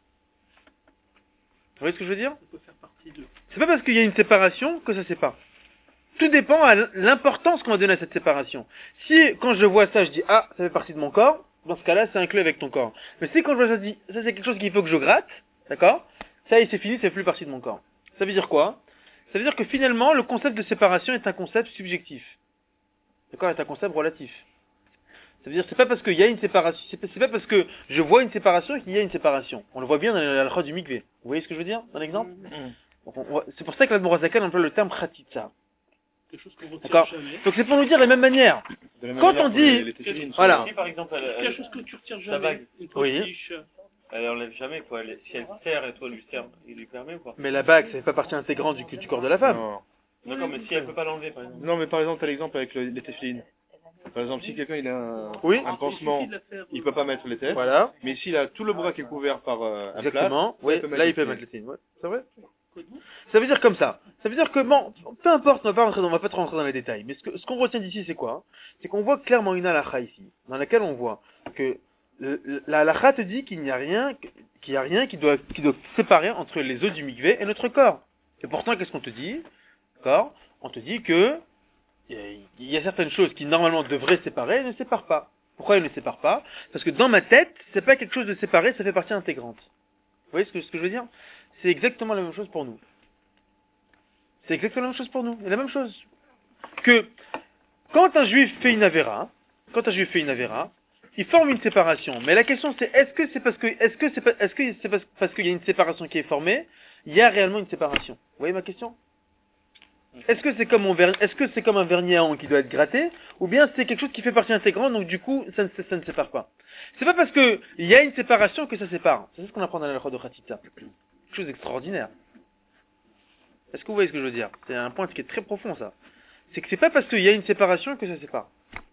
Speaker 1: Vous voyez ce que je veux dire? C'est pas parce qu'il y a une séparation que ça sépare. Tout dépend à l'importance qu'on va donner à cette séparation. Si, quand je vois ça, je dis, ah, ça fait partie de mon corps, dans ce cas-là, c'est inclus avec ton corps. Mais si, quand je vois ça, je dis, ça c'est quelque chose qu'il faut que je gratte, d'accord? Ça y est, c'est fini, ça fait plus partie de mon corps. Ça veut dire quoi? Ça veut dire que finalement, le concept de séparation est un concept subjectif. D'accord? Est un concept relatif. Ça veut dire, c'est pas parce qu'il y a une séparation, c'est pas, c'est pas parce que je vois une séparation qu'il y a une séparation. On le voit bien dans la halakha du mikvé. Vous voyez ce que je veux dire, dans l'exemple? Mmh. Donc, on, on, c'est pour ça que l'Admor HaZaken emploie le terme khatitsa. D'accord. Donc c'est pour nous dire de la même manière. De la même quand manière on dit, les, les voilà.
Speaker 3: Si par exemple, elle, elle, quelque chose que tu retires jamais, une
Speaker 1: potiche,
Speaker 3: oui. Elle enlève jamais quoi. Elle, si elle serre et toi lui serre, il lui permet ou pas?
Speaker 1: Mais la bague, ça fait pas partie intégrante du, du corps de la femme.
Speaker 3: Non. D'accord, mais si elle peut pas l'enlever par exemple.
Speaker 4: Non, mais par exemple, t'as l'exemple avec le, les téfilines. Par exemple, si quelqu'un il a un,
Speaker 1: oui.
Speaker 4: un pansement, il peut pas mettre les têtes.
Speaker 1: Voilà.
Speaker 4: Mais s'il a tout le bras qui est couvert par euh, un
Speaker 1: exactement.
Speaker 4: Plâtre,
Speaker 1: oui. Là, il peut mettre les têtes. Ouais. C'est vrai. Ça veut dire comme ça. Ça veut dire que bon, peu importe, on va pas rentrer dans, on va pas trop rentrer dans les détails. Mais ce, que, ce qu'on retient d'ici, c'est quoi? C'est qu'on voit clairement une halakha ici, dans laquelle on voit que le, le, la halakha te dit qu'il n'y a rien, qu'il y a rien qui doit, qui doit séparer entre les os du mikvé et notre corps. Et pourtant, qu'est-ce qu'on te dit? D'accord? On te dit que il y a certaines choses qui normalement devraient séparer et ne séparent pas. Pourquoi elles ne séparent pas? Parce que dans ma tête, c'est pas quelque chose de séparé, ça fait partie intégrante. Vous voyez ce que, ce que je veux dire? C'est exactement la même chose pour nous. C'est exactement la même chose pour nous. C'est la même chose. Que, quand un juif fait une avéra, quand un juif fait une avéra, il forme une séparation. Mais la question c'est, est-ce que c'est parce que, est-ce que c'est pas, est-ce que c'est parce, parce qu'il y a une séparation qui est formée, il y a réellement une séparation? Vous voyez ma question? Est-ce que c'est comme, mon ver- est-ce que c'est comme un vernis à ongles qui doit être gratté, ou bien c'est quelque chose qui fait partie intégrante, donc du coup, ça ne, ça ne sépare pas. C'est pas parce que il y a une séparation que ça sépare. C'est ce qu'on apprend dans la loi de Khatitsa. Quelque chose d'extraordinaire. Est-ce que vous voyez ce que je veux dire? C'est un point qui est très profond, ça. C'est que c'est pas parce qu'il y a une séparation que ça sépare.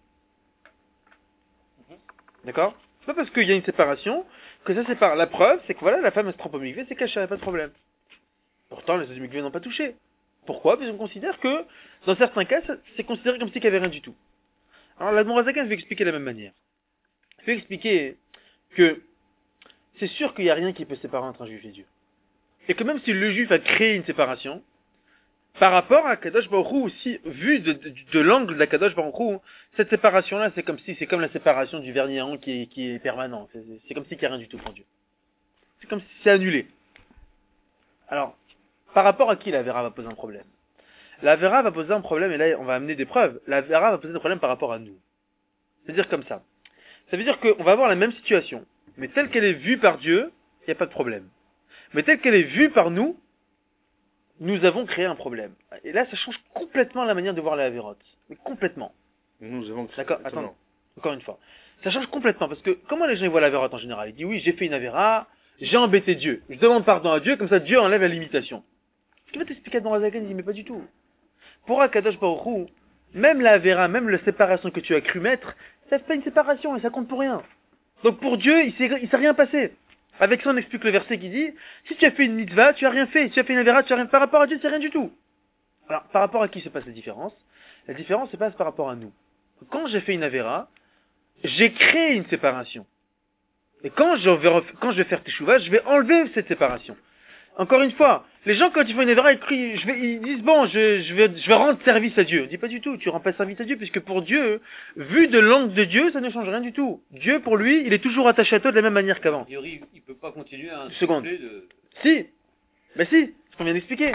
Speaker 1: D'accord? C'est pas parce qu'il y a une séparation que ça sépare. La preuve, c'est que voilà, la femme elle se trompe au mikvé, c'est caché, pas de problème. Pourtant, les autres mikvés n'ont pas touché. Pourquoi? Parce qu'on considère que, dans certains cas, ça- c'est considéré comme si il n'y avait rien du tout. Alors, la Mourazakan veut expliquer de la même manière. Il veut expliquer que c'est sûr qu'il n'y a rien qui peut séparer entre un juif et Dieu. Et que même si le juif a créé une séparation, par rapport à Kadosh Baruch Hu, aussi, vu de, de, de l'angle de la Kadosh Baruch Hu, cette séparation-là, c'est comme si, c'est comme la séparation du vernis à ongles qui est, qui est permanent. C'est, c'est comme si il n'y a rien du tout pour Dieu. C'est comme si c'est annulé. Alors, par rapport à qui la Vera va poser un problème? La Vera va poser un problème, et là on va amener des preuves. La Vera va poser un problème par rapport à nous. C'est-à-dire comme ça. Ça veut dire qu'on va avoir la même situation, mais telle qu'elle est vue par Dieu, il n'y a pas de problème. Mais telle qu'elle est vue par nous, nous avons créé un problème. Et là, ça change complètement la manière de voir la Avérote. Mais complètement.
Speaker 4: Nous avons créé.
Speaker 1: D'accord, attends. Encore une fois. Ça change complètement, parce que comment les gens ils voient la Avérote en général? Ils disent oui, j'ai fait une Avéra, j'ai embêté Dieu. Je demande pardon à Dieu, comme ça Dieu enlève la limitation. Ce qui va t'expliquer dans la Zagan, il dit mais pas du tout. Pour Akadosh Baruch Hu, même la Avéra, même la séparation que tu as cru mettre, ça fait pas une séparation et ça compte pour rien. Donc pour Dieu, il s'est, il s'est rien passé. Avec ça, on explique le verset qui dit, si tu as fait une mitzvah, tu as rien fait. Si tu as fait une avéra, tu as rien fait. Par rapport à Dieu, c'est rien du tout. Alors, par rapport à qui se passe la différence? La différence se passe par rapport à nous. Quand j'ai fait une avéra, j'ai créé une séparation. Et quand je vais, ref... quand je vais faire teshuva, je vais enlever cette séparation. Encore une fois, les gens, quand ils font une avéra, ils, crient, je vais, ils disent, bon, je, je, vais, je vais rendre service à Dieu. On dit pas du tout, tu rends pas service à Dieu, puisque pour Dieu, vu de l'angle de Dieu, ça ne change rien du tout. Dieu, pour lui, il est toujours attaché à toi de la même manière qu'avant.
Speaker 2: A priori, il peut pas continuer à
Speaker 1: Une seconde.
Speaker 2: de...
Speaker 1: Si, ben si, ce qu'on vient d'expliquer.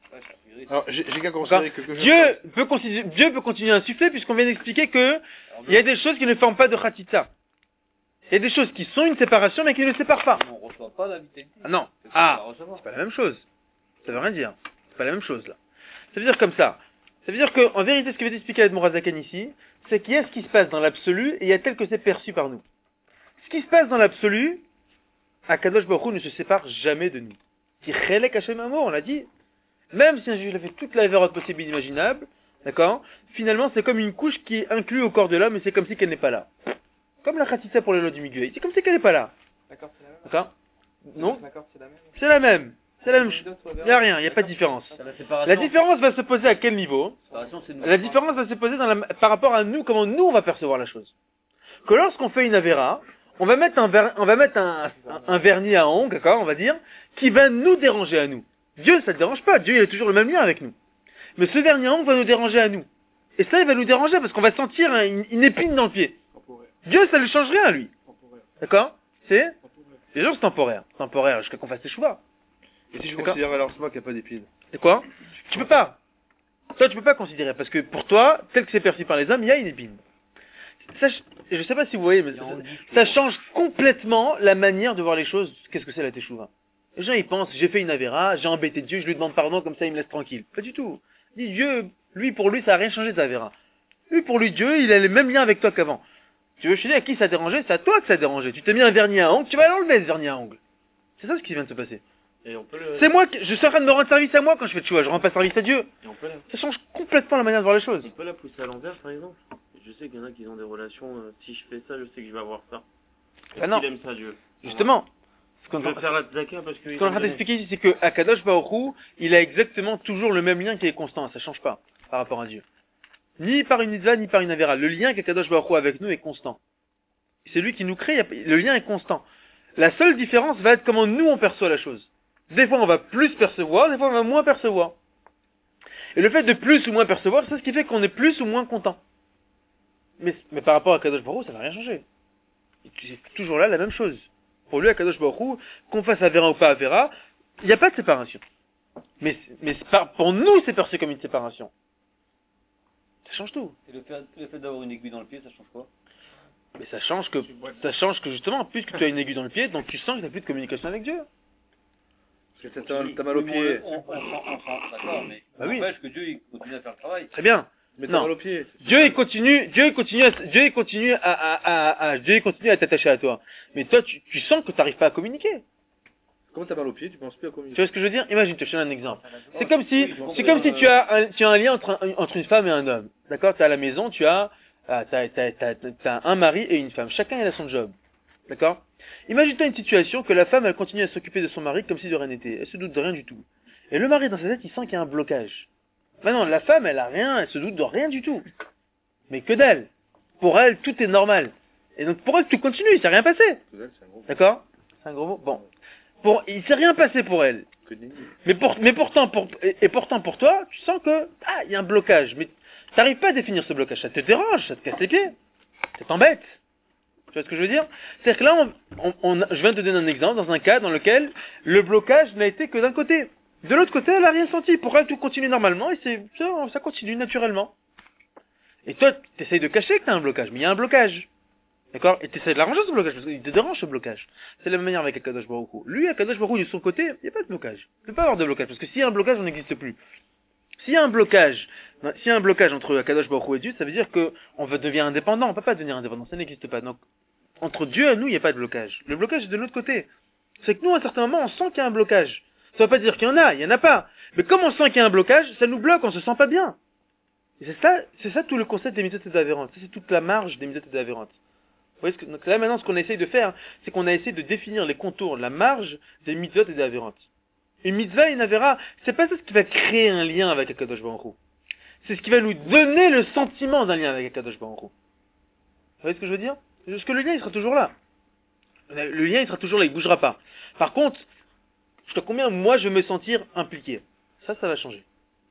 Speaker 4: Alors, j'ai j'ai qu'à considérer que, que je-
Speaker 1: Dieu peut, considérer- Dieu peut continuer à insuffler, puisqu'on vient d'expliquer que il y a des choses qui ne forment pas de khatitsa. Il y a des choses qui sont une séparation, mais qui ne séparent pas.
Speaker 2: On reçoit pas la vitalité.
Speaker 1: Ah non.
Speaker 2: C'est ça,
Speaker 1: Ah,
Speaker 2: on va recevoir.
Speaker 1: c'est pas la même chose. Ça veut rien dire. C'est pas la même chose, là. Ça veut dire comme ça. Ça veut dire qu'en vérité, ce que vient d'expliquer Admor Hazakan ici, c'est qu'il y a ce qui se passe dans l'absolu, et il y a tel que c'est perçu par nous. Ce qui se passe dans l'absolu, Akadosh Baruch Hu ne se sépare jamais de nous. Qui chelek Hashem Amo, on l'a dit. Même si un juif a fait toute la vérote possible et inimaginable, d'accord, finalement, c'est comme une couche qui est inclue au corps de l'homme, et c'est comme si qu'elle n'est pas là. Comme la khatitsa pour les lois du Miguel. C'est comme si qu'elle n'est pas là.
Speaker 5: D'accord, c'est la même.
Speaker 1: D'accord? Non?
Speaker 5: D'accord, c'est la même.
Speaker 1: C'est la même. C'est la même chose. Il n'y a rien, il n'y a pas de différence.
Speaker 2: C'est la séparation.
Speaker 1: La différence va se poser à quel niveau?
Speaker 2: séparation, c'est une-
Speaker 1: La différence va se poser dans la, par rapport à nous, comment nous on va percevoir la chose. Que lorsqu'on fait une avéra, on va mettre un, ver- on va mettre un, un, un vernis à ongles, d'accord, on va dire, qui va nous déranger à nous. Dieu, ça ne dérange pas. Dieu, il a toujours le même lien avec nous. Mais ce vernis à ongles va nous déranger à nous. Et ça, il va nous déranger parce qu'on va sentir un- une, une épine dans le pied.
Speaker 5: Temporaire.
Speaker 1: Dieu, ça ne change rien à lui.
Speaker 5: Temporaire.
Speaker 1: D'accord? C'est?
Speaker 5: Temporaire.
Speaker 1: Les gens, c'est temporaire. Temporaire jusqu'à qu'on fasse les choix.
Speaker 4: Et si je
Speaker 1: D'accord.
Speaker 4: considère alors ce mois qu'il n'y a pas d'épines?
Speaker 1: C'est quoi? Tu peux pas. Toi, tu peux pas considérer, parce que pour toi, tel que c'est perçu par les hommes, il y a une épine. Ça, je, je sais pas si vous voyez, mais ça, ça change complètement la manière de voir les choses. Qu'est-ce que c'est la teshuva? Les gens, ils pensent, j'ai fait une avéra, j'ai embêté Dieu, je lui demande pardon, comme ça il me laisse tranquille. Pas du tout. Il dit, Dieu, lui, pour lui, ça a rien changé de sa avéra. Lui, pour lui, Dieu, il a les mêmes liens avec toi qu'avant. Tu veux, je te dis, à qui ça a dérangé? C'est à toi que ça a dérangé. Tu t'es mis un vernis à ongles, tu vas l'enlever, ce vernis à ongles. C'est ça ce qui vient de se passer.
Speaker 6: Et on peut le...
Speaker 1: C'est moi, qui, je suis en train de me rendre service à moi quand je fais teshuva, je rends pas service à Dieu.
Speaker 6: Et on peut la...
Speaker 1: Ça change complètement la manière de voir les choses.
Speaker 6: on peut la pousser à l'envers, par exemple. Je sais qu'il y en a qui ont des relations, euh, si je fais ça, je sais que je vais avoir ça.
Speaker 1: Ah non.
Speaker 6: Il aime ça, Dieu.
Speaker 1: Justement. Ce
Speaker 6: Je
Speaker 1: qu'on
Speaker 6: vais faire la tzaka parce que...
Speaker 1: ce qu'on est en train d'expliquer ici, c'est que Akadosh Baruch Hu, il a exactement toujours le même lien qui est constant, ça change pas par rapport à Dieu. Ni par une mitzvah, ni par une avéra. Le lien qu'Akadosh Baruch Hu a avec nous est constant. C'est lui qui nous crée, le lien est constant. La seule différence va être comment nous on perçoit la chose. Des fois on va plus percevoir, des fois on va moins percevoir. Et le fait de plus ou moins percevoir, c'est ce qui fait qu'on est plus ou moins content. Mais, mais par rapport à Akadosh Baruch Hu, ça va rien changer. C'est toujours là la même chose. Pour lui, Akadosh Baruch Hu, qu'on fasse Avera ou pas Avera, il n'y a pas de séparation. Mais, mais c'est pas- pour nous, c'est perçu comme une séparation. Ça change tout.
Speaker 2: Et le fait, le fait d'avoir une aiguille dans le pied, ça change quoi?
Speaker 1: Mais ça change que, ça change que justement, puisque tu as une aiguille dans le pied, donc tu sens que tu n'as plus de communication avec Dieu.
Speaker 4: Parce que t'as t'as mal aux pieds.
Speaker 2: On, on, on, on, on, d'accord, mais
Speaker 1: Bah oui.
Speaker 2: n'empêche que Dieu il continue à faire le travail.
Speaker 1: Très bien.
Speaker 4: Mais t'as
Speaker 1: Non.
Speaker 4: mal aux pieds.
Speaker 1: Dieu il continue, Dieu il continue, à, Dieu il continue à, à, à, à Dieu il continue à t'attacher à toi. Mais toi, tu, tu sens que tu n'arrives pas à communiquer.
Speaker 4: Comment t'as mal aux pieds, tu penses plus à
Speaker 1: Tu
Speaker 4: communiquer.
Speaker 1: vois ce que je veux dire? Imagine, je te donne un exemple. C'est comme si,
Speaker 2: Oui, je
Speaker 1: c'est comme si
Speaker 2: comprends,
Speaker 1: tu as un, tu as un lien entre, un- entre une femme et un homme. D'accord? Tu es à la maison, tu as, ah, t'as, t'as, t'as, t'as un mari et une femme. Chacun il a son job. D'accord? Imagine-toi une situation que la femme elle continue à s'occuper de son mari comme si de rien n'était. Elle se doute de rien du tout. Et le mari dans sa tête il sent qu'il y a un blocage. Maintenant la femme elle a rien, elle se doute de rien du tout. Mais que dalle. Pour elle tout est normal. Et donc pour elle tout continue, il s'est rien passé.
Speaker 4: C'est un gros
Speaker 1: D'accord? C'est un gros mot. Bon. Pour, il s'est rien passé pour elle.
Speaker 4: que de nini.
Speaker 1: Mais, pour, mais pourtant, pour, et, et pourtant pour toi, tu sens que, ah, il y a un blocage. Mais t'arrives pas à définir ce blocage. Ça te dérange, ça te casse les pieds. Ça t'embête. Tu vois ce que je veux dire? C'est-à-dire que là, on, on, on- je viens de te donner un exemple dans un cas dans lequel le blocage n'a été que d'un côté. De l'autre côté, elle a rien senti. Pour elle, tout continue normalement et c'est, ça, ça continue naturellement. Et toi, t'essayes de cacher que t'as un blocage, mais il y a un blocage. D'accord? Et t'essayes de l'arranger ce blocage, parce qu'il te dérange ce blocage. C'est la même manière avec Akadosh Baruch Hu. Lui, Akadosh Baruch Hu, de son côté, il n'y a pas de blocage. Il ne peut pas avoir de blocage, parce que s'il y a un blocage, on n'existe plus. S'il y a un blocage, non, s'il y a un blocage entre Akadosh Baruch Hu et Dieu, ça veut dire que on va devenir indépendant. On ne peut pas devenir indépendant, ça n'existe pas. Donc, entre Dieu et nous, il n'y a pas de blocage. Le blocage est de l'autre côté. C'est que nous, à un certain moment, on sent qu'il y a un blocage. Ça ne veut pas dire qu'il y en a, il n'y en a pas. Mais comme on sent qu'il y a un blocage, ça nous bloque, on se sent pas bien. Et c'est ça, c'est ça tout le concept des mitzvot avérantes. C'est toute la marge des mitzvot avérantes. Vous voyez ce que, donc là maintenant, ce qu'on essaye de faire, c'est qu'on a essayé de définir les contours, la marge des mitzvot et des avérantes. Une mitzvah et une avéra, c'est pas ça ce qui va créer un lien avec Akadosh Baruch Hu. C'est ce qui va nous donner le sentiment d'un lien avec Akadosh Baruch Hu. Vous voyez ce que je veux dire? Parce que le lien, il sera toujours là. Le lien, il sera toujours là, il bougera pas. Par contre, jusqu'à combien moi je vais me sentir impliqué? Ça, ça va changer.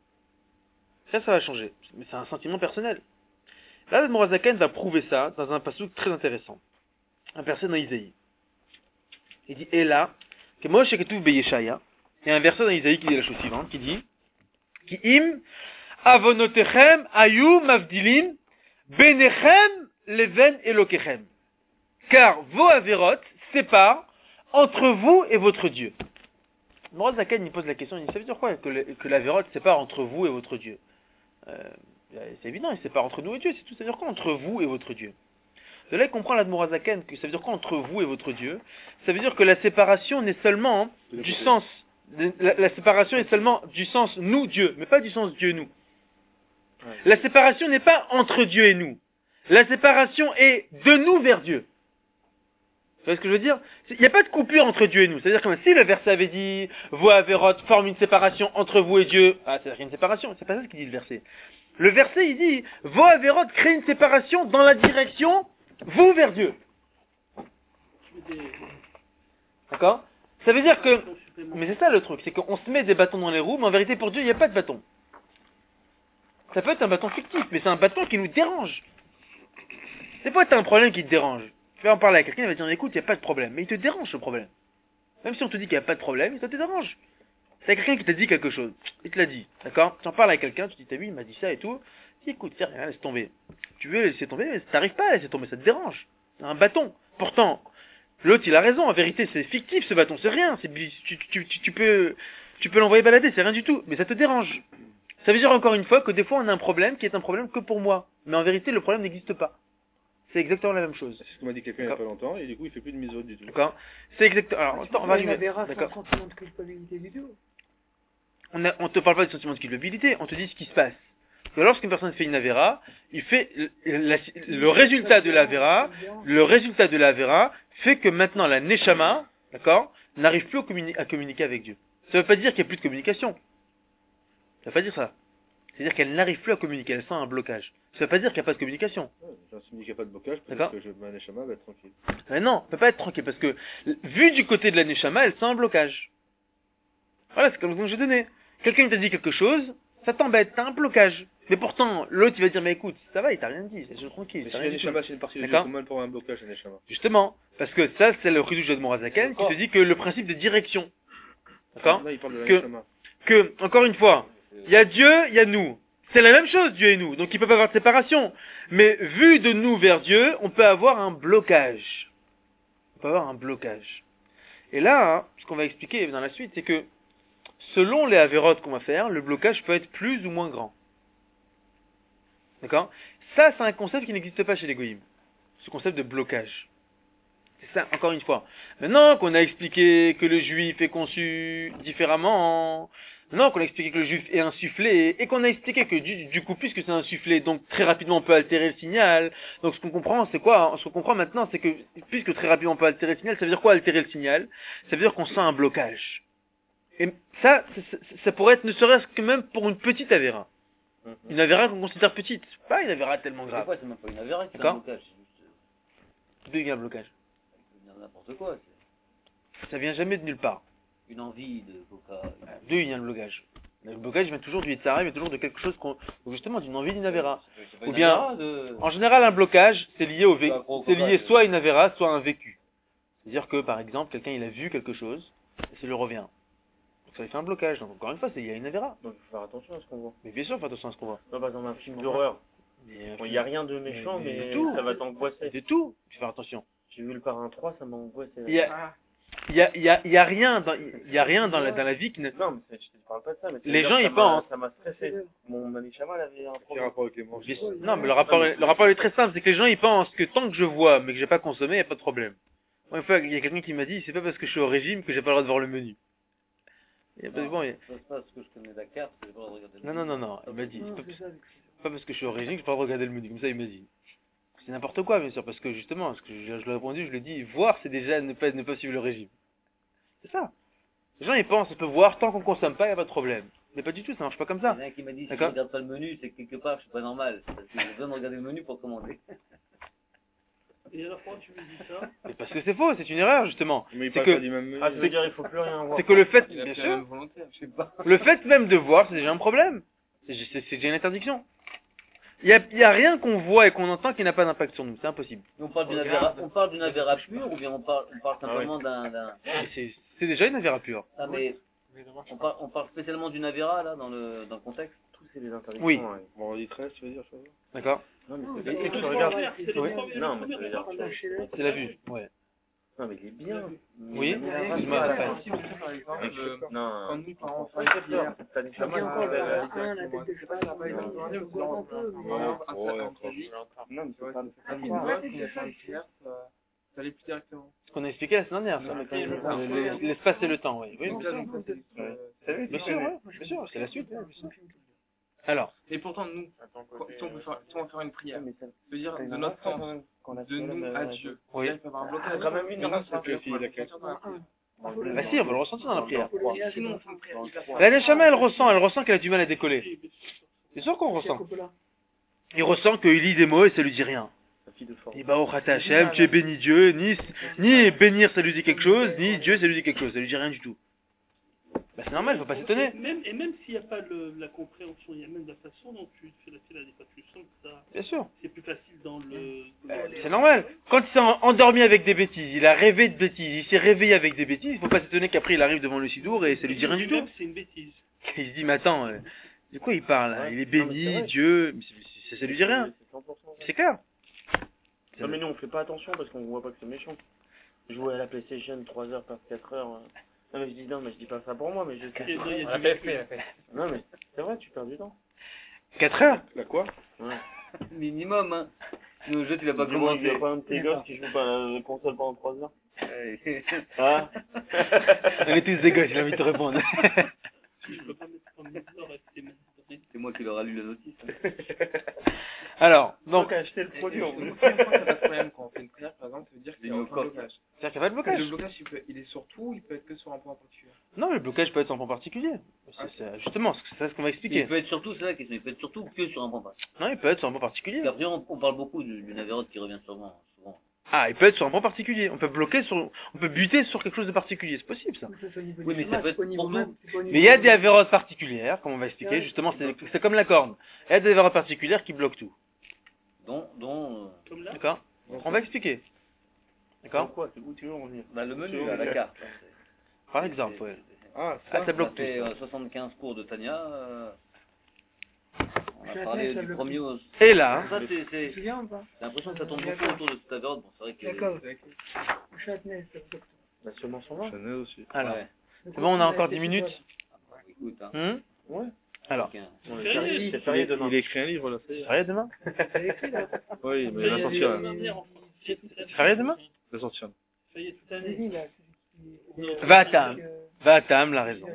Speaker 1: Ça, ça va changer. Mais c'est un sentiment personnel. Là, le Morazaken va prouver ça dans un passage très intéressant. Un verset dans Isaïe. Il dit, et là, que moi, je sais que tout Beyeshaya, il y a un verset dans Isaïe qui dit la chose suivante, qui dit, Ki im avonotechem ayu mavdilim benechem leven elokechem. Car vos avérotes séparent entre vous et votre Dieu. Le Morazaken, il pose la question, il dit, ça veut dire quoi que, le, que l'avérote sépare entre vous et votre Dieu? euh, C'est évident, il sépare entre nous et Dieu, c'est tout. Ça veut dire quoi entre vous et votre Dieu? De là, il comprend l'Admorazaken que ça veut dire quoi entre vous et votre Dieu? Ça veut dire que la séparation n'est seulement du sens, la, la séparation est seulement du sens nous, Dieu, mais pas du sens Dieu, nous. Ouais. La séparation n'est pas entre Dieu et nous. La séparation est de nous vers Dieu. Vous voyez ce que je veux dire? Il n'y a pas de coupure entre Dieu et nous. C'est-à-dire que si le verset avait dit, vos avérotes forment une séparation entre vous et Dieu, ah, c'est-à-dire qu'il y a une séparation. C'est pas ça ce qu'il dit le verset. Le verset, il dit, vos avérotes créent une séparation dans la direction, vous vers Dieu. D'accord? Ça veut dire que, mais c'est ça le truc, c'est qu'on se met des bâtons dans les roues, mais en vérité pour Dieu, il n'y a pas de bâton. Ça peut être un bâton fictif, mais c'est un bâton qui nous dérange. Des fois, tu as un problème qui te dérange. Tu vas en parler à quelqu'un, il va te dire, écoute, il n'y a pas de problème. Mais il te dérange ce problème. Même si on te dit qu'il n'y a pas de problème, ça te dérange. C'est quelqu'un qui t'a dit quelque chose. Il te l'a dit. D'accord? Tu en parles à quelqu'un, tu te dis, t'as vu, il m'a dit ça et tout. Tu dis, écoute, c'est rien, laisse tomber. Tu veux laisser tomber, mais t'arrives pas à laisser tomber, ça te dérange. C'est un bâton. Pourtant, l'autre, il a raison. En vérité, c'est fictif, ce bâton. C'est rien. C'est, tu, tu, tu, tu peux, tu peux l'envoyer balader, c'est rien du tout. Mais ça te dérange. Ça veut dire encore une fois que des fois, on a un problème qui est un problème que pour moi. Mais en vérité, le problème n'existe pas. C'est exactement la même chose.
Speaker 4: C'est ce que m'a dit quelqu'un il n'y a pas longtemps, et du coup il fait plus de mitzvot du tout.
Speaker 1: D'accord? C'est exactement. Alors, attends, on va arriver.
Speaker 5: D'accord. Sentiment de culpabilité du tout.
Speaker 1: On ne te parle pas de sentiment de culpabilité, on te dit ce qui se passe. Que lorsqu'une personne fait une avéra, il fait le, la, le résultat de l'avéra, le résultat de l'avéra fait que maintenant la neshama, d'accord, n'arrive plus à communiquer, à communiquer avec Dieu. Ça ne veut pas dire qu'il n'y a plus de communication. Ça ne veut pas dire ça. C'est-à-dire qu'elle n'arrive plus à communiquer, elle sent un blocage. Ça ne veut pas dire qu'il n'y a pas de communication.
Speaker 4: Ouais, ça signifie qu'il n'y a pas de blocage,
Speaker 1: D'accord.
Speaker 4: parce que je, ma neshama va être tranquille.
Speaker 1: Mais non, elle peut pas être tranquille, parce que, vu du côté de la neshama, elle sent un blocage. Voilà, c'est comme ça que j'ai donné. Quelqu'un t'a dit quelque chose, ça t'embête, t'as un blocage. Mais pourtant, l'autre il va dire, mais écoute, ça va, il t'a rien dit, c'est tranquille.
Speaker 4: Mais
Speaker 1: t'as
Speaker 4: si
Speaker 1: rien
Speaker 4: la
Speaker 1: dit
Speaker 4: neshama
Speaker 1: tout.
Speaker 4: c'est une partie de Dieu,
Speaker 1: D'accord.
Speaker 4: comment elle pourra un blocage la neshama?
Speaker 1: Justement, parce que ça, c'est le Chidush de Morazaken qui te dit que le principe de direction. D'accord?
Speaker 4: Là il parle de la
Speaker 1: Que-
Speaker 4: neshama.
Speaker 1: Que, encore une fois, il y a Dieu, il y a nous. C'est la même chose, Dieu et nous. Donc il peut pas y avoir de séparation. Mais vu de nous vers Dieu, on peut avoir un blocage. On peut avoir un blocage. Et là, hein, ce qu'on va expliquer dans la suite, c'est que selon les avérotes qu'on va faire, le blocage peut être plus ou moins grand. D'accord? Ça, c'est un concept qui n'existe pas chez les goïms. Ce concept de blocage. C'est ça, encore une fois. Maintenant qu'on a expliqué que le juif est conçu différemment, maintenant qu'on a expliqué que le juif est insufflé, et qu'on a expliqué que du, du coup, puisque c'est insufflé, donc très rapidement on peut altérer le signal, donc ce qu'on comprend, c'est quoi? Ce qu'on comprend maintenant, c'est que, puisque très rapidement on peut altérer le signal, ça veut dire quoi altérer le signal? Ça veut dire qu'on sent un blocage. Et ça, ça, ça, ça pourrait être ne serait-ce que même pour une petite avéra. Une avéra qu'on considère petite, pas une avéra tellement
Speaker 2: Des
Speaker 1: grave.
Speaker 2: fois, c'est même pas une avéra, c'est un
Speaker 1: D'accord.
Speaker 2: blocage. C'est juste,
Speaker 1: D'où vient le blocage?
Speaker 2: euh, n'importe quoi. C'est
Speaker 1: Ça vient jamais de nulle part.
Speaker 2: une envie de coca.
Speaker 1: D'où il vient le blocage? Le blocage vient toujours du Yetzirah, il vient toujours de quelque chose qu'on, ou justement d'une envie d'une avéra.
Speaker 2: C'est pas
Speaker 1: Ou
Speaker 2: une
Speaker 1: bien-
Speaker 2: avéra de...
Speaker 1: En général, un blocage, c'est lié au vé-
Speaker 2: Bah, gros
Speaker 1: c'est
Speaker 2: coca,
Speaker 1: lié
Speaker 2: je-
Speaker 1: soit à une avéra, soit à un vécu. C'est-à-dire que, par exemple, quelqu'un, il a vu quelque chose, et ça lui revient. Donc ça lui fait un blocage. Donc encore une fois, c'est lié à une avéra.
Speaker 6: Donc il faut faire attention à ce qu'on voit.
Speaker 1: Mais bien sûr, fais attention à ce qu'on voit.
Speaker 6: Non, par exemple, un film d'horreur.
Speaker 1: Mais,
Speaker 6: Bon, il n'y a rien de méchant,
Speaker 1: mais- mais
Speaker 6: mais,
Speaker 1: du tout.
Speaker 6: ça va t'angoisser.
Speaker 1: c'est tout. Il faut faire attention.
Speaker 6: J'ai vu le parrain trois, ça m'a angoissé.
Speaker 1: Il y a, il y a, il y a, il y a rien dans, il y a rien dans la, dans la vie qui ne,
Speaker 6: Non, mais c'est- je te parle pas de ça. Mais
Speaker 1: Les
Speaker 6: c'est-à-dire
Speaker 1: gens,
Speaker 6: que
Speaker 1: ils
Speaker 6: ça m'a-
Speaker 1: pensent.
Speaker 6: Ça m'a stressé. Mon ami Chamal avait un
Speaker 4: Quel
Speaker 6: problème.
Speaker 4: rapport avec les manches?
Speaker 1: non, mais le rapport, est- le rapport est très simple, c'est que les gens, ils pensent que tant que je vois, mais que j'ai pas consommé, il y a pas de problème. Moi, une fois, il y a quelqu'un qui m'a dit, c'est pas parce que je suis au régime que j'ai pas le droit de voir le menu. Il y a pas de bon, il y a-
Speaker 2: C'est pas parce que je connais la carte, c'est pas de regarder le
Speaker 1: Non, non, non, non, il m'a dit,
Speaker 5: Non,
Speaker 1: c'est pas,
Speaker 5: c'est ça,
Speaker 1: c'est pas parce que je suis au régime que je peux pas regarder le menu, comme ça il m'a dit. C'est n'importe quoi, bien sûr, parce que justement, ce que je, je lui ai répondu, je lui ai dit, voir, c'est déjà ne pas, ne pas suivre le régime. C'est ça. Les gens, ils pensent, on peut voir, tant qu'on consomme pas, il y a pas de problème. Mais pas du tout, ça marche pas comme
Speaker 2: Il y en
Speaker 1: ça.
Speaker 2: a un qui m'a dit, si je
Speaker 1: D'accord.
Speaker 2: regarde pas le menu, c'est que quelque part, je suis pas normal. Parce que j'ai besoin de regarder le menu pour commander.
Speaker 3: Et alors, pourquoi tu me dis ça?
Speaker 1: Mais parce que c'est faux, c'est une erreur, justement.
Speaker 4: Mais il
Speaker 1: C'est
Speaker 4: parle
Speaker 1: que-
Speaker 4: pas du même menu.
Speaker 6: Ah, ça veut dire il faut plus rien voir.
Speaker 1: C'est que le fait,
Speaker 4: Il a
Speaker 1: bien
Speaker 4: fait la même
Speaker 1: sûr,
Speaker 4: volonté.
Speaker 2: Je sais pas.
Speaker 1: le fait même de voir, c'est déjà un problème. C'est c'est- c'est déjà une interdiction. Il y a, il y a rien qu'on voit et qu'on entend qui n'a pas d'impact sur nous, c'est impossible.
Speaker 2: On parle d'une
Speaker 4: Regarde.
Speaker 2: avéra, on parle d'une avéra pure ou bien on parle, on parle
Speaker 6: Ah
Speaker 2: simplement d'un, d'un,
Speaker 1: Et C'est c'est déjà une avéra pure.
Speaker 2: ah, mais on parle, on parle spécialement d'une avéra, là, dans le, dans le contexte.
Speaker 6: Tout, c'est des interdictions.
Speaker 1: Oui.
Speaker 6: ouais.
Speaker 4: Vendredi treize, tu veux dire, je sais pas.
Speaker 1: D'accord?
Speaker 6: Non, mais
Speaker 1: Et-
Speaker 6: c'est
Speaker 1: et tout
Speaker 6: tu
Speaker 1: ce qu'on
Speaker 6: regardes.
Speaker 3: C'est le
Speaker 1: Oui.
Speaker 3: premier-
Speaker 6: Non,
Speaker 3: le
Speaker 6: mais
Speaker 3: premier
Speaker 6: ça veut dire
Speaker 3: rapport
Speaker 6: que-
Speaker 3: d'un chez les-
Speaker 1: C'est la vue, ouais.
Speaker 6: Non, mais il est bien.
Speaker 1: Oui,
Speaker 6: Mais-
Speaker 1: excuse-moi,
Speaker 6: Ah,
Speaker 1: Raphaël.
Speaker 4: Si, par exemple, euh,
Speaker 6: Non.
Speaker 4: quand nous, par exemple,
Speaker 6: Ouais,
Speaker 4: on
Speaker 6: j'ai
Speaker 4: fait
Speaker 6: peur.
Speaker 4: hier,
Speaker 6: T'as des
Speaker 5: Il y a
Speaker 6: chamas,
Speaker 5: encore
Speaker 6: euh,
Speaker 5: un,
Speaker 6: euh,
Speaker 5: un, la tête de cheval,
Speaker 4: ça va, il va
Speaker 5: on
Speaker 4: demander,
Speaker 5: voit un peu, mais-
Speaker 4: Ouais,
Speaker 6: Ouais,
Speaker 4: un
Speaker 6: ouais,
Speaker 4: certain
Speaker 6: ouais.
Speaker 4: produit.
Speaker 6: Non, mais c'est pas le
Speaker 5: Ah,
Speaker 4: Une
Speaker 5: c'est
Speaker 4: boîte,
Speaker 5: vrai,
Speaker 4: quand il y a
Speaker 5: c'est
Speaker 4: fait
Speaker 5: ça.
Speaker 4: un tiers, ça ça allait plus directement.
Speaker 1: Ce qu'on a expliqué la semaine dernière, ça.
Speaker 6: Non, mais quand il y a
Speaker 1: Le-
Speaker 6: le-
Speaker 1: le- L'espace et le temps, oui. Oui,
Speaker 4: Donc
Speaker 1: bien
Speaker 4: là,
Speaker 1: sûr.
Speaker 4: donc, ça, c'est-
Speaker 6: Ouais.
Speaker 4: euh,
Speaker 1: Bien sûr, ouais, bien sûr, c'est la suite. ouais, bien sûr. Alors,
Speaker 4: Et pourtant, nous, si on peut faire, si on veut faire une prière,
Speaker 6: mais ça-
Speaker 4: je veux dire,
Speaker 6: t'as une
Speaker 4: de notre
Speaker 6: race,
Speaker 4: sens,
Speaker 6: hein, qu'on a
Speaker 4: de
Speaker 6: fait,
Speaker 4: nous
Speaker 6: là,
Speaker 4: à
Speaker 6: là,
Speaker 4: Dieu.
Speaker 1: Oui.
Speaker 4: Là, il peut y avoir un blocage.
Speaker 6: quand même une
Speaker 4: Mais nous,
Speaker 6: race,
Speaker 4: c'est
Speaker 6: hein,
Speaker 4: que la fille, laquelle
Speaker 5: Ah, ah.
Speaker 1: bah si, on va le ressentir dans la prière.
Speaker 4: Sinon, on fait une prière hyper
Speaker 1: La Neshama, elle ressent, elle ressent qu'elle a du mal à décoller. C'est sûr qu'on
Speaker 5: C'est
Speaker 1: ressent.
Speaker 5: Coppola.
Speaker 1: Il ressent qu'il lit des mots et ça lui dit rien.
Speaker 6: la fille de force.
Speaker 1: Il dit, bah, oh, Chata Hashem, tu es béni Dieu, ni, ni bénir ça lui dit quelque chose, ni Dieu ça lui dit quelque chose, ça lui dit rien du tout. Bah, c'est normal, faut pas s'étonner.
Speaker 3: Même, et même s'il n'y a pas le, la compréhension, il y a même la façon dont tu fais la fila, des fois tu sens que ça,
Speaker 1: Bien sûr.
Speaker 3: c'est plus facile dans le...
Speaker 1: Euh, C'est normal. Quand il s'est en- endormi avec des bêtises, il a rêvé de bêtises, il s'est réveillé avec des bêtises, il faut pas s'étonner qu'après il arrive devant le Sidour et ça lui dit rien du tout.
Speaker 3: Même, c'est une bêtise.
Speaker 1: Il se dit, mais attends, euh, de quoi il parle là? Il est
Speaker 6: Non, mais c'est
Speaker 1: béni,
Speaker 6: vrai.
Speaker 1: Dieu, mais c'est- ça, ça lui dit rien.
Speaker 6: C'est cent pour cent vrai.
Speaker 1: C'est clair.
Speaker 6: Non, mais nous, on fait pas attention parce qu'on voit pas que c'est méchant. Jouer à la PlayStation trois heures, par quatre heures. euh. Non, mais je dis non, mais je dis pas ça pour moi, mais je sais.
Speaker 3: Il y a- il y a
Speaker 4: La
Speaker 3: du
Speaker 4: P F P,
Speaker 3: vécu.
Speaker 4: la P F P.
Speaker 6: Non, mais c'est vrai, tu perds du temps.
Speaker 1: quatre heures?
Speaker 4: La quoi?
Speaker 6: Ouais.
Speaker 2: Minimum, hein. Sinon, le jeu, tu l'as pas
Speaker 6: Dis-moi, il y a
Speaker 2: commencé.
Speaker 6: pas un de tes gosses qui joue pas à la console pendant trois heures. Hein?
Speaker 1: On est tous des gosses, j'ai envie de te répondre.
Speaker 3: Je peux pas mettre en même temps avec tes mains.
Speaker 2: C'est moi qui leur a lu la notice.
Speaker 1: Alors, donc,
Speaker 6: Donc, acheter le produit en
Speaker 4: Nous,
Speaker 6: plus.
Speaker 4: si on pense à la problème quand on fait une prière, par exemple, ça veut dire qu'il y a
Speaker 2: Des
Speaker 4: aucun
Speaker 2: coques.
Speaker 4: blocage.
Speaker 1: c'est-à-dire qu'il n'y a pas de blocage.
Speaker 4: Le blocage, il, peut, il est sur tout, il peut être que sur un point particulier.
Speaker 1: Non, le blocage peut être sur un point particulier. C'est- c'est- justement, c'est ça ce qu'on va
Speaker 2: Il
Speaker 1: expliquer.
Speaker 2: peut être surtout, c'est la question, il peut être surtout que sur un point particulier.
Speaker 1: Non, il peut être sur un point particulier.
Speaker 2: Parce qu'après, on, on parle beaucoup du- d'une avérote qui revient souvent. souvent.
Speaker 1: Ah, il peut être sur un point particulier. On peut bloquer sur, on peut buter sur quelque chose de particulier. C'est possible, ça.
Speaker 5: Ça, c'est au niveau
Speaker 2: Oui,
Speaker 5: du
Speaker 2: mais ça
Speaker 5: chemin,
Speaker 2: peut
Speaker 5: c'est pas au
Speaker 2: être
Speaker 5: niveau
Speaker 2: pour
Speaker 5: même,
Speaker 2: tout.
Speaker 5: c'est pas au niveau
Speaker 1: Mais il y a
Speaker 5: du-
Speaker 1: des avérotes particulières, comme on va expliquer,
Speaker 5: Ouais.
Speaker 1: justement, c'est c'est comme la corne. Il y a des avérotes particulières qui bloquent tout.
Speaker 2: Dont, dont, euh,
Speaker 3: Comme là.
Speaker 1: D'accord? On va expliquer. D'accord?
Speaker 6: Quoi? C'est où tu veux en venir?
Speaker 2: bah, le menu,
Speaker 6: Sur
Speaker 2: là, la
Speaker 6: le-
Speaker 2: carte.
Speaker 1: Par exemple, ouais.
Speaker 4: Ah,
Speaker 1: Ah, ça bloque
Speaker 2: On
Speaker 1: tout.
Speaker 2: a fait euh, soixante-quinze cours de Tania. euh, on
Speaker 5: Je
Speaker 2: a
Speaker 5: suis
Speaker 2: parlé
Speaker 5: atteint, ça
Speaker 2: du
Speaker 5: bloque
Speaker 2: premier au...
Speaker 1: Et là,
Speaker 2: Ça, c'est,
Speaker 5: Tu
Speaker 2: c'est,
Speaker 5: te souviens ou pas?
Speaker 2: j'ai l'impression que ça tourne beaucoup autour de cette avérote. Bon, c'est vrai que...
Speaker 5: D'accord. Châtenay, ça bloque tout.
Speaker 6: Bah, sûrement son nom.
Speaker 4: Chanel aussi.
Speaker 1: Alors,
Speaker 2: Ouais.
Speaker 1: c'est bon, on a encore dix minutes.
Speaker 2: Écoute, hein.
Speaker 1: Hum
Speaker 6: Ouais.
Speaker 1: Alors,
Speaker 2: Chacun.
Speaker 6: Ouais,
Speaker 3: C'est férié.
Speaker 6: c'est
Speaker 4: Il,
Speaker 6: férié demain.
Speaker 4: il écrit un livre, là, ça y est.
Speaker 1: férié demain
Speaker 4: Oui, mais il
Speaker 3: Ça y
Speaker 4: va
Speaker 3: est,
Speaker 4: sortir,
Speaker 3: la
Speaker 4: là.
Speaker 3: dernière, enfin, c'est toute l'année.
Speaker 1: Férié demain
Speaker 4: Il va sortir.
Speaker 3: Ça y est, toute l'année.
Speaker 1: Vatam. Vatam, la raison.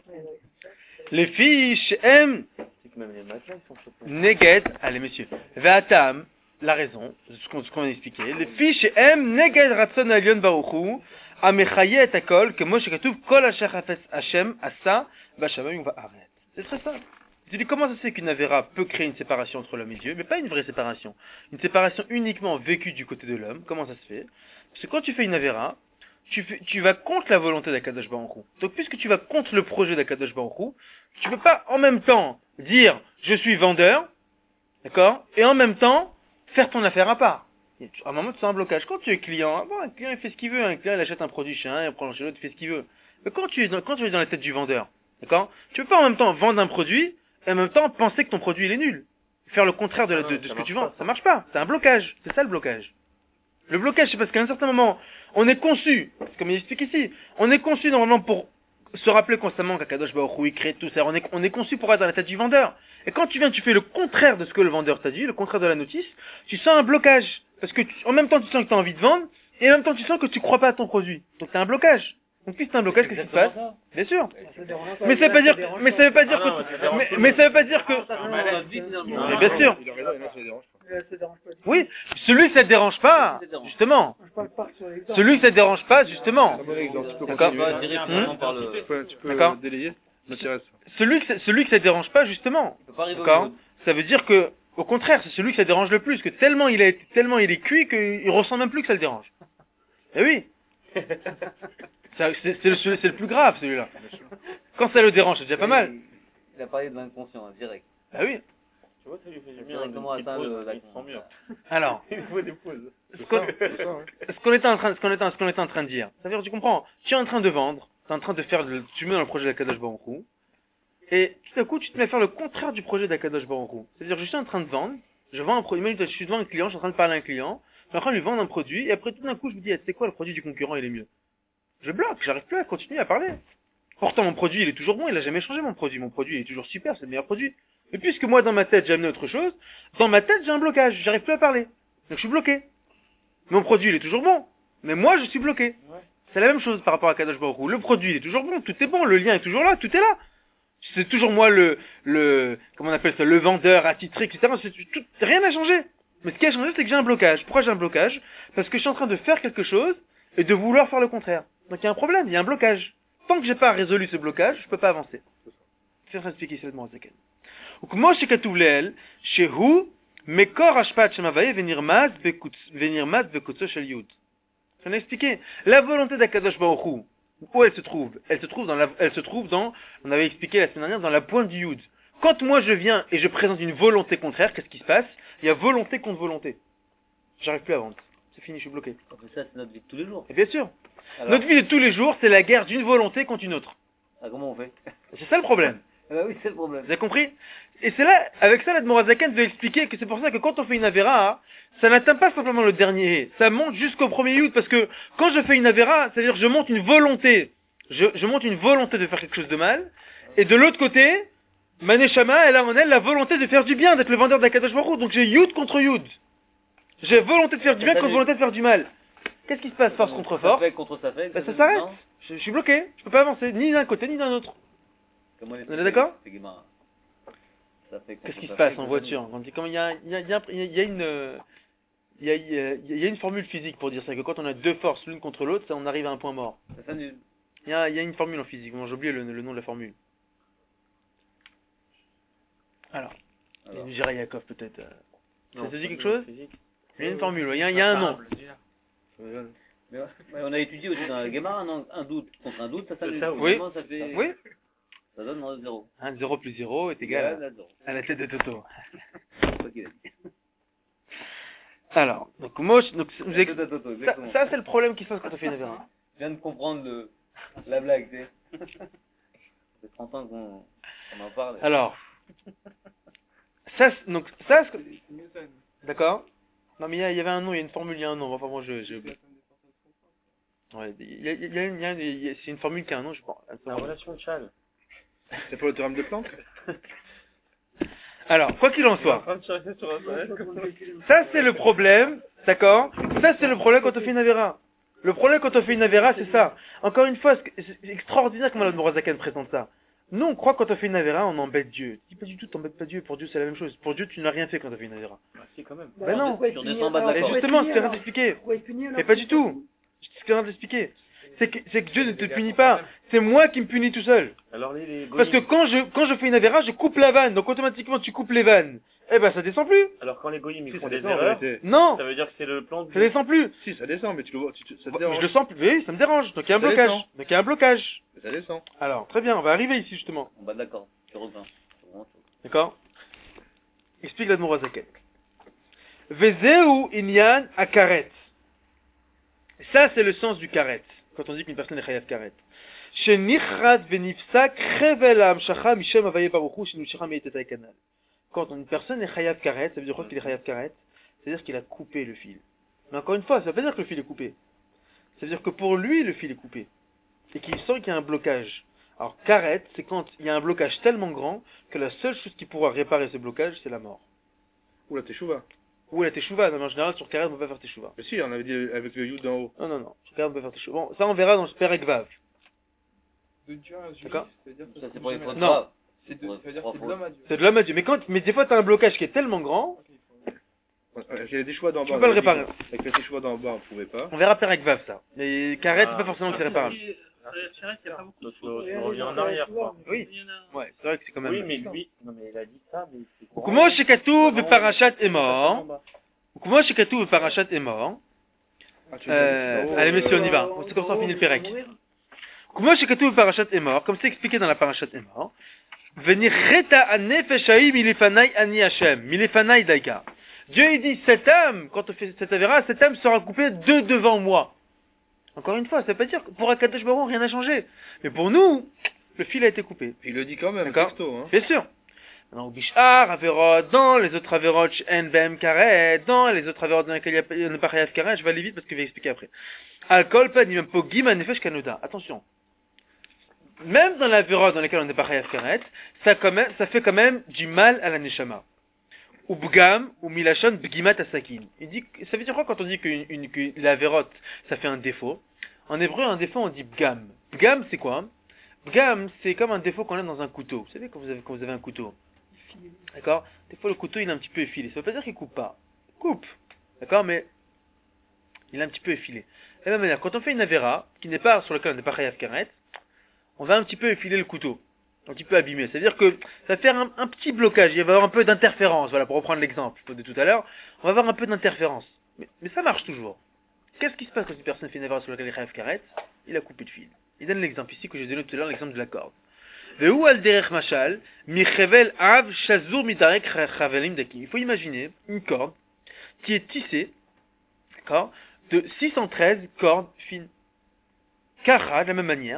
Speaker 1: Les fiches M,
Speaker 6: C'est que même les matelas, ils sont chauds.
Speaker 1: Neged, allez messieurs, Vatam, la raison, ce qu'on ce qu'on a expliqué. Les fiches M, Neged Ratson Alion Baruchu, Amechayet Akol, que Moshe Katouf, Kol Asher Hafetz Hashem, Asa, Vashamayim va arrêter. C'est très simple. Tu dis comment ça se fait qu'une Avera peut créer une séparation entre l'homme et Dieu, mais pas une vraie séparation. Une séparation uniquement vécue du côté de l'homme. Comment ça se fait? Parce que quand tu fais une Avera, tu, fais, tu vas contre la volonté d'Akadosh Baruch Hu. Donc puisque tu vas contre le projet d'Akadosh Baruch Hu, tu peux pas en même temps dire je suis vendeur, d'accord, et en même temps faire ton affaire à part. À un moment tu sens un blocage. Quand tu es client, bon, un client il fait ce qu'il veut, un client il achète un produit chez un, il prend chez l'autre, il fait ce qu'il veut. Mais quand tu es dans, quand tu es dans la tête du vendeur, d'accord, tu peux pas en même temps vendre un produit et en même temps penser que ton produit il est nul. Faire le contraire de, la-
Speaker 6: Ah
Speaker 1: de,
Speaker 6: non,
Speaker 1: de
Speaker 6: ça
Speaker 1: ce que tu
Speaker 6: marche
Speaker 1: vends,
Speaker 6: pas.
Speaker 1: ça marche pas. C'est un blocage. C'est ça le blocage. Le blocage, c'est parce qu'à un certain moment, on est conçu, comme il explique ici, on est conçu normalement pour se rappeler constamment qu'Akadosh Baruch Hu, il crée tout ça. On est, on est conçu pour être dans la tête du vendeur. Et quand tu viens, tu fais le contraire de ce que le vendeur t'a dit, le contraire de la notice, tu sens un blocage. Parce que tu- en même temps, tu sens que tu as envie de vendre, et en même temps, tu sens que tu crois pas à ton produit. Donc tu as un blocage. Donc puisque tu as un blocage, qu'est-ce qui se passe? Bien sûr. Mais ça veut pas dire, mais ça veut pas dire
Speaker 6: Ah non, mais ça
Speaker 1: que,
Speaker 6: dérange
Speaker 1: mais,
Speaker 6: pas.
Speaker 1: mais ça veut pas dire que,
Speaker 2: Mais
Speaker 1: bien sûr.
Speaker 4: Il a raison, il a ça dérange pas.
Speaker 5: Ça dérange pas.
Speaker 1: Oui, celui que ça te dérange pas, justement.
Speaker 5: Je parle pas sur l'exemple.
Speaker 1: Celui que ça te dérange pas, justement.
Speaker 4: Un bon exemple, tu peux
Speaker 1: D'accord.
Speaker 4: continuer.
Speaker 2: Pas directement
Speaker 1: Hum.
Speaker 2: par le...
Speaker 4: Tu peux, tu peux
Speaker 1: D'accord.
Speaker 4: délayer. M'intéresse.
Speaker 1: Celui que, ça- celui que ça te dérange pas, justement.
Speaker 2: Tu peux pas arriver au
Speaker 1: D'accord.
Speaker 2: bout.
Speaker 1: Ça veut dire que, au contraire, c'est celui que ça dérange le plus, que tellement il est, tellement il est cuit qu'il ressent même plus que ça le dérange. Eh oui. Ça, C'est c'est le, c'est le plus grave, celui-là. Quand ça le dérange, c'est déjà pas mal.
Speaker 2: Il a parlé de l'inconscient, hein, direct.
Speaker 1: Ah oui.
Speaker 6: Tu vois, ça lui fait du
Speaker 2: Il a
Speaker 6: bien.
Speaker 2: directement
Speaker 6: il
Speaker 2: atteint
Speaker 6: pose,
Speaker 2: le...
Speaker 6: il se sent mieux.
Speaker 1: Alors,
Speaker 6: Il faut des pauses.
Speaker 1: ce qu'on ce qu'on était en train, ce qu'on était, ce qu'on était en train de dire. Ça veut dire, tu comprends, tu es en train de vendre, tu es en train de faire, le, tu mets dans le projet d'Akadosh Baruch Hu, et tout à coup, tu te mets à faire le contraire du projet d'Akadosh Baruch Hu. C'est-à-dire, je suis en train de vendre, je vends un produit, je suis devant un client, je suis en train de parler à un client, je suis en train de lui vendre un produit, et après tout d'un coup, je me dis, eh, c'est quoi le produit du concurrent, il est mieux. Je bloque, j'arrive plus à continuer à parler. Pourtant, mon produit, il est toujours bon, il a jamais changé, mon produit. Mon produit, il est toujours super, c'est le meilleur produit. Mais puisque moi, dans ma tête, j'ai amené autre chose, dans ma tête, j'ai un blocage, j'arrive plus à parler. Donc, je suis bloqué. Mon produit, il est toujours bon. Mais moi, je suis bloqué.
Speaker 6: Ouais.
Speaker 1: C'est la même chose par rapport à Kadosh Baruch Hu. Le produit, il est toujours bon, tout est bon, le lien est toujours là, tout est là. C'est toujours moi le, le, comment on appelle ça, le vendeur attitré, et cetera. C'est tout, rien n'a changé. Mais ce qui a changé, c'est que j'ai un blocage. Pourquoi j'ai un blocage? Parce que je suis en train de faire quelque chose et de vouloir faire le contraire. Donc, il y a un problème, il y a un blocage. Tant que j'ai pas résolu ce blocage, je peux pas avancer. C'est ça expliquer c'est le mot Zaken. Donc moi chez Katouvleel, chez Hu, Mekor Ashpat Shemavaye venir mas venir mas bekutso shel Yud. On a expliqué la volonté d'Akadosh Baruch Hu. Où elle se trouve? Elle se trouve dans la, elle se trouve dans, on avait expliqué la semaine dernière, dans la pointe du Yud. Quand moi je viens et je présente une volonté contraire, qu'est-ce qui se passe? Il y a volonté contre volonté. J'arrive plus à vendre. C'est fini, je suis bloqué.
Speaker 2: Mais ça, c'est notre vie de tous les jours.
Speaker 1: Et bien sûr.
Speaker 2: Alors,
Speaker 1: Notre vie de tous les jours, c'est la guerre d'une volonté contre une autre.
Speaker 2: ah, comment on fait?
Speaker 1: C'est ça le problème.
Speaker 2: Ah bah oui, c'est le problème.
Speaker 1: Vous avez compris? Et c'est là, avec ça, l'Admorazaken veut expliquer que c'est pour ça que quand on fait une Avera, ça n'atteint pas simplement le dernier hé, ça monte jusqu'au premier Yud, parce que quand je fais une Avera, c'est-à-dire que je monte une volonté, je, je monte une volonté de faire quelque chose de mal, et de l'autre côté, Maneshama, elle a en elle la volonté de faire du bien, d'être le vendeur d'Akadosh Baruch Hu, donc j'ai Yud contre Yud. J'ai volonté de faire du bien contre volonté de faire du mal. Qu'est-ce qui se passe, force contre force?
Speaker 2: Ça fait contre ça fait.
Speaker 1: Bah, ça
Speaker 2: fait
Speaker 1: s'arrête.
Speaker 2: non
Speaker 1: Je, je suis bloqué, je peux pas avancer, ni d'un côté, ni d'un autre.
Speaker 2: Comment
Speaker 1: On est d'accord?
Speaker 2: c'est Guémara. Ça fait contre
Speaker 1: Qu'est-ce qui
Speaker 2: ça
Speaker 1: se passe
Speaker 2: fait,
Speaker 1: en
Speaker 2: contre
Speaker 1: voiture? On dit comme il y a, il y a, il y a, il y a une, euh, il y a, il y a- il y a une formule physique pour dire ça, que quand on a deux forces l'une contre l'autre, ça, on arrive à un point mort.
Speaker 2: Ça fait nul.
Speaker 1: Il y a, il y a une formule en physique, bon, j'ai oublié le, le nom de la formule. Alors,
Speaker 2: Alors.
Speaker 1: Jira Yaakov peut-être. euh,
Speaker 6: Non,
Speaker 1: ça te dit
Speaker 6: c'est
Speaker 1: quelque
Speaker 6: pas
Speaker 1: chose?
Speaker 6: physique.
Speaker 1: Il y a une formule, il y a, il y a un nom.
Speaker 2: Mais ouais, on a étudié aussi dans la Guémara, non, un doute contre un doute, ça
Speaker 6: C'est
Speaker 2: s'annule.
Speaker 6: ça,
Speaker 1: oui.
Speaker 2: Finalement, ça fait,
Speaker 1: Oui,
Speaker 2: ça donne un zéro.
Speaker 1: un zéro plus zéro est égal
Speaker 2: Ouais, là, zéro.
Speaker 1: à, à la tête de Toto.
Speaker 2: C'est toi qui l'as dit.
Speaker 1: Alors, donc moi, je- donc, vous
Speaker 2: La
Speaker 1: ex-
Speaker 2: tête de Toto,
Speaker 1: ça,
Speaker 2: exactement.
Speaker 1: ça, c'est le problème qui se passe quand on fait une Avera.
Speaker 2: Je viens de comprendre le, la blague, tu sais. Ça fait trente ans qu'on on en parle.
Speaker 1: Alors, ça, c'est- donc, ça, c'est- d'accord? Non, mais il y, a- il y avait un nom, il y a une formule, il y a un nom. Enfin, moi, je, je... Ouais, il y a, il y a, il y a, il y a- c'est une formule qui a un nom, je pense.
Speaker 6: La relation de Chal.
Speaker 4: C'est pas le théorème de Planck?
Speaker 1: Alors, quoi qu'il en
Speaker 6: Je suis en
Speaker 1: soit,
Speaker 6: train de chercher sur internet.
Speaker 1: ça c'est le problème, d'accord? Ça c'est le problème quand on fait une avéra. Le problème quand on fait une avéra, c'est ça. Encore une fois, c'est c'est extraordinaire comment le Morazakan présente ça. Nous, on croit que quand on fait une avéra, on embête Dieu. Dis pas du tout, t'embêtes pas Dieu. Pour Dieu, c'est la même chose. Pour Dieu, tu n'as rien fait quand on fait une avéra.
Speaker 6: Bah, si, quand même.
Speaker 1: Ben non.
Speaker 5: Pourquoi
Speaker 2: Sur
Speaker 5: être
Speaker 2: des
Speaker 5: puni
Speaker 2: cent bas de
Speaker 5: alors
Speaker 2: la
Speaker 1: Et
Speaker 2: porte.
Speaker 5: pourquoi être
Speaker 1: justement,
Speaker 5: puni
Speaker 1: c'est rien
Speaker 5: alors
Speaker 1: d'expliquer.
Speaker 5: Pourquoi être puni alors
Speaker 1: Mais pas du tout. C'est ce que j'ai d'expliquer. C'est que, c'est que Dieu ne te punit pas. C'est moi qui me punis tout seul.
Speaker 6: Alors, les, les
Speaker 1: Parce que
Speaker 6: goyim-
Speaker 1: quand je, quand je fais une avéra, je coupe la vanne. Donc automatiquement, tu coupes les vannes. Eh ben, ça descend plus.
Speaker 6: Alors, quand les goyim, ils
Speaker 4: Si,
Speaker 6: font
Speaker 4: ça
Speaker 6: des
Speaker 4: descend, en
Speaker 6: erreurs,
Speaker 4: vérité.
Speaker 1: Non.
Speaker 6: ça veut dire que c'est le plan de
Speaker 1: Ça descend plus.
Speaker 4: Si, ça descend, mais tu le vois, tu, tu- ça te
Speaker 1: Je
Speaker 4: dérange.
Speaker 1: le sens plus. Oui, ça me dérange. Donc il y a un
Speaker 4: Ça
Speaker 1: blocage.
Speaker 4: descend.
Speaker 1: Donc il y a un blocage.
Speaker 4: Mais ça descend.
Speaker 1: Alors, très bien, on va arriver ici justement.
Speaker 2: Bon, bah d'accord, tu reviens. C'est vraiment tout.
Speaker 1: D'accord? Explique la Mourazaken. Vezeu inyan akaret. Ça, c'est le sens du karet. Quand on dit qu'une personne est chayav karet. Shenichrat venifsak chevel ha'amshacha mishem avaye baruchu shenushcha me'etetay kanal. Quand une personne est chayav karet, ça veut dire quoi qu'il est chayav karet? C'est-à-dire qu'il a coupé le fil. Mais encore une fois, ça veut pas dire que le fil est coupé. Ça veut dire que pour lui, le fil est coupé. Et qu'il sent qu'il y a un blocage. Alors, karet, c'est quand il y a un blocage tellement grand que la seule chose qui pourra réparer ce blocage, c'est la mort.
Speaker 4: Ou la teshuva.
Speaker 1: Ou la teshuva. Non, mais en général, sur karet, on ne peut pas faire teshuva.
Speaker 4: Mais si, on avait dit avec le yud d'en haut.
Speaker 1: Non, non, non. Sur karet, on peut faire teshuva. Bon, ça, on verra dans le Perek Vav.
Speaker 7: De Dieu à un juif,
Speaker 1: D'accord.
Speaker 7: ça veut dire que
Speaker 2: Ça,
Speaker 7: c'est
Speaker 2: c'est pour les
Speaker 7: jamais-
Speaker 2: fautes
Speaker 1: Non.
Speaker 2: graves.
Speaker 7: C'est de-
Speaker 2: Ouais,
Speaker 7: ça veut dire
Speaker 2: trois
Speaker 7: que c'est de
Speaker 2: fautes.
Speaker 7: l'homme à Dieu.
Speaker 1: C'est de l'homme à Dieu. Mais quand, mais des fois, t'as un blocage qui est tellement grand,
Speaker 4: Avec les teshuva d'en bas.
Speaker 1: tu peux pas le
Speaker 4: on avait dit,
Speaker 1: réparer.
Speaker 4: Avec les teshuva d'en bas, on pouvait pas.
Speaker 1: On verra Perek Vav, ça. Mais karet, c'est
Speaker 6: Ah.
Speaker 1: pas forcément que c'est réparable.
Speaker 3: Euh, Charrette, il n'y a pas beaucoup de
Speaker 6: Donc,
Speaker 3: choses.
Speaker 6: tu reviens en arrière, quoi.
Speaker 1: Oui.
Speaker 3: Il y en a-
Speaker 1: Ouais, c'est vrai que c'est quand même.
Speaker 6: Oui, mais lui, non, mais il a dit ça, mais c'est courant.
Speaker 1: Comment Shekatu
Speaker 6: Non,
Speaker 1: Parashat
Speaker 6: c'est
Speaker 1: est mort.
Speaker 6: en bas.
Speaker 1: Comment Shekatu Parashat est mort.
Speaker 4: Ah, tu
Speaker 1: Euh,
Speaker 4: veux dire,
Speaker 1: allez,
Speaker 4: oh,
Speaker 1: messieurs, on y va. C'est comme ça, on finit le Perek. Comment Shekatu Parashat est mort, comme c'est expliqué dans la Parashat est mort. Venir reta anefeshai milifanai ani Hashem. Milifanai daika. Dieu, il dit, cette âme, quand on fait cette avéra, cette âme sera coupée de devant moi. Encore une fois, ça veut pas dire que pour Akadosh Baruch rien n'a changé. Mais pour nous, le fil a été coupé.
Speaker 4: Il le dit quand même,
Speaker 1: D'accord.
Speaker 4: texto, hein.
Speaker 1: Bien sûr. Donc, Bishar, Averot, dans les autres Averot, En Bem Karet, dans les autres Averot dans lesquels il n'y a pas Chayav Karet, je vais aller vite parce que je vais expliquer après. Alcool, pas ni même Pogim, Anefesh Kanoda. Attention. Même dans l'Averot dans lesquels on n'est pas Chayav Karet, ça, quand même, ça fait quand même du mal à la Neshama. Ou Bgam, ou Milachon, Bgimat Asakin. Il dit, ça veut dire quoi quand on dit que, une, que l'Averot, ça fait un défaut? En hébreu, un défaut, on dit Bgam. Bgam, c'est quoi? Bgam, c'est comme un défaut qu'on a dans un couteau. Vous savez quand vous avez, quand vous avez un couteau. D'accord? Des fois, le couteau, il est un petit peu effilé. Ça veut pas dire qu'il coupe pas. Il coupe. D'accord? Mais, il est un petit peu effilé. De la même manière, quand on fait une avéra, qui n'est pas, sur lequel on n'est pas chayav karet, on va un petit peu effiler le couteau. Un petit peu abîmer. C'est-à-dire que, ça va faire un, un petit blocage. Il va y avoir un peu d'interférence. Voilà, pour reprendre l'exemple de tout à l'heure. On va avoir un peu d'interférence. Mais, mais ça marche toujours. Qu'est-ce qui se passe quand une personne fait une avéra sur laquelle il est chayav karet? Il a coupé de fil. Il donne l'exemple ici que j'ai donné tout à l'heure, l'exemple de la corde. Il faut imaginer une corde qui est tissée, d'accord, de six cent treize cordes fines. Kara, de la même manière,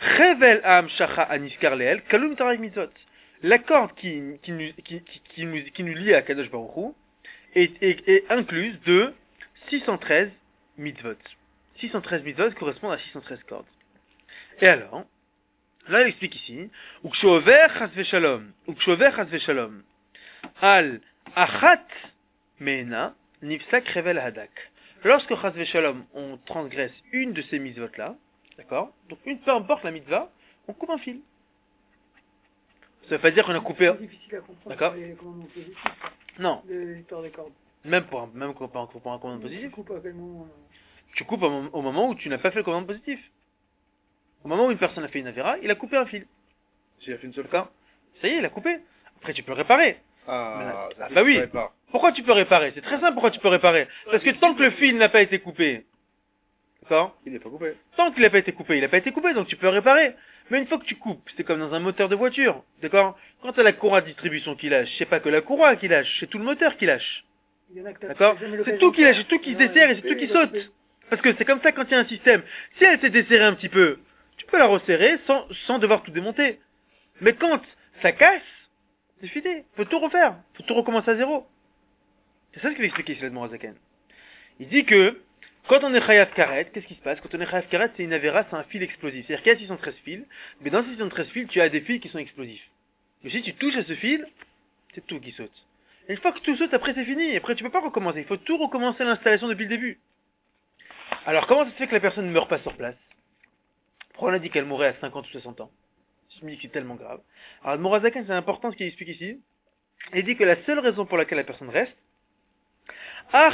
Speaker 1: la corde qui, qui, nous, qui, qui, qui, nous, qui nous lie à Kadosh Baruch Hu est, est, est incluse de six cent treize mitzvot. six cent treize mitzvot correspondent à six cent treize cordes. Et alors, là, il explique ici, Ukshover chas veshalom, Ukshover chas veshalom, al achat meena nifsak revel hadak. Lorsque chas veshalom, on transgresse une de ces mitzvot-là, d'accord? Donc, une, peu importe la mitzvah, on coupe un fil. Ça veut pas dire qu'on a coupé,
Speaker 5: C'est difficile à comprendre.
Speaker 1: D'accord.
Speaker 5: Les commandements positifs,
Speaker 1: non,
Speaker 5: l'histoire des cordes.
Speaker 1: même pour un, même pour un, pour un commandement
Speaker 5: Tu
Speaker 1: positif.
Speaker 5: coupes à quel moment euh,
Speaker 1: Tu coupes au, mom- au moment où tu n'as pas fait le commandement positif. Au moment où une personne a fait une avéra, il a coupé un fil.
Speaker 4: S'il a fait une seule
Speaker 1: D'accord? Ça y est, il a coupé. Après, tu peux le réparer.
Speaker 4: Ah,
Speaker 1: Ah,
Speaker 4: ça
Speaker 1: bah oui.
Speaker 4: se répare.
Speaker 1: Pourquoi tu peux réparer? C'est très simple pourquoi tu peux réparer. Parce que tant que le fil n'a pas été coupé, d'accord?
Speaker 4: Il n'est pas coupé.
Speaker 1: Tant qu'il n'a pas été coupé, il n'a pas été coupé, donc tu peux réparer. Mais une fois que tu coupes, c'est comme dans un moteur de voiture, d'accord? Quand tu as la courroie de distribution qui lâche, c'est pas que la courroie qui lâche, c'est tout le moteur qui lâche.
Speaker 5: il y en a que t'as
Speaker 1: D'accord?
Speaker 5: jamais
Speaker 1: C'est
Speaker 5: l'occasion
Speaker 1: tout
Speaker 5: de
Speaker 1: qui lâche,
Speaker 5: faire.
Speaker 1: c'est tout qui se
Speaker 5: Non,
Speaker 1: desserre et
Speaker 5: il
Speaker 1: c'est
Speaker 5: peut-
Speaker 1: tout qui
Speaker 5: il va
Speaker 1: saute.
Speaker 5: couper.
Speaker 1: Parce que c'est comme ça quand il y a un système. Si elle s'est desserrée un petit peu, tu peux la resserrer sans, sans devoir tout démonter. Mais quand ça casse, c'est fini. Faut tout refaire. Faut tout recommencer à zéro. C'est ça ce qu'il explique ici, l'Admor Azaken. Il dit que, Quand on est chayav karet, qu'est-ce qui se passe? Quand on est chayav karet, c'est une avera, c'est un fil explosif. C'est-à-dire qu'il y a six cent treize fils, mais dans ces six cent treize fils, tu as des fils qui sont explosifs. Mais si tu touches à ce fil, c'est tout qui saute. Et une fois que tout saute, après c'est fini. Après tu peux pas recommencer. Il faut tout recommencer l'installation depuis le début. Alors comment ça se fait que la personne ne meurt pas sur place? Pourquoi on a dit qu'elle mourrait à cinquante ou soixante ans? C'est tellement grave. Alors le Morazakan, c'est important ce qu'il explique ici. Il dit que la seule raison pour laquelle la personne reste, la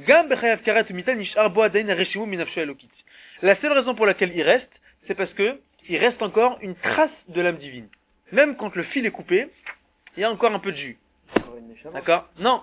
Speaker 1: seule raison pour laquelle il reste, c'est parce que il reste encore une trace de l'âme divine. Même quand le fil est coupé, il y a encore un peu de jus. D'accord? Non.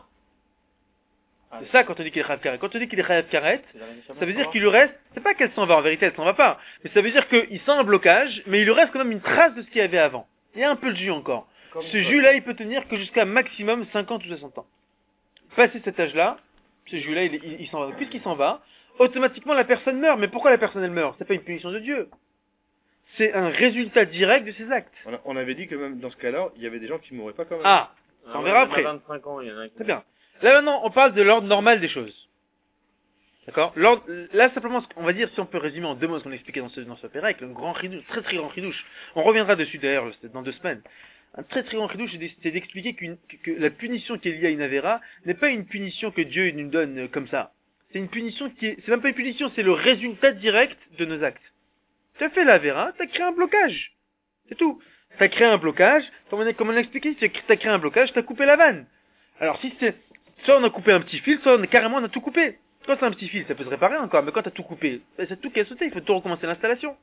Speaker 1: C'est ça quand on dit qu'il est chayav karet. Quand on dit qu'il est chayav karet, ça veut dire qu'il lui reste, c'est pas qu'elle s'en va, en vérité elle s'en va pas, mais ça veut dire qu'il sent un blocage, mais il lui reste quand même une trace de ce qu'il y avait avant. Il y a un peu de jus encore. Ce jus-là, il peut tenir que jusqu'à maximum cinquante ou soixante ans. Passé cet âge-là, ce jus-là, il, il, il s'en va. Puisqu'il s'en va, automatiquement la personne meurt. Mais pourquoi la personne elle meurt? C'est pas une punition de Dieu. C'est un résultat direct de ses actes.
Speaker 4: On, a- on avait dit que même dans ce cas-là, il y avait des gens qui mourraient pas quand même.
Speaker 1: Ah, ça on verra
Speaker 6: il y en a
Speaker 1: après.
Speaker 6: vingt-cinq ans, il y en a qui-
Speaker 1: C'est bien. Là maintenant, on parle de l'ordre normal des choses. D'accord? L'ordre, là simplement, on va dire, si on peut résumer en deux mots ce qu'on expliquait dans ce, dans ce pérec, le grand ridouche, très très grand ridouche. On reviendra dessus d'ailleurs dans deux semaines. Un très très grand ridouche, c'est d'expliquer qu'une, que la punition qui est liée à une avéra n'est pas une punition que Dieu nous donne comme ça. C'est une punition qui est, c'est même pas une punition, c'est le résultat direct de nos actes. Tu as fait l'avéra, tu as créé un blocage. C'est tout. Tu as créé un blocage, comme on, a, comme on a expliqué, tu as créé un blocage, tu as coupé la vanne. Alors si c'est, soit on a coupé un petit fil, soit on a, carrément on a tout coupé. Quand c'est un petit fil, ça peut se réparer encore, mais quand tu as tout coupé, c'est tout qui a sauté, il faut tout recommencer l'installation.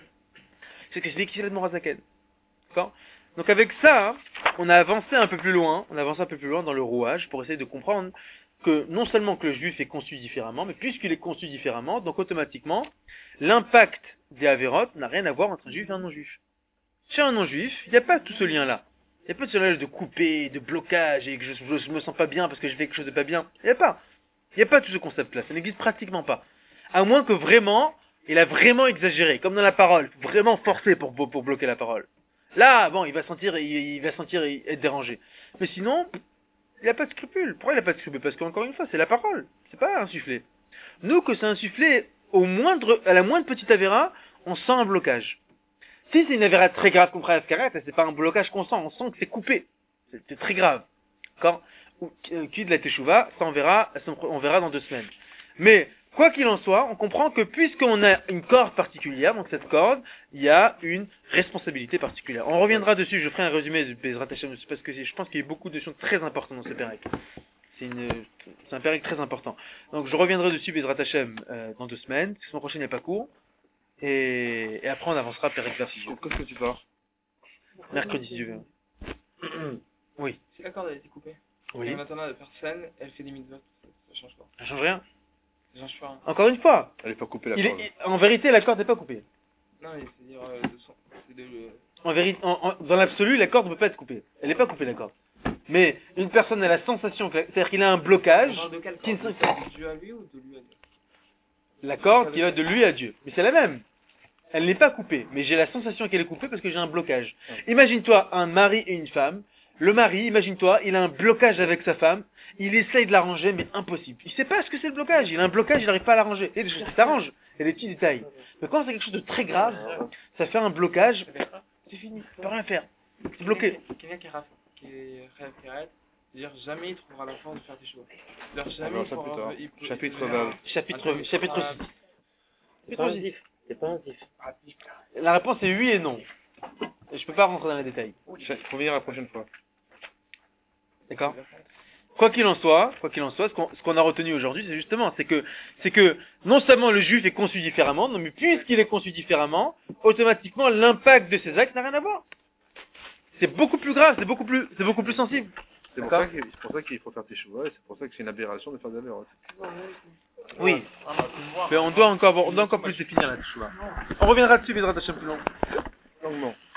Speaker 1: C'est ce que je dis ici de Morazaken. D'accord? Donc avec ça, on a avancé un peu plus loin, on a avancé un peu plus loin dans le rouage pour essayer de comprendre que non seulement que le juif est conçu différemment, mais puisqu'il est conçu différemment, donc automatiquement, l'impact des avérotes n'a rien à voir entre un juif et un non-juif. Chez un non-juif, il n'y a pas tout ce lien-là. Il n'y a pas ce lien de couper, de blocage, et que je, je, je me sens pas bien parce que je fais quelque chose de pas bien. Il n'y a pas. Il n'y a pas tout ce concept-là, ça n'existe pratiquement pas. À moins que vraiment, il a vraiment exagéré, comme dans la parole, vraiment forcé pour, pour bloquer la parole. Là, bon, il va sentir, il, il va sentir être dérangé. Mais sinon, il n'a pas de scrupule. Pourquoi il n'a pas de scrupule? Parce qu'encore une fois, c'est la parole. C'est pas insufflé. Nous, que c'est insufflé, au moindre, à la moindre petite avéra, on sent un blocage. Si c'est une avéra très grave qu'on prend à F-Karet, c'est pas un blocage qu'on sent, on sent que c'est coupé. C'est, c'est très grave. Quand, qui de la Teshuvah, ça on verra, on verra dans deux semaines. Mais, quoi qu'il en soit, on comprend que puisqu'on a une corde particulière, donc cette corde, il y a une responsabilité particulière. On reviendra dessus, je ferai un résumé de Bezrat Hashem, parce que je pense qu'il y a beaucoup de choses très importantes dans ce pérec. C'est une, c'est un pérec très important. Donc je reviendrai dessus Bezrat Hashem euh, dans deux semaines, la semaine prochaine il n'y a pas cours, et, et après on avancera pérec vers six jours.
Speaker 4: Quand est-ce que tu pars?
Speaker 1: Mercredi si Dieu veut. Oui.
Speaker 7: Si la corde a été coupée,
Speaker 1: Oui.
Speaker 7: et maintenant la personne, elle fait des mitzvot, ça change pas.
Speaker 1: Ça change rien.
Speaker 7: Ça change pas. Hein.
Speaker 1: Encore une fois,
Speaker 4: Elle est pas coupée la
Speaker 1: il est,
Speaker 4: corde.
Speaker 1: il- en vérité la corde n'est pas coupée.
Speaker 7: Non, mais c'est-à-dire, euh, de son, c'est de, euh,
Speaker 1: En vérité, en- en- dans l'absolu, la corde ne peut pas être coupée. Elle n'est pas coupée, la corde. Mais une personne a la sensation, que- c'est-à-dire qu'il a un blocage,
Speaker 7: on parle de quelle
Speaker 1: qui
Speaker 7: corde?
Speaker 1: ne-
Speaker 7: De Dieu à lui ou de lui à Dieu?
Speaker 1: la corde qui va de lui à Dieu. Mais c'est la même. Elle n'est pas coupée, mais j'ai la sensation qu'elle est coupée parce que j'ai un blocage. Imagine-toi un mari et une femme. Le mari, imagine-toi, il a un blocage avec sa femme. Il essaye de l'arranger, mais impossible. Il sait pas ce que c'est le blocage. Il a un blocage, il n'arrive pas à l'arranger. Il y a des choses qui s'arrangent. Il y a des petits détails. Mais quand c'est quelque chose de très grave, ça fait un blocage. C'est fini. Tu peux rien faire. C'est bloqué.
Speaker 7: Quelqu'un qui est raf- qui est Rav Karet, c'est-à-dire jamais il trouvera la force de faire des choses. C'est-à-dire
Speaker 4: On
Speaker 7: jamais
Speaker 4: verra
Speaker 7: il
Speaker 4: ça plus
Speaker 7: pourra-
Speaker 4: tard.
Speaker 7: il peut-
Speaker 4: Chapitre
Speaker 7: il verra-
Speaker 4: vingt.
Speaker 1: Chapitre, chapitre six.
Speaker 6: C'est pas un zif. C'est pas un zif.
Speaker 1: La réponse est oui et non. Et je peux pas rentrer dans les détails.
Speaker 4: Il faut venir la prochaine fois.
Speaker 1: D'accord? Quoi qu'il en soit, quoi qu'il en soit, ce qu'on, ce qu'on a retenu aujourd'hui, c'est justement, c'est que, c'est que, non seulement le juif est conçu différemment, non, mais puisqu'il est conçu différemment, automatiquement, l'impact de ses actes n'a rien à voir. C'est beaucoup plus grave, c'est beaucoup plus, c'est beaucoup plus sensible.
Speaker 4: C'est pour,
Speaker 1: D'accord.
Speaker 4: ça qu'il- c'est pour ça qu'il faut faire tes chevaux et c'est pour ça que c'est une aberration de faire des avérotes.
Speaker 1: Oui. Mais on doit encore, on doit encore plus définir la tchouva. On reviendra dessus, Bezrat Hashem, plus long.
Speaker 4: Longuement.